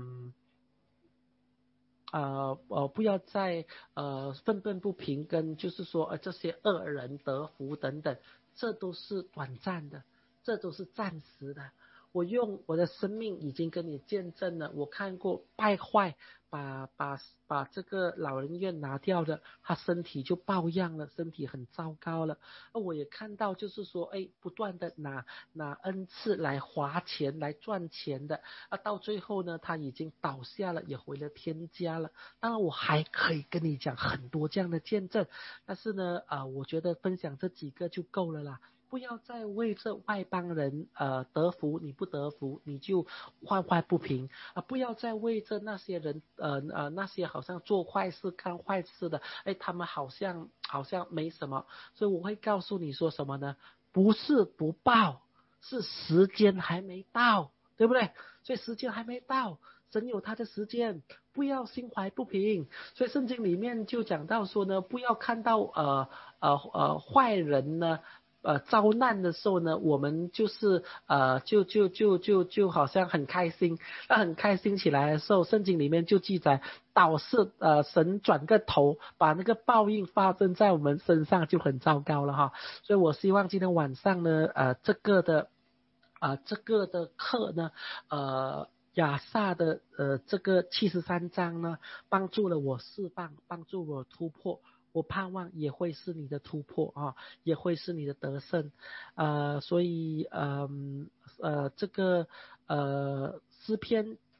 呃呃，不要再呃愤愤不平，跟就是说呃这些恶人得福等等，这都是短暂的，这都是暂时的。我用我的生命已经跟你见证了，我看过败坏把把把这个老人院拿掉的，他身体就抱恙了，身体很糟糕了。那我也看到就是说，哎，不断的拿拿恩赐来花钱来赚钱的，啊，到最后呢，他已经倒下了，也回了天家了。当然，我还可以跟你讲很多这样的见证，但是呢，啊、呃，我觉得分享这几个就够了啦。不要再为这外邦人呃得福，你不得福你就坏坏不平啊、呃！不要再为这那些人呃呃那些好像做坏事干坏事的，哎，他们好像好像没什么，所以我会告诉你说什么呢？不是不报，是时间还没到，对不对？所以时间还没到，神有他的时间，不要心怀不平。所以圣经里面就讲到说呢，不要看到呃呃呃坏人呢。呃，遭难的时候呢，我们就是呃，就就就就就好像很开心，那很开心起来的时候，圣经里面就记载，倒是呃神转个头，把那个报应发生在我们身上，就很糟糕了哈。所以我希望今天晚上呢，呃，这个的啊、呃，这个的课呢，呃。亚萨的呃这个七十三章呢，帮助了我释放，帮助我突破，我盼望也会是你的突破啊，也会是你的得胜，呃，所以呃呃这个呃诗篇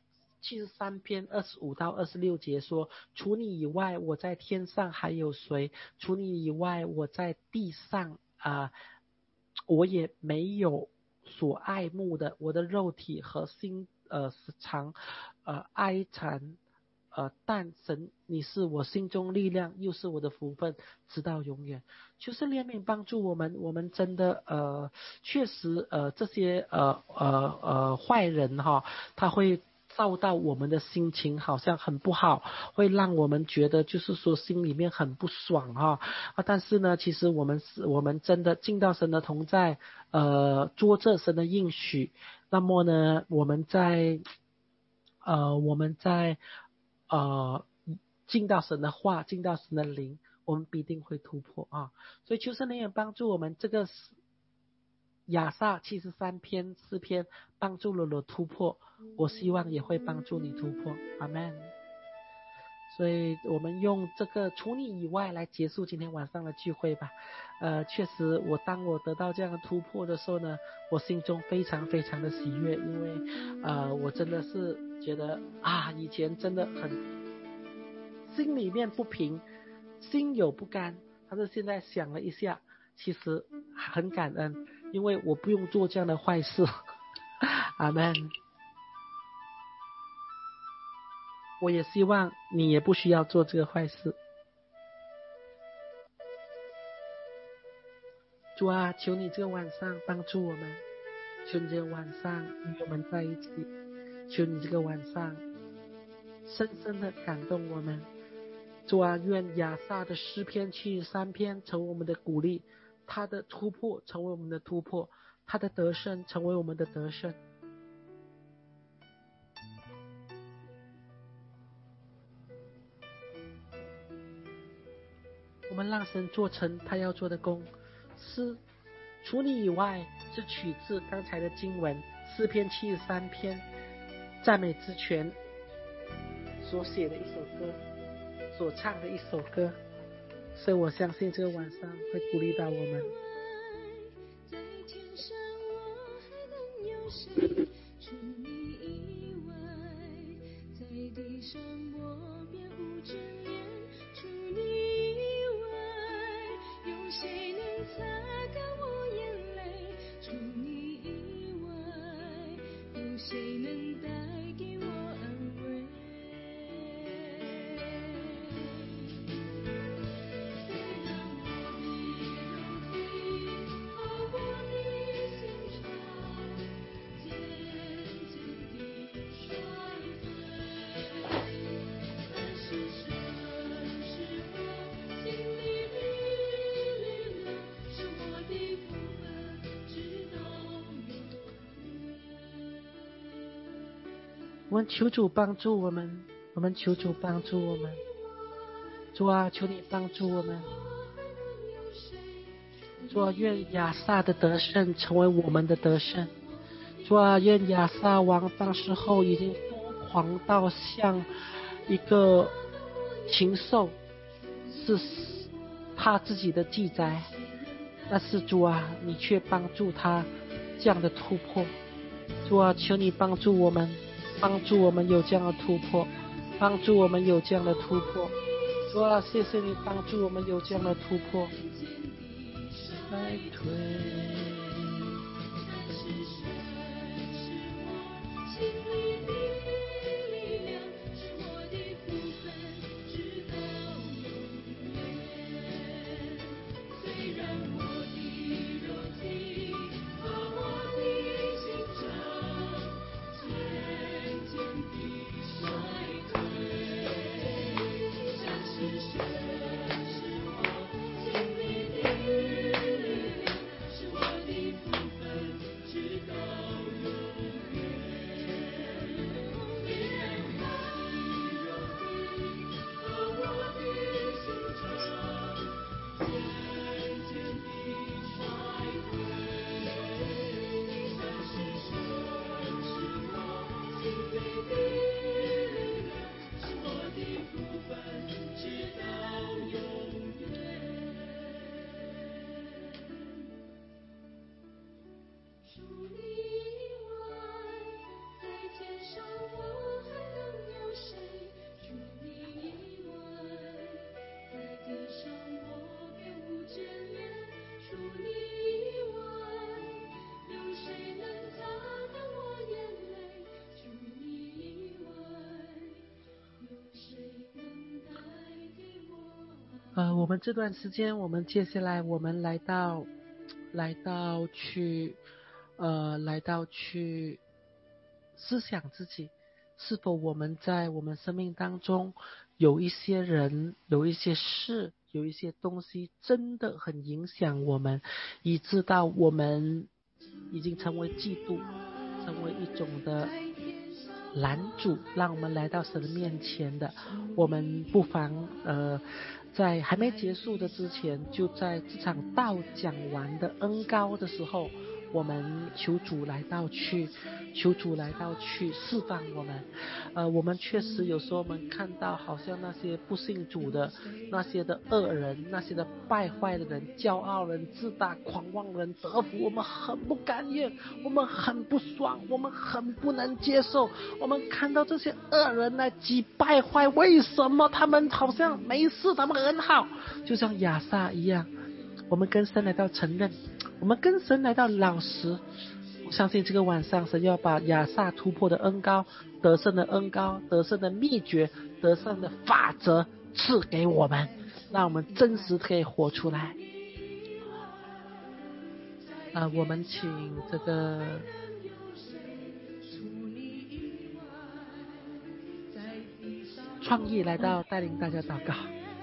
七十三篇二十五到二十六节说，除你以外我在天上还有谁？除你以外我在地上啊、呃，我也没有所爱慕的，我的肉体和心呃时常呃哀惨。呃，但神你是我心中力量，又是我的福分，直到永远。就是怜悯帮助我们，我们真的呃，确实呃这些呃呃呃坏人哈，他会造到我们的心情好像很不好，会让我们觉得就是说心里面很不爽哈啊。但是呢，其实我们是我们真的进到神的同在，呃，捉着神的应许，那么呢，我们在呃我们在呃，进到神的话，进到神的灵，我们必定会突破啊！所以求神灵也帮助我们，这个亚萨七十三篇诗篇帮助了我突破，我希望也会帮助你突破，阿们。所以我们用这个除你以外来结束今天晚上的聚会吧。呃，确实我当我得到这样的突破的时候呢，我心中非常非常的喜悦，因为呃我真的是觉得啊，以前真的很心里面不平，心有不甘，但是现在想了一下，其实很感恩，因为我不用做这样的坏事。阿们。我也希望你也不需要做这个坏事。主啊，求你这个晚上帮助我们，求你这个晚上与我们在一起，求你这个晚上深深的感动我们。主啊，愿亚萨的诗篇七十三篇成为我们的鼓励，他的突破成为我们的突破，他的得胜成为我们的得胜。我们让神做成他要做的工。诗除你以外是取自刚才的经文诗篇七十三篇赞美之泉所写的一首歌，所唱的一首歌，所以我相信这个晚上会鼓励到我们。 在天上我还能有谁？除你以外，在地上我便无眷恋。除你以外，有谁能擦干我眼泪？除你以外，有谁能带给我安慰？ 我们求主帮助我们，我们求主帮助我们。主啊，求你帮助我们。主啊，愿亚萨的得胜成为我们的得胜。主啊，愿亚萨王当时候已经疯狂到像一个禽兽，是他自己的记载，但是主啊，你却帮助他这样的突破。主啊，求你帮助我们，帮助我们有这样的突破，帮助我们有这样的突破。主啊，谢谢你帮助我们有这样的突破。衰退。 呃，我们这段时间，我们接下来我们来到，来到去，呃，来到去思想自己，是否我们在我们生命当中有一些人、有一些事、有一些东西真的很影响我们，以致到我们已经成为嫉妒，成为一种的拦阻，让我们来到神的面前的。我们不妨呃，在还没结束的之前，就在这场道讲完的恩膏的时候，我们求主来到去，求主来到去释放我们。呃，我们确实有时候我们看到好像那些不信主的，那些的恶人，那些的败坏的人，骄傲人、自大狂妄人得福，我们很不甘愿，我们很不爽，我们很不能接受。我们看到这些恶人来击败坏，为什么他们好像没事，他们很好，就像亚撒一样。我们跟神来到承认，我们跟神来到老实。我相信这个晚上神要把亚撒突破的恩膏、得胜的恩膏、得胜的秘诀、得胜的法则赐给我们，让我们真实可以活出来。啊、呃，我们请这个创意来到带领大家祷告。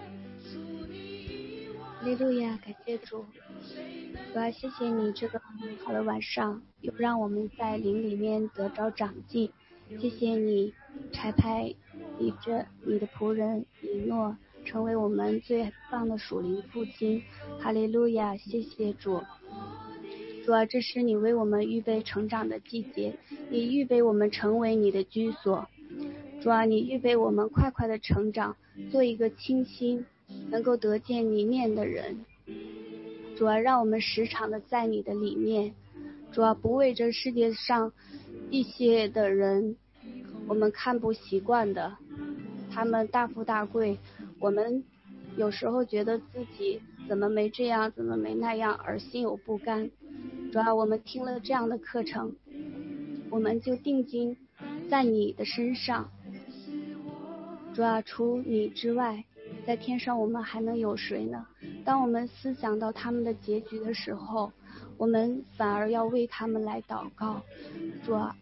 哈利路亚，感谢主，主啊，谢谢你这个好的晚上，又让我们在灵里面得着长进。谢谢你差派你这你的仆人以诺成为我们最棒的属灵父亲。哈利路亚，谢谢主。主啊，这是你为我们预备成长的季节，你预备我们成为你的居所。主啊，你预备我们快快的成长，做一个清新能够得见你面的人。主啊，让我们时常的在你的里面。主啊，不为这世界上一些的人我们看不习惯的，他们大富大贵，我们有时候觉得自己怎么没这样，怎么没那样，而心有不甘。主啊，我们听了这样的课程，我们就定睛在你的身上。主啊，除你之外，在天上我们还能有谁呢？当我们思想到他们的结局的时候，我们反而要为他们来祷告。主啊，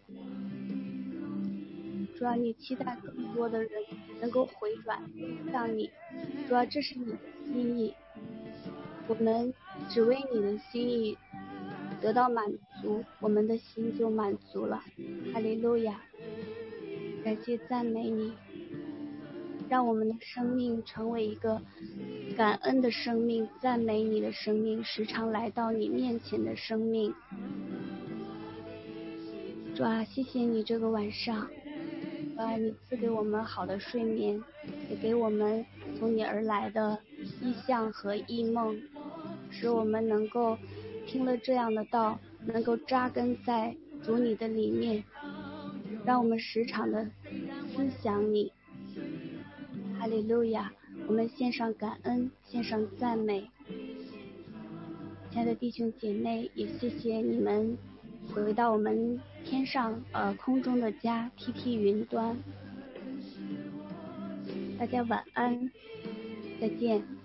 主啊，你期待更多的人能够回转向你。主啊，这是你的心意，我们只为你的心意得到满足，我们的心就满足了。哈利路亚，感谢赞美你，让我们的生命成为一个感恩的生命，赞美你的生命，时常来到你面前的生命。主啊，谢谢你这个晚上，主啊，你赐给我们好的睡眠，也给我们从你而来的意象和异梦，使我们能够听了这样的道，能够扎根在主你的里面，让我们时常的思想你。哈利路亚，我们献上感恩，献上赞美。亲爱的弟兄姐妹，也谢谢你们回到我们天上呃空中的家 T T 云端。大家晚安，再见。